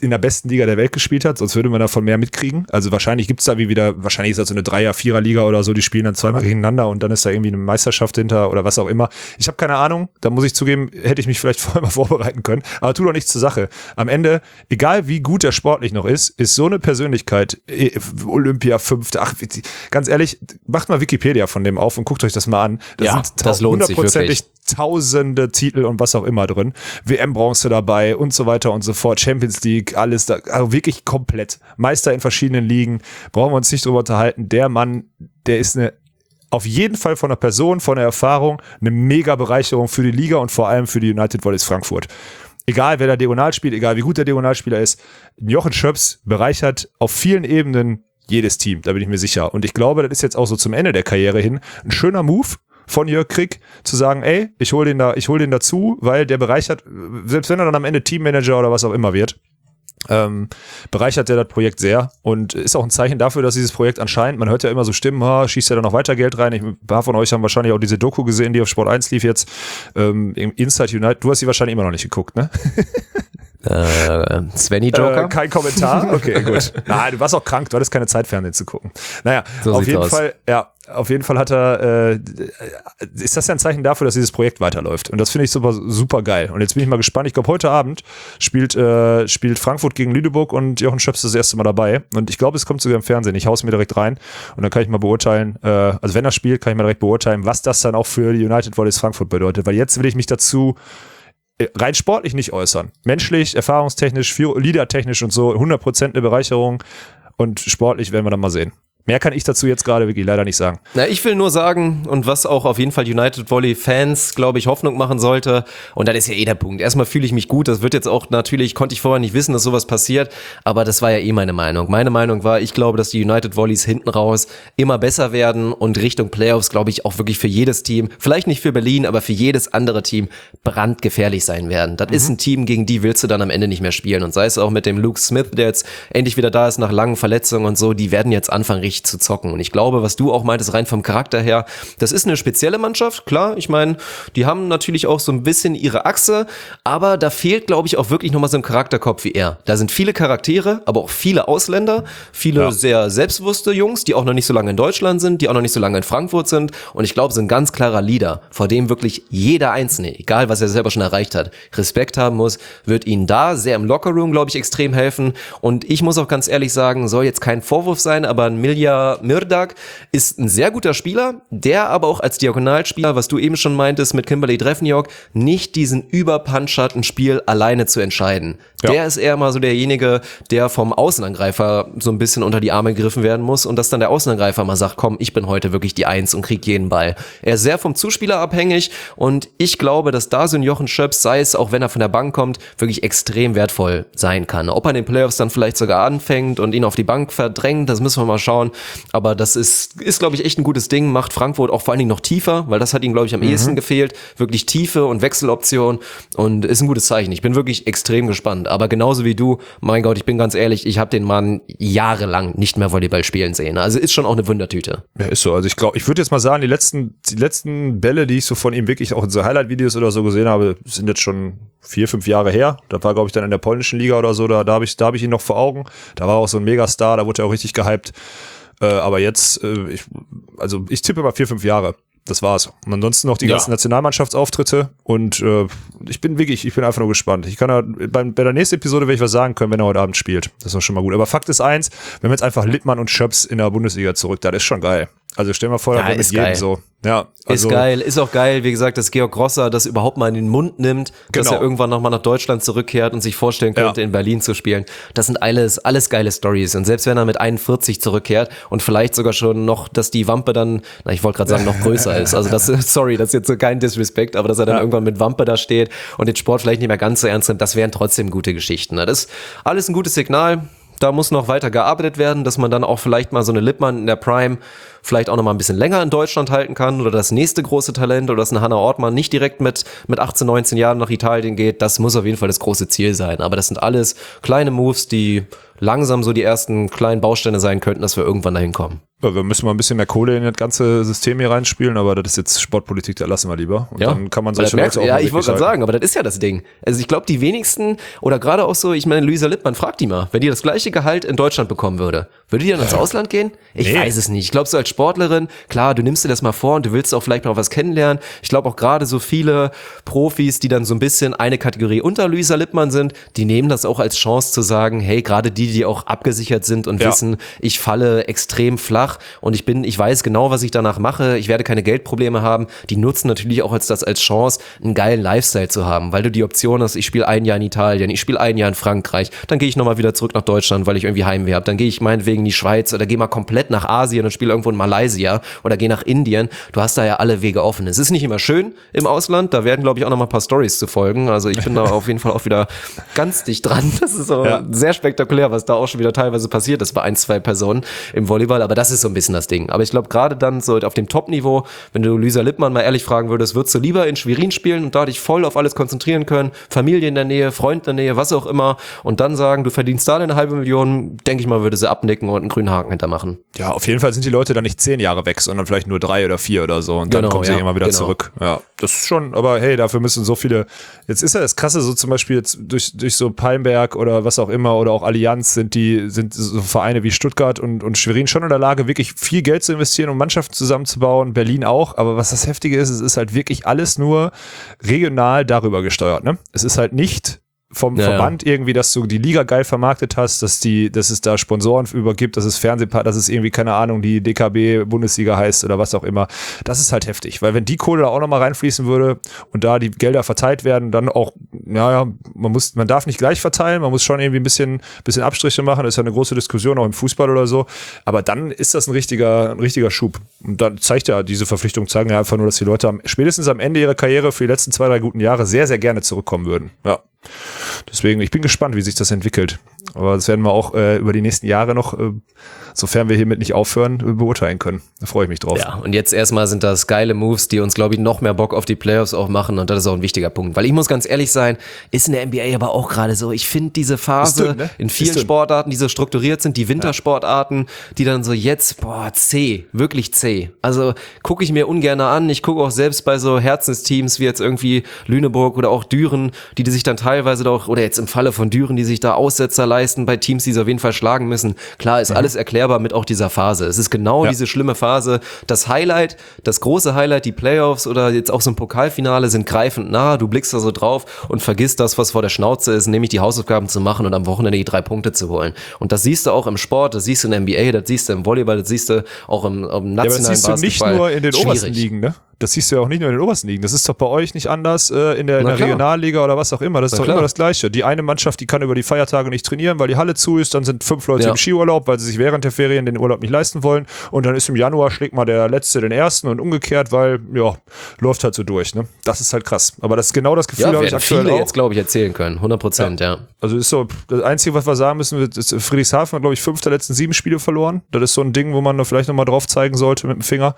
in der besten Liga der Welt gespielt hat, sonst würde man davon mehr mitkriegen. Also wahrscheinlich gibt's da wie wieder, wahrscheinlich ist das so eine Dreier-, Vierer-Liga oder so, die spielen dann zweimal gegeneinander und dann ist da irgendwie eine Meisterschaft hinter oder was auch immer. Ich habe keine Ahnung, da muss ich zugeben, hätte ich mich vielleicht vorher mal vorbereiten können, aber tu doch nichts zur Sache. Am Ende, egal wie gut der sportlich noch ist, ist so eine Persönlichkeit, Olympia fünfte, ach, ganz ehrlich, macht mal Wikipedia von dem auf und guckt euch das mal an. Da ja, sind das lohnt sich wirklich. Tausende Titel und was auch immer drin. W M-Bronze dabei und so weiter und so fort. Champions League, alles da. Also wirklich komplett. Meister in verschiedenen Ligen. Brauchen wir uns nicht drüber unterhalten. Der Mann, der ist eine, auf jeden Fall von der Person, von der Erfahrung, eine mega Bereicherung für die Liga und vor allem für die United Volleys Frankfurt. Egal, wer da Diagonal spielt, egal wie gut der Diagonalspieler ist. Jochen Schöps bereichert auf vielen Ebenen jedes Team. Da bin ich mir sicher. Und ich glaube, das ist jetzt auch so zum Ende der Karriere hin ein schöner Move von Jörg Krick, zu sagen, ey, ich hol den da, ich hol den dazu, weil der bereichert, selbst wenn er dann am Ende Teammanager oder was auch immer wird, ähm, bereichert der das Projekt sehr und ist auch ein Zeichen dafür, dass dieses Projekt anscheinend, man hört ja immer so Stimmen, ha, schießt ja da noch weiter Geld rein. Ich, ein paar von euch haben wahrscheinlich auch diese Doku gesehen, die auf Sport eins lief jetzt, ähm, im Inside United. Du hast sie wahrscheinlich immer noch nicht geguckt, ne? Äh, Svenny Joker? Äh, kein Kommentar? Okay, gut. Nein, du warst auch krank, du hattest keine Zeit, Fernsehen zu gucken. Naja, so auf jeden aus. Fall, ja, auf jeden Fall hat er, äh, ist das ja ein Zeichen dafür, dass dieses Projekt weiterläuft. Und das finde ich super, super geil. Und jetzt bin ich mal gespannt. Ich glaube, heute Abend spielt, äh, spielt Frankfurt gegen Lüneburg und Jochen Schöps das erste Mal dabei. Und ich glaube, es kommt sogar im Fernsehen. Ich hau's mir direkt rein und dann kann ich mal beurteilen, äh, also wenn er spielt, kann ich mal direkt beurteilen, was das dann auch für die United Volleys Frankfurt bedeutet. Weil jetzt will ich mich dazu rein sportlich nicht äußern. Menschlich, erfahrungstechnisch, leadertechnisch und so, hundert Prozent eine Bereicherung und sportlich werden wir dann mal sehen. Mehr kann ich dazu jetzt gerade wirklich leider nicht sagen. Na, ich will nur sagen, und was auch auf jeden Fall United Volley Fans, glaube ich, Hoffnung machen sollte, und das ist ja eh der Punkt. Erstmal fühle ich mich gut, das wird jetzt auch natürlich, konnte ich vorher nicht wissen, dass sowas passiert, aber das war ja eh meine Meinung. Meine Meinung war, ich glaube, dass die United Volleys hinten raus immer besser werden und Richtung Playoffs, glaube ich, auch wirklich für jedes Team, vielleicht nicht für Berlin, aber für jedes andere Team brandgefährlich sein werden. Das mhm. ist ein Team, gegen die willst du dann am Ende nicht mehr spielen. Und sei es auch mit dem Luke Smith, der jetzt endlich wieder da ist nach langen Verletzungen und so, die werden jetzt anfangen, richtig zu zocken. Und ich glaube, was du auch meintest, rein vom Charakter her, das ist eine spezielle Mannschaft, klar, ich meine, die haben natürlich auch so ein bisschen ihre Achse, aber da fehlt, glaube ich, auch wirklich nochmal so ein Charakterkopf wie er. Da sind viele Charaktere, aber auch viele Ausländer, viele ja. sehr selbstbewusste Jungs, die auch noch nicht so lange in Deutschland sind, die auch noch nicht so lange in Frankfurt sind und ich glaube, so ein ganz klarer Leader, vor dem wirklich jeder Einzelne, egal was er selber schon erreicht hat, Respekt haben muss, wird ihnen da sehr im Lockerroom, glaube ich, extrem helfen und ich muss auch ganz ehrlich sagen, soll jetzt kein Vorwurf sein, aber ein Milja Mirdag ist ein sehr guter Spieler, der aber auch als Diagonalspieler, was du eben schon meintest, mit Kimberly Trefniok, nicht diesen Überpunch hat, ein Spiel alleine zu entscheiden. Ja. Der ist eher mal so derjenige, der vom Außenangreifer so ein bisschen unter die Arme gegriffen werden muss und dass dann der Außenangreifer mal sagt, komm, ich bin heute wirklich die Eins und krieg jeden Ball. Er ist sehr vom Zuspieler abhängig und ich glaube, dass da so ein Jochen Schöps, sei es auch wenn er von der Bank kommt, wirklich extrem wertvoll sein kann. Ob er in den Playoffs dann vielleicht sogar anfängt und ihn auf die Bank verdrängt, das müssen wir mal schauen. Aber das ist, ist glaube ich, echt ein gutes Ding, macht Frankfurt auch vor allen Dingen noch tiefer, weil das hat ihm, glaube ich, am mhm. ehesten gefehlt. Wirklich Tiefe und Wechseloption und ist ein gutes Zeichen. Ich bin wirklich extrem gespannt. Aber genauso wie du, mein Gott, ich bin ganz ehrlich, ich habe den Mann jahrelang nicht mehr Volleyball spielen sehen. Also ist schon auch eine Wundertüte. Ja, ist so. Also ich glaube, ich würde jetzt mal sagen, die letzten, die letzten Bälle, die ich so von ihm wirklich auch in so Highlight-Videos oder so gesehen habe, sind jetzt schon vier, fünf Jahre her. Da war, glaube ich, dann in der polnischen Liga oder so, da, da habe ich, da habe ich ihn noch vor Augen. Da war auch so ein Megastar, da wurde er auch richtig gehypt. Äh, aber jetzt, äh, ich, also ich tippe mal vier, fünf Jahre. Das war's. Und ansonsten noch die ja. ganzen Nationalmannschaftsauftritte und äh, ich bin wirklich, ich bin einfach nur gespannt. Ich kann ja, bei, bei der nächsten Episode werde ich was sagen können, wenn er heute Abend spielt. Das ist doch schon mal gut. Aber Fakt ist eins, wir haben jetzt einfach Littmann und Schöps in der Bundesliga zurück. Das ist schon geil. Also stell mal vor, ja, mit jedem geil. so. Ja, also, ist geil, ist auch geil, wie gesagt, dass Georg Grosser das überhaupt mal in den Mund nimmt, dass genau. er irgendwann nochmal nach Deutschland zurückkehrt und sich vorstellen könnte, ja. in Berlin zu spielen. Das sind alles, alles geile Stories. Und selbst wenn er mit einundvierzig zurückkehrt und vielleicht sogar schon noch, dass die Wampe dann, na, ich wollte gerade sagen, noch größer ist. Also das, sorry, das ist jetzt so kein Disrespect, aber dass er dann ja. irgendwann mit Wampe da steht und den Sport vielleicht nicht mehr ganz so ernst nimmt, das wären trotzdem gute Geschichten. Das ist alles ein gutes Signal. Da muss noch weiter gearbeitet werden, dass man dann auch vielleicht mal so eine Lippmann in der Prime vielleicht auch noch mal ein bisschen länger in Deutschland halten kann oder das nächste große Talent oder dass eine Hannah Ortmann nicht direkt mit mit achtzehn, neunzehn Jahren nach Italien geht. Das muss auf jeden Fall das große Ziel sein. Aber das sind alles kleine Moves, die langsam so die ersten kleinen Bausteine sein könnten, dass wir irgendwann dahin kommen. Ja, wir müssen mal ein bisschen mehr Kohle in das ganze System hier reinspielen, aber das ist jetzt Sportpolitik, da lassen wir lieber. Und ja. dann kann man solche solche Leute auch Ja, mal ich wollte gerade halten. sagen, aber das ist ja das Ding. Also ich glaube, die wenigsten, oder gerade auch so, ich meine, Luisa Lippmann, fragt die mal, wenn die das gleiche Gehalt in Deutschland bekommen würde, würde die dann ins Ausland gehen? Ich Nee. weiß es nicht. Ich glaube, so als Sportlerin, klar, du nimmst dir das mal vor und du willst auch vielleicht mal was kennenlernen. Ich glaube auch gerade so viele Profis, die dann so ein bisschen eine Kategorie unter Luisa Lippmann sind, die nehmen das auch als Chance zu sagen, hey, gerade die, die auch abgesichert sind und Ja. wissen, ich falle extrem flach und ich bin, ich weiß genau, was ich danach mache, ich werde keine Geldprobleme haben, die nutzen natürlich auch als das als Chance, einen geilen Lifestyle zu haben, weil du die Option hast, ich spiele ein Jahr in Italien, ich spiele ein Jahr in Frankreich, dann gehe ich nochmal wieder zurück nach Deutschland, weil ich irgendwie Heimweh habe, dann gehe ich meinetwegen in die Schweiz oder gehe mal komplett nach Asien und spiele irgendwo in Malaysia oder gehe nach Indien, du hast da ja alle Wege offen. Es ist nicht immer schön im Ausland, da werden, glaube ich, auch noch mal ein paar Storys zu folgen, also ich bin da auf jeden Fall auch wieder ganz dicht dran, das ist so Ja. sehr spektakulär, was da auch schon wieder teilweise passiert ist bei ein, zwei Personen im Volleyball, aber das ist so ein bisschen das Ding. Aber ich glaube, gerade dann so auf dem Top-Niveau, wenn du Luisa Lippmann mal ehrlich fragen würdest, würdest du lieber in Schwerin spielen und da dich voll auf alles konzentrieren können, Familie in der Nähe, Freund in der Nähe, was auch immer, und dann sagen, du verdienst da eine halbe Million, denke ich mal, würde sie abnicken und einen grünen Haken hintermachen. Ja, auf jeden Fall sind die Leute dann nicht zehn Jahre weg, sondern vielleicht nur drei oder vier oder so und dann Genau, kommen sie ja, immer wieder genau. zurück. Ja, das ist schon, aber hey, dafür müssen so viele, jetzt ist ja das Krasse, so zum Beispiel jetzt durch, durch so Palmberg oder was auch immer oder auch Allianz sind die, sind so Vereine wie Stuttgart und, und Schwerin schon in der Lage, wirklich viel Geld zu investieren, um Mannschaften zusammenzubauen, Berlin auch, aber was das Heftige ist, es ist halt wirklich alles nur regional darüber gesteuert, ne? Es ist halt nicht vom Ja, Verband irgendwie, dass du die Liga geil vermarktet hast, dass die, dass es da Sponsoren übergibt, dass es Fernsehpartner, dass es irgendwie, keine Ahnung, die D K B-Bundesliga heißt oder was auch immer. Das ist halt heftig, weil wenn die Kohle da auch nochmal reinfließen würde und da die Gelder verteilt werden, dann auch, naja, man muss, man darf nicht gleich verteilen, man muss schon irgendwie ein bisschen, bisschen Abstriche machen, das ist ja eine große Diskussion auch im Fußball oder so, aber dann ist das ein richtiger, ein richtiger Schub. Und dann zeigt ja, diese Verpflichtungen zeigen ja einfach nur, dass die Leute am, spätestens am Ende ihrer Karriere für die letzten zwei, drei guten Jahre sehr, sehr gerne zurückkommen würden. Ja. Deswegen, ich bin gespannt, wie sich das entwickelt. Aber das werden wir auch äh, über die nächsten Jahre noch, äh, sofern wir hiermit nicht aufhören, äh, beurteilen können. Da freue ich mich drauf. Ja, und jetzt erstmal sind das geile Moves, die uns, glaube ich, noch mehr Bock auf die Playoffs auch machen, und das ist auch ein wichtiger Punkt. Weil ich muss ganz ehrlich sein, ist in der N B A aber auch gerade so, ich finde diese Phase Ist dünn, ne? in vielen Ist dünn. Sportarten, die so strukturiert sind, die Wintersportarten, die dann so jetzt, boah, zäh, wirklich zäh. Also gucke ich mir ungern an, ich gucke auch selbst bei so Herzensteams wie jetzt irgendwie Lüneburg oder auch Düren, die, die sich dann teilweise doch, oder jetzt im Falle von Düren, die sich da Aussetzer leisten bei Teams, die sie auf jeden Fall schlagen müssen. Klar, ist mhm. alles erklärbar mit auch dieser Phase. Es ist genau Ja. diese schlimme Phase. Das Highlight, das große Highlight, die Playoffs oder jetzt auch so ein Pokalfinale sind greifend nah. Du blickst da so drauf und vergisst das, was vor der Schnauze ist, nämlich die Hausaufgaben zu machen und am Wochenende die drei Punkte zu holen. Und das siehst du auch im Sport, das siehst du in der N B A, das siehst du im Volleyball, das siehst du auch im, im Ja, aber nationalen das siehst du nicht Basketball. nur in den Schwierig. obersten Ligen, ne? Das siehst du ja auch nicht nur in den obersten Ligen. Das ist doch bei euch nicht anders äh, in der, in Na der klar. Regionalliga oder was auch immer. Das ist Na doch klar. immer das Gleiche. Die eine Mannschaft, die kann über die Feiertage nicht trainieren, weil die Halle zu ist. Dann sind fünf Leute Ja. im Skiurlaub, weil sie sich während der Ferien den Urlaub nicht leisten wollen. Und dann ist im Januar schlägt mal der Letzte den Ersten und umgekehrt, weil, ja, läuft halt so durch, ne? Das ist halt krass. Aber das ist genau das Gefühl, Ja, habe ich werden aktuell viele auch. jetzt, glaube ich, erzählen können. hundert Prozent, ja. Also ist so, das Einzige, was wir sagen müssen, ist, Friedrichshafen hat, glaube ich, fünf der letzten sieben Spiele verloren. Das ist so ein Ding, wo man da vielleicht nochmal drauf zeigen sollte mit dem Finger.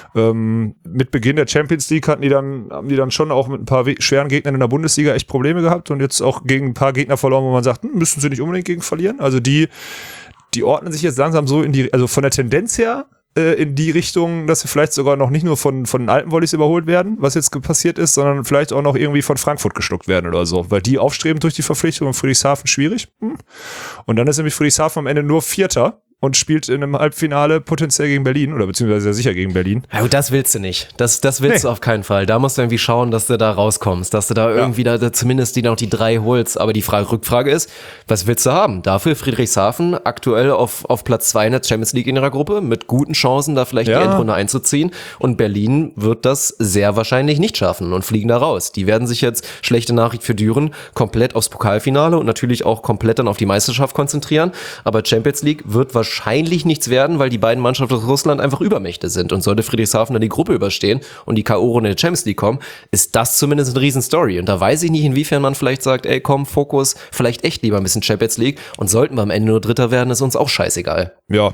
Ähm, mit Beginn der Champions League hatten die dann, haben die dann schon auch mit ein paar we- schweren Gegnern in der Bundesliga echt Probleme gehabt und jetzt auch gegen ein paar Gegner verloren, wo man sagt, hm, müssen sie nicht unbedingt gegen verlieren. Also die, die ordnen sich jetzt langsam so in die, also von der Tendenz her, äh, in die Richtung, dass sie vielleicht sogar noch nicht nur von, von den alten Volleys überholt werden, was jetzt ge- passiert ist, sondern vielleicht auch noch irgendwie von Frankfurt geschluckt werden oder so, weil die aufstreben durch die Verpflichtung und Friedrichshafen schwierig. Hm. Und dann ist nämlich Friedrichshafen am Ende nur Vierter und spielt in einem Halbfinale potenziell gegen Berlin oder beziehungsweise sehr sicher gegen Berlin. Ja gut, das willst du nicht. Das, das willst Nee. du auf keinen Fall. Da musst du irgendwie schauen, dass du da rauskommst, dass du da irgendwie da, da zumindest die noch die drei holst. Aber die Frage, Rückfrage ist, was willst du haben? Dafür Friedrichshafen aktuell auf, auf Platz zwei in der Champions League in ihrer Gruppe mit guten Chancen, da vielleicht Ja. die Endrunde einzuziehen. Und Berlin wird das sehr wahrscheinlich nicht schaffen und fliegen da raus. Die werden sich jetzt, schlechte Nachricht für Düren, komplett aufs Pokalfinale und natürlich auch komplett dann auf die Meisterschaft konzentrieren. Aber Champions League wird wahrscheinlich nichts werden, weil die beiden Mannschaften aus Russland einfach Übermächte sind. Und sollte Friedrichshafen dann die Gruppe überstehen und die K O-Runde in der Champions League kommen, ist das zumindest eine Riesenstory. Und da weiß ich nicht, inwiefern man vielleicht sagt, ey komm, Fokus, vielleicht echt lieber ein bisschen Champions League und sollten wir am Ende nur Dritter werden, ist uns auch scheißegal. Ja,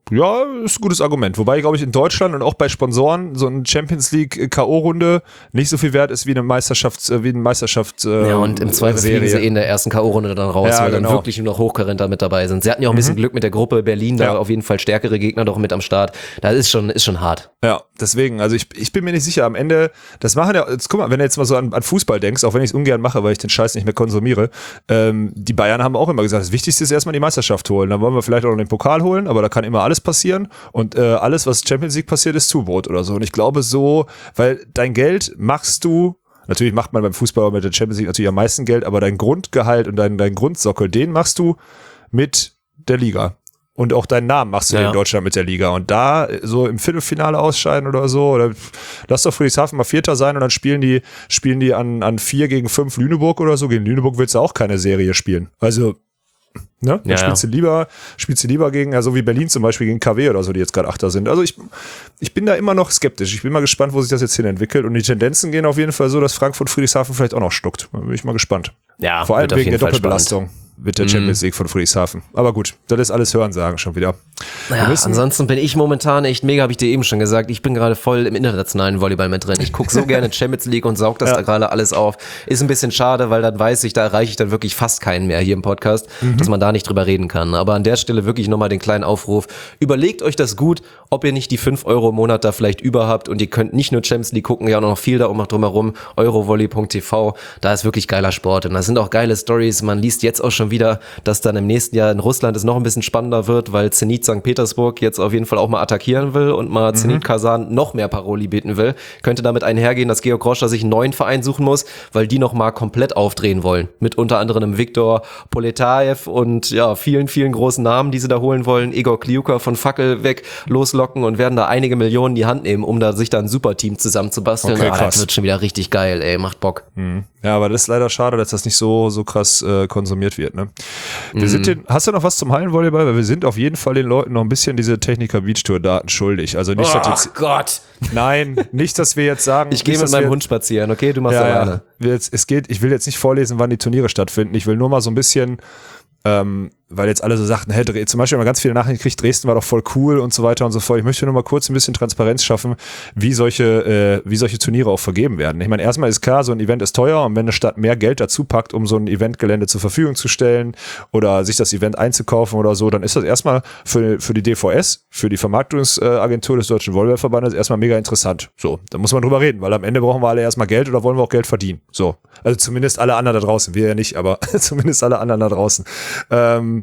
Ja, ist ein gutes Argument. Wobei, glaube ich, in Deutschland und auch bei Sponsoren so eine Champions League K O-Runde nicht so viel wert ist wie eine Meisterschaft, wie eine Meisterschaft. Äh, ja, und im Zweifel fliegen sie eh in der ersten K O-Runde dann raus, ja, weil genau. dann wirklich nur noch Hochkaräter mit dabei sind. Sie hatten ja auch ein bisschen mhm. Glück mit der Gruppe Berlin, da ja. auf jeden Fall stärkere Gegner doch mit am Start. Das ist schon, ist schon hart. Ja, deswegen, also ich, ich bin mir nicht sicher, am Ende, das machen ja, jetzt guck mal, wenn du jetzt mal so an, an Fußball denkst, auch wenn ich es ungern mache, weil ich den Scheiß nicht mehr konsumiere, ähm, die Bayern haben auch immer gesagt, das Wichtigste ist erstmal die Meisterschaft holen, dann wollen wir vielleicht auch noch den Pokal holen, aber da kann immer alles passieren und äh, alles, was Champions League passiert, ist Zubrot oder so und ich glaube so, weil dein Geld machst du, natürlich macht man beim Fußball mit der Champions League natürlich am meisten Geld, aber dein Grundgehalt und dein, dein Grundsockel, den machst du mit der Liga. Und auch deinen Namen machst du ja. in Deutschland mit der Liga. Und da so im Viertelfinale ausscheiden oder so, oder lass doch Friedrichshafen mal Vierter sein und dann spielen die, spielen die an, an vier gegen fünf Lüneburg oder so. Gegen Lüneburg willst du auch keine Serie spielen. Also, ne? Dann ja, spielst du lieber, spielst du lieber gegen, ja, so wie Berlin zum Beispiel gegen K W oder so, die jetzt gerade Achter sind. Also ich, ich bin da immer noch skeptisch. Ich bin mal gespannt, wo sich das jetzt hin entwickelt. Und die Tendenzen gehen auf jeden Fall so, dass Frankfurt Friedrichshafen vielleicht auch noch stuckt. Da bin ich mal gespannt. Ja, vor allem wegen der Doppelbelastung. Spannend. Mit der Champions League von Friedrichshafen. Aber gut, das ist alles Hörensagen schon wieder. Ja, ansonsten bin ich momentan echt mega, habe ich dir eben schon gesagt, ich bin gerade voll im internationalen Volleyball mit drin. Ich gucke so gerne Champions League und saug das ja. da gerade alles auf. Ist ein bisschen schade, weil dann weiß ich, da erreiche ich dann wirklich fast keinen mehr hier im Podcast, mhm. dass man da nicht drüber reden kann. Aber an der Stelle wirklich nochmal den kleinen Aufruf. Überlegt euch das gut, ob ihr nicht die fünf Euro im Monat da vielleicht über habt und ihr könnt nicht nur Champions League gucken, ja auch noch viel da um drumherum, eurovolley punkt t v, da ist wirklich geiler Sport und da sind auch geile Stories. Man liest jetzt auch schon wieder, dass dann im nächsten Jahr in Russland es noch ein bisschen spannender wird, weil Zenit Sankt Petersburg jetzt auf jeden Fall auch mal attackieren will und mal mhm. Zenit Kasan noch mehr Paroli bieten will. Könnte damit einhergehen, dass Georg Rocha sich einen neuen Verein suchen muss, weil die noch mal komplett aufdrehen wollen. Mit unter anderem Viktor Poletaev und ja, vielen, vielen großen Namen, die sie da holen wollen. Igor Kliuka von Fackel weg loslocken und werden da einige Millionen in die Hand nehmen, um da sich da ein Superteam zusammenzubasteln. Okay, ah, das wird schon wieder richtig geil, ey, macht Bock. Mhm. Ja, aber das ist leider schade, dass das nicht so, so krass äh, konsumiert wird, ne? Wir mhm. sind den, hast du noch was zum Hallenvolleyball? Weil wir sind auf jeden Fall den Leuten noch ein bisschen diese Techniker Beach Tour Daten schuldig. Also nicht, oh dass jetzt, Gott! Nein, nicht, dass wir jetzt sagen. Ich gehe mit meinem wir, Hund spazieren, okay? Du machst ja, alleine. Ja. Jetzt, es geht, ich will jetzt nicht vorlesen, wann die Turniere stattfinden. Ich will nur mal so ein bisschen, ähm, weil jetzt alle so sagten, hey, zum Beispiel haben wir ganz viele Nachrichten gekriegt, Dresden war doch voll cool und so weiter und so fort. Ich möchte nur mal kurz ein bisschen Transparenz schaffen, wie solche, äh, wie solche Turniere auch vergeben werden. Ich meine, erstmal ist klar, so ein Event ist teuer und wenn eine Stadt mehr Geld dazu packt, um so ein Eventgelände zur Verfügung zu stellen oder sich das Event einzukaufen oder so, dann ist das erstmal für, für die D V S, für die Vermarktungsagentur des Deutschen Volleyballverbandes erstmal mega interessant. So, da muss man drüber reden, weil am Ende brauchen wir alle erstmal Geld oder wollen wir auch Geld verdienen. So, also zumindest alle anderen da draußen, wir ja nicht, aber zumindest alle anderen da draußen. Ähm,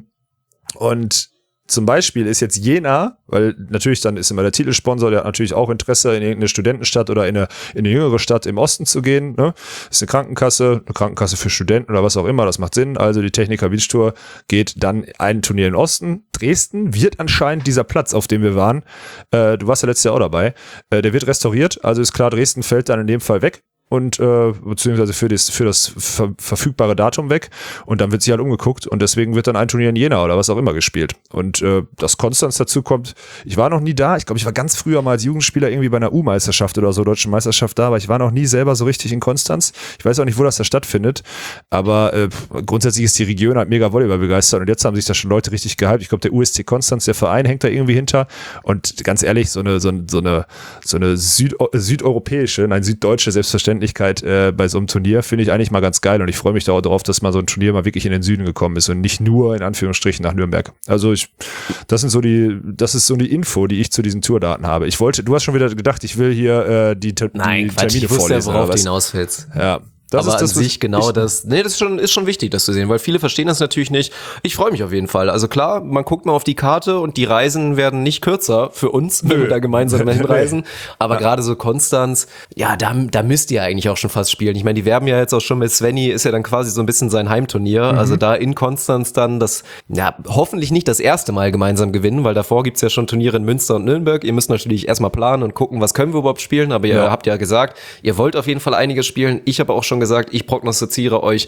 Und zum Beispiel ist jetzt Jena, weil natürlich dann ist immer der Titelsponsor, der hat natürlich auch Interesse, in irgendeine Studentenstadt oder in eine, in eine jüngere Stadt im Osten zu gehen. Ne? Das ist eine Krankenkasse, eine Krankenkasse für Studenten oder was auch immer, das macht Sinn. Also die Techniker Beach Tour geht dann ein Turnier im Osten. Dresden wird anscheinend dieser Platz, auf dem wir waren, äh, du warst ja letztes Jahr auch dabei, äh, der wird restauriert, also ist klar, Dresden fällt dann in dem Fall weg. Und äh, beziehungsweise für das, für das ver verfügbare Datum weg und dann wird sich halt umgeguckt und deswegen wird dann ein Turnier in Jena oder was auch immer gespielt. Und äh, dass Konstanz dazu kommt, ich war noch nie da, ich glaube, ich war ganz früher mal als Jugendspieler irgendwie bei einer U-Meisterschaft oder so, Deutschen Meisterschaft da, aber ich war noch nie selber so richtig in Konstanz. Ich weiß auch nicht, wo das da stattfindet, aber äh, grundsätzlich ist die Region halt mega Volleyball begeistert und jetzt haben sich da schon Leute richtig gehypt. Ich glaube, der U S C Konstanz, der Verein hängt da irgendwie hinter und ganz ehrlich, so eine, so, so eine, so eine Süd südeuropäische, nein, süddeutsche Selbstverständlichkeit Äh, bei so einem Turnier finde ich eigentlich mal ganz geil und ich freue mich da auch darauf, dass mal so ein Turnier mal wirklich in den Süden gekommen ist und nicht nur in Anführungsstrichen nach Nürnberg. Also ich, das sind so die, das ist so die Info, die ich zu diesen Tourdaten habe. Ich wollte, du hast schon wieder gedacht, ich will hier äh, die, die Nein, die Quatsch, Termine ich wusste vorlesen. Ja, worauf du hinaus willst. Ja. Das aber ist das, an sich genau ich, das, nee, das ist schon, ist schon wichtig, das zu sehen, weil viele verstehen das natürlich nicht. Ich freue mich auf jeden Fall. Also klar, man guckt mal auf die Karte und die Reisen werden nicht kürzer für uns, wenn Nö. wir da gemeinsam hinreisen. Aber ja. gerade so Konstanz, ja, da, da müsst ihr eigentlich auch schon fast spielen. Ich meine, die werben ja jetzt auch schon mit Svenny, ist ja dann quasi so ein bisschen sein Heimturnier. Mhm. Also da in Konstanz dann das, ja, hoffentlich nicht das erste Mal gemeinsam gewinnen, weil davor gibt's ja schon Turniere in Münster und Nürnberg. Ihr müsst natürlich erstmal planen und gucken, was können wir überhaupt spielen. Aber ihr ja. habt ja gesagt, ihr wollt auf jeden Fall einiges spielen. Ich habe auch schon gesagt, ich prognostiziere euch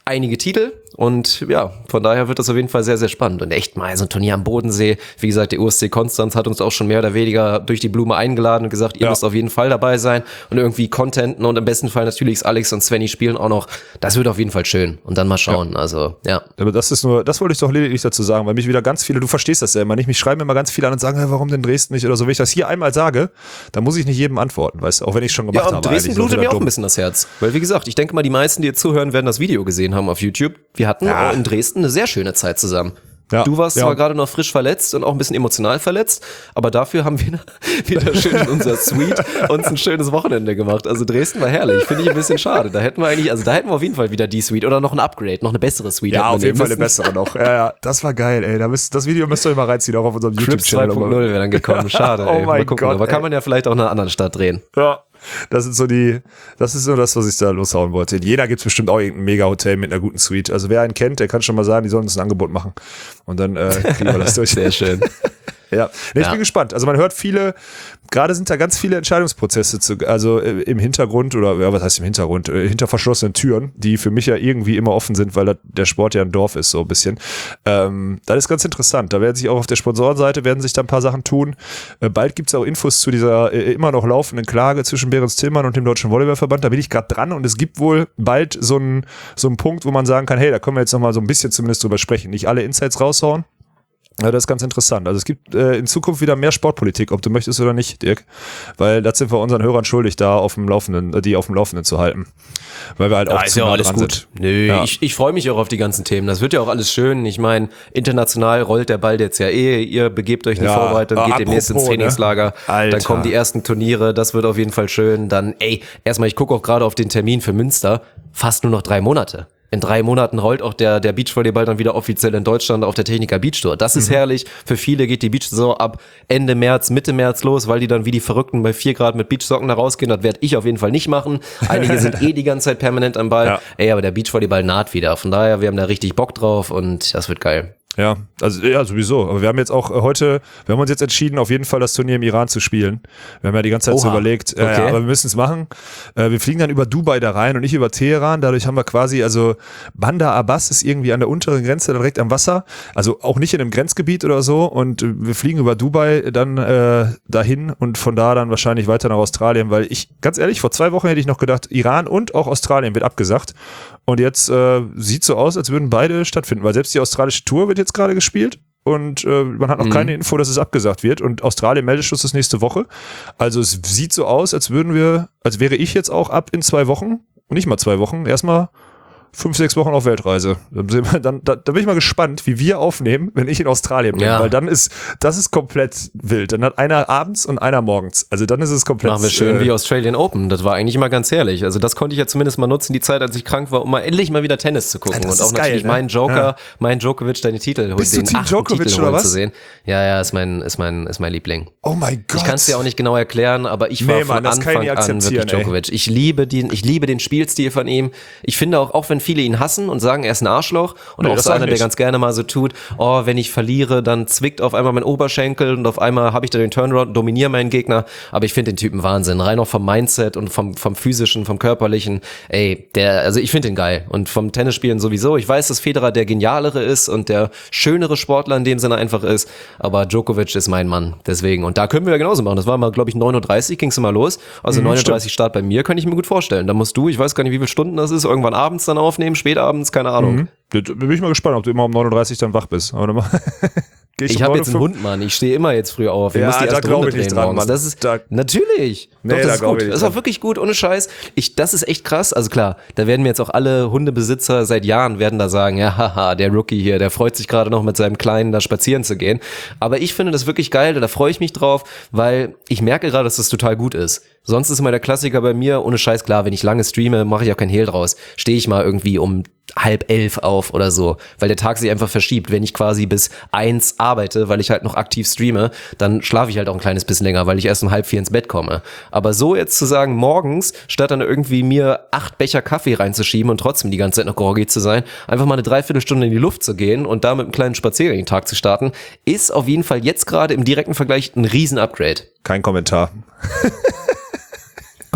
einige Titel und ja, von daher wird das auf jeden Fall sehr, sehr spannend und echt mal so ein Turnier am Bodensee. Wie gesagt, der U S C Konstanz hat uns auch schon mehr oder weniger durch die Blume eingeladen und gesagt, ihr ja. müsst auf jeden Fall dabei sein und irgendwie Contenten und im besten Fall natürlich Alex und Svenny spielen auch noch. Das wird auf jeden Fall schön und dann mal schauen, ja. also ja. Aber das ist nur, das wollte ich doch lediglich dazu sagen, weil mich wieder ganz viele, du verstehst das ja immer nicht, mich schreiben immer ganz viele an und sagen, hey, warum denn Dresden nicht oder so. Wenn ich das hier einmal sage, dann muss ich nicht jedem antworten, weißt du, auch wenn ich schon gemacht ja, und habe. Dresden blutet mir auch dumm. ein bisschen das Herz, weil wie gesagt, ich denke mal, die meisten, die jetzt zuhören, werden das Video gesehen haben auf YouTube. Wir hatten ja. in Dresden eine sehr schöne Zeit zusammen. Ja, du warst ja. zwar gerade noch frisch verletzt und auch ein bisschen emotional verletzt, aber dafür haben wir wieder schön in unserer Suite uns ein schönes Wochenende gemacht. Also Dresden war herrlich, finde ich ein bisschen schade. Da hätten wir eigentlich, also da hätten wir auf jeden Fall wieder die Suite oder noch ein Upgrade, noch eine bessere Suite. Ja, auf jeden Fall eine müssen. bessere noch. Ja, ja, das war geil, ey. Da müsst, das Video müsst ihr immer reinziehen, auch auf unserem Crips YouTube-Channel. zwei Punkt null wäre dann gekommen, schade. Oh ey. mein Mal gucken, Gott, aber kann ey. man ja vielleicht auch in einer anderen Stadt drehen. Ja. Das sind so die, das ist so das, was ich da loshauen wollte. In Jena gibt's bestimmt auch irgendein Mega-Hotel mit einer guten Suite. Also wer einen kennt, der kann schon mal sagen, die sollen uns ein Angebot machen. Und dann äh, kriegen wir das durch. Sehr schön. Ja, nee, ich Ja. bin gespannt. Also man hört viele, gerade sind da ganz viele Entscheidungsprozesse zu, also äh, im Hintergrund oder ja, was heißt im Hintergrund, äh, hinter verschlossenen Türen, die für mich ja irgendwie immer offen sind, weil das, der Sport ja ein Dorf ist, so ein bisschen. Ähm, das ist ganz interessant. Da werden sich auch auf der Sponsorenseite werden sich da ein paar Sachen tun. Äh, bald gibt's auch Infos zu dieser äh, immer noch laufenden Klage zwischen Behrens Tillmann und dem Deutschen Volleyballverband. Da bin ich gerade dran und es gibt wohl bald so einen so einen Punkt, wo man sagen kann, hey, da können wir jetzt noch mal so ein bisschen zumindest drüber sprechen. Nicht alle Insights raushauen. Ja, das ist ganz interessant. Also es gibt äh, in Zukunft wieder mehr Sportpolitik, ob du möchtest oder nicht, Dirk. Weil das sind wir unseren Hörern schuldig, da auf dem Laufenden, äh, die auf dem Laufenden zu halten. Weil wir halt auch Ja, ist zu ja nah alles dran gut. sind. Nö, Ja. ich, ich freue mich auch auf die ganzen Themen. Das wird ja auch alles schön. Ich meine, international rollt der Ball jetzt ja eh. Ihr begebt euch in die Ja. Vorbereitung, Ah, geht demnächst ins apropos, ne? Trainingslager. Alter. Dann kommen die ersten Turniere. Das wird auf jeden Fall schön. Dann, ey, erstmal, ich gucke auch gerade auf den Termin für Münster. Fast nur noch drei Monate. In drei Monaten rollt auch der, der Beachvolleyball dann wieder offiziell in Deutschland auf der Techniker Beach Tour. Das ist mhm. herrlich. Für viele geht die Beach-Saison ab Ende März, Mitte März los, weil die dann wie die Verrückten bei vier Grad mit Beachsocken da rausgehen. Das werde ich auf jeden Fall nicht machen. Einige sind eh die ganze Zeit permanent am Ball. Ja. Ey, aber der Beachvolleyball naht wieder. Von daher, wir haben da richtig Bock drauf und das wird geil. Ja, also ja, sowieso. Aber wir haben jetzt auch äh, heute, wir haben uns jetzt entschieden, auf jeden Fall das Turnier im Iran zu spielen. Wir haben ja die ganze Zeit so Oha. überlegt, äh, Okay. ja, aber wir müssen es machen. Äh, wir fliegen dann über Dubai da rein und nicht über Teheran. Dadurch haben wir quasi, also Bandar Abbas ist irgendwie an der unteren Grenze direkt am Wasser. Also auch nicht in einem Grenzgebiet oder so. Und äh, wir fliegen über Dubai dann äh, dahin und von da dann wahrscheinlich weiter nach Australien, weil ich, ganz ehrlich, vor zwei Wochen hätte ich noch gedacht, Iran und auch Australien wird abgesagt. Und jetzt äh, sieht so aus, als würden beide stattfinden, weil selbst die australische Tour wird jetzt gerade gespielt und äh, man hat noch Mhm. keine Info, dass es abgesagt wird und Australien Meldeschluss ist nächste Woche. Also es sieht so aus, als würden wir, als wäre ich jetzt auch ab in zwei Wochen, nicht mal zwei Wochen, erstmal fünf, sechs Wochen auf Weltreise. Dann, sind wir, dann da, da bin ich mal gespannt, wie wir aufnehmen, wenn ich in Australien bin, Ja. weil dann ist, das ist komplett wild. Dann hat einer abends und einer morgens. Also dann ist es komplett. Machen wir schön äh, wie Australian Open. Das war eigentlich immer ganz herrlich. Also das konnte ich ja zumindest mal nutzen, die Zeit, als ich krank war, um mal endlich mal wieder Tennis zu gucken. Ja, das und auch ist geil, natürlich ne? mein Joker, Ja. mein Djokovic, deine Titel, Bist du den Team achten Djokovic Titel oder holen was? zu sehen. Ja, ja, ist mein, ist mein, ist mein Liebling. Oh mein Gott. Ich kann es dir auch nicht genau erklären, aber ich war Nee, von Mann, das kann ich Anfang nicht an akzeptieren, wirklich Djokovic. Ich liebe den, ich liebe den Spielstil von ihm. Ich finde auch, auch wenn viele ihn hassen und sagen, er ist ein Arschloch und Nee, auch das so sag ich einer, der nicht. ganz gerne mal so tut, oh, wenn ich verliere, dann zwickt auf einmal mein Oberschenkel und auf einmal habe ich da den Turnaround und dominiere meinen Gegner. Aber ich finde den Typen Wahnsinn. Rein auch vom Mindset und vom, vom physischen, vom körperlichen. Ey, der, also ich finde den geil. Und vom Tennisspielen sowieso. Ich weiß, dass Federer der genialere ist und der schönere Sportler in dem Sinne einfach ist. Aber Djokovic ist mein Mann. Deswegen. Und da können wir ja genauso machen. Das war mal, glaube ich, neun Uhr dreißig ging's mal los. Also Mhm, neun Uhr dreißig Start bei mir, kann ich mir gut vorstellen. Da musst du, ich weiß gar nicht, wie viele Stunden das ist, irgendwann abends dann aufnehmen, spätabends, keine Ahnung. Mhm. Da bin ich mal gespannt, ob du immer um neun Uhr dreißig dann wach bist. Aber dann mal Geh Ich um habe neun jetzt Uhr einen fünf Hund, Mann. Ich stehe immer jetzt früh auf. Ich Ja, muss die da erste glaub Runde ich nicht drehen dran, morgens. Mann. Das ist Da- natürlich. Nee, Doch, da das ist glaub gut. ich nicht Das war dran. wirklich gut, ohne Scheiß. Ich, das ist echt krass. Also klar, da werden mir jetzt auch alle Hundebesitzer seit Jahren werden da sagen, ja, haha, der Rookie hier, der freut sich gerade noch mit seinem Kleinen da spazieren zu gehen. Aber ich finde das wirklich geil, da freue ich mich drauf, weil ich merke gerade, dass das total gut ist. Sonst ist immer der Klassiker bei mir, ohne Scheiß, klar, wenn ich lange streame, mache ich auch kein Hehl draus. Stehe ich mal irgendwie um halb elf auf oder so, weil der Tag sich einfach verschiebt. Wenn ich quasi bis eins arbeite, weil ich halt noch aktiv streame, dann schlafe ich halt auch ein kleines bisschen länger, weil ich erst um halb vier ins Bett komme. Aber so jetzt zu sagen, morgens, statt dann irgendwie mir acht Becher Kaffee reinzuschieben und trotzdem die ganze Zeit noch groggy zu sein, einfach mal eine Dreiviertelstunde in die Luft zu gehen und da mit einem kleinen Spaziergang den Tag zu starten, ist auf jeden Fall jetzt gerade im direkten Vergleich ein Riesen-Upgrade. Kein Kommentar. Gut.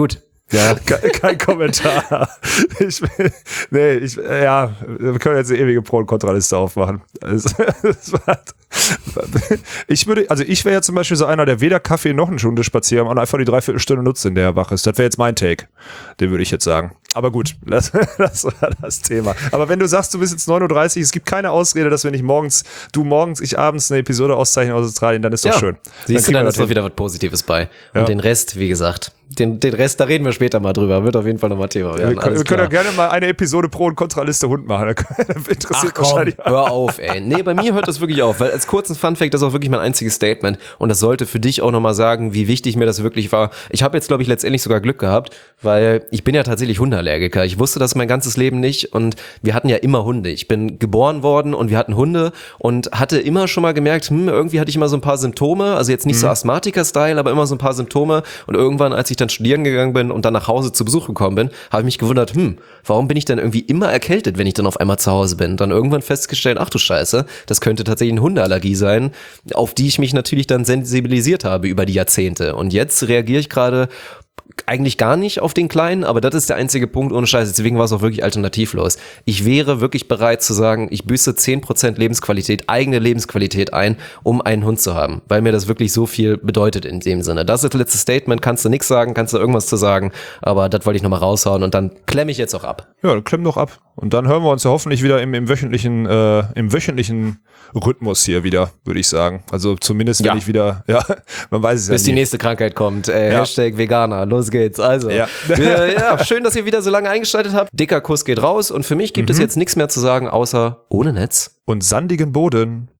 Ja. Kein, kein Kommentar. Ich, nee, ich, ja, wir können jetzt eine ewige Pro- und Kontraliste aufmachen. Also, das war, ich würde, also ich wäre ja zum Beispiel so einer, der weder Kaffee noch eine Stunde spazieren und einfach die Dreiviertelstunde nutzt, in der er wach ist. Das wäre jetzt mein Take. Den würde ich jetzt sagen. Aber gut, das, das war das Thema. Aber wenn du sagst, du bist jetzt neun Uhr dreißig, es gibt keine Ausrede, dass wir nicht morgens, du morgens, ich abends eine Episode auszeichnen aus Australien, dann ist doch ja. schön. Siehst dann du, dann wir ist doch wieder was Positives bei. Und Ja. den Rest, wie gesagt, den, den Rest, da reden wir später mal drüber. Wird auf jeden Fall nochmal Thema werden. Wir, können, Alles wir können ja klar. gerne mal eine Episode Pro- und Kontraliste Hund machen. Das interessiert Ach komm, wahrscheinlich. hör auf, ey. Nee, bei mir hört das wirklich auf, weil als kurzen Funfact, das ist auch wirklich mein einziges Statement und das sollte für dich auch nochmal sagen, wie wichtig mir das wirklich war. Ich habe jetzt, glaube ich, letztendlich sogar Glück gehabt, weil ich bin ja tatsächlich Hundeallergiker. Ich wusste das mein ganzes Leben nicht und wir hatten ja immer Hunde. Ich bin geboren worden und wir hatten Hunde und hatte immer schon mal gemerkt, hm, irgendwie hatte ich immer so ein paar Symptome, also jetzt nicht Mhm. so Asthmatiker-Style, aber immer so ein paar Symptome und irgendwann, als ich dann studieren gegangen bin und dann nach Hause zu Besuch gekommen bin, habe ich mich gewundert, hm, warum bin ich dann irgendwie immer erkältet, wenn ich dann auf einmal zu Hause bin? Dann irgendwann festgestellt, ach du Scheiße, das könnte tatsächlich eine Hundeallergie sein, auf die ich mich natürlich dann sensibilisiert habe über die Jahrzehnte. Und jetzt reagiere ich gerade eigentlich gar nicht auf den Kleinen, aber das ist der einzige Punkt, ohne Scheiß, deswegen war es auch wirklich alternativlos. Ich wäre wirklich bereit zu sagen, ich büße zehn Prozent Lebensqualität, eigene Lebensqualität ein, um einen Hund zu haben, weil mir das wirklich so viel bedeutet in dem Sinne. Das ist das letzte Statement, kannst du nichts sagen, kannst du irgendwas zu sagen, aber das wollte ich nochmal raushauen und dann klemme ich jetzt auch ab. Ja, dann klemm doch ab. Und dann hören wir uns ja hoffentlich wieder im, im wöchentlichen, äh, im wöchentlichen Rhythmus hier wieder, würde ich sagen. Also zumindest, wenn Ja. ich wieder, ja, man weiß es Bis ja die nie. nächste Krankheit kommt. Äh, Ja. Hashtag Veganer. Los geht's. Also, Ja. wir, ja, schön, dass ihr wieder so lange eingeschaltet habt. Dicker Kuss geht raus und für mich gibt es jetzt nichts mehr zu sagen, außer ohne Netz. Und sandigen Boden.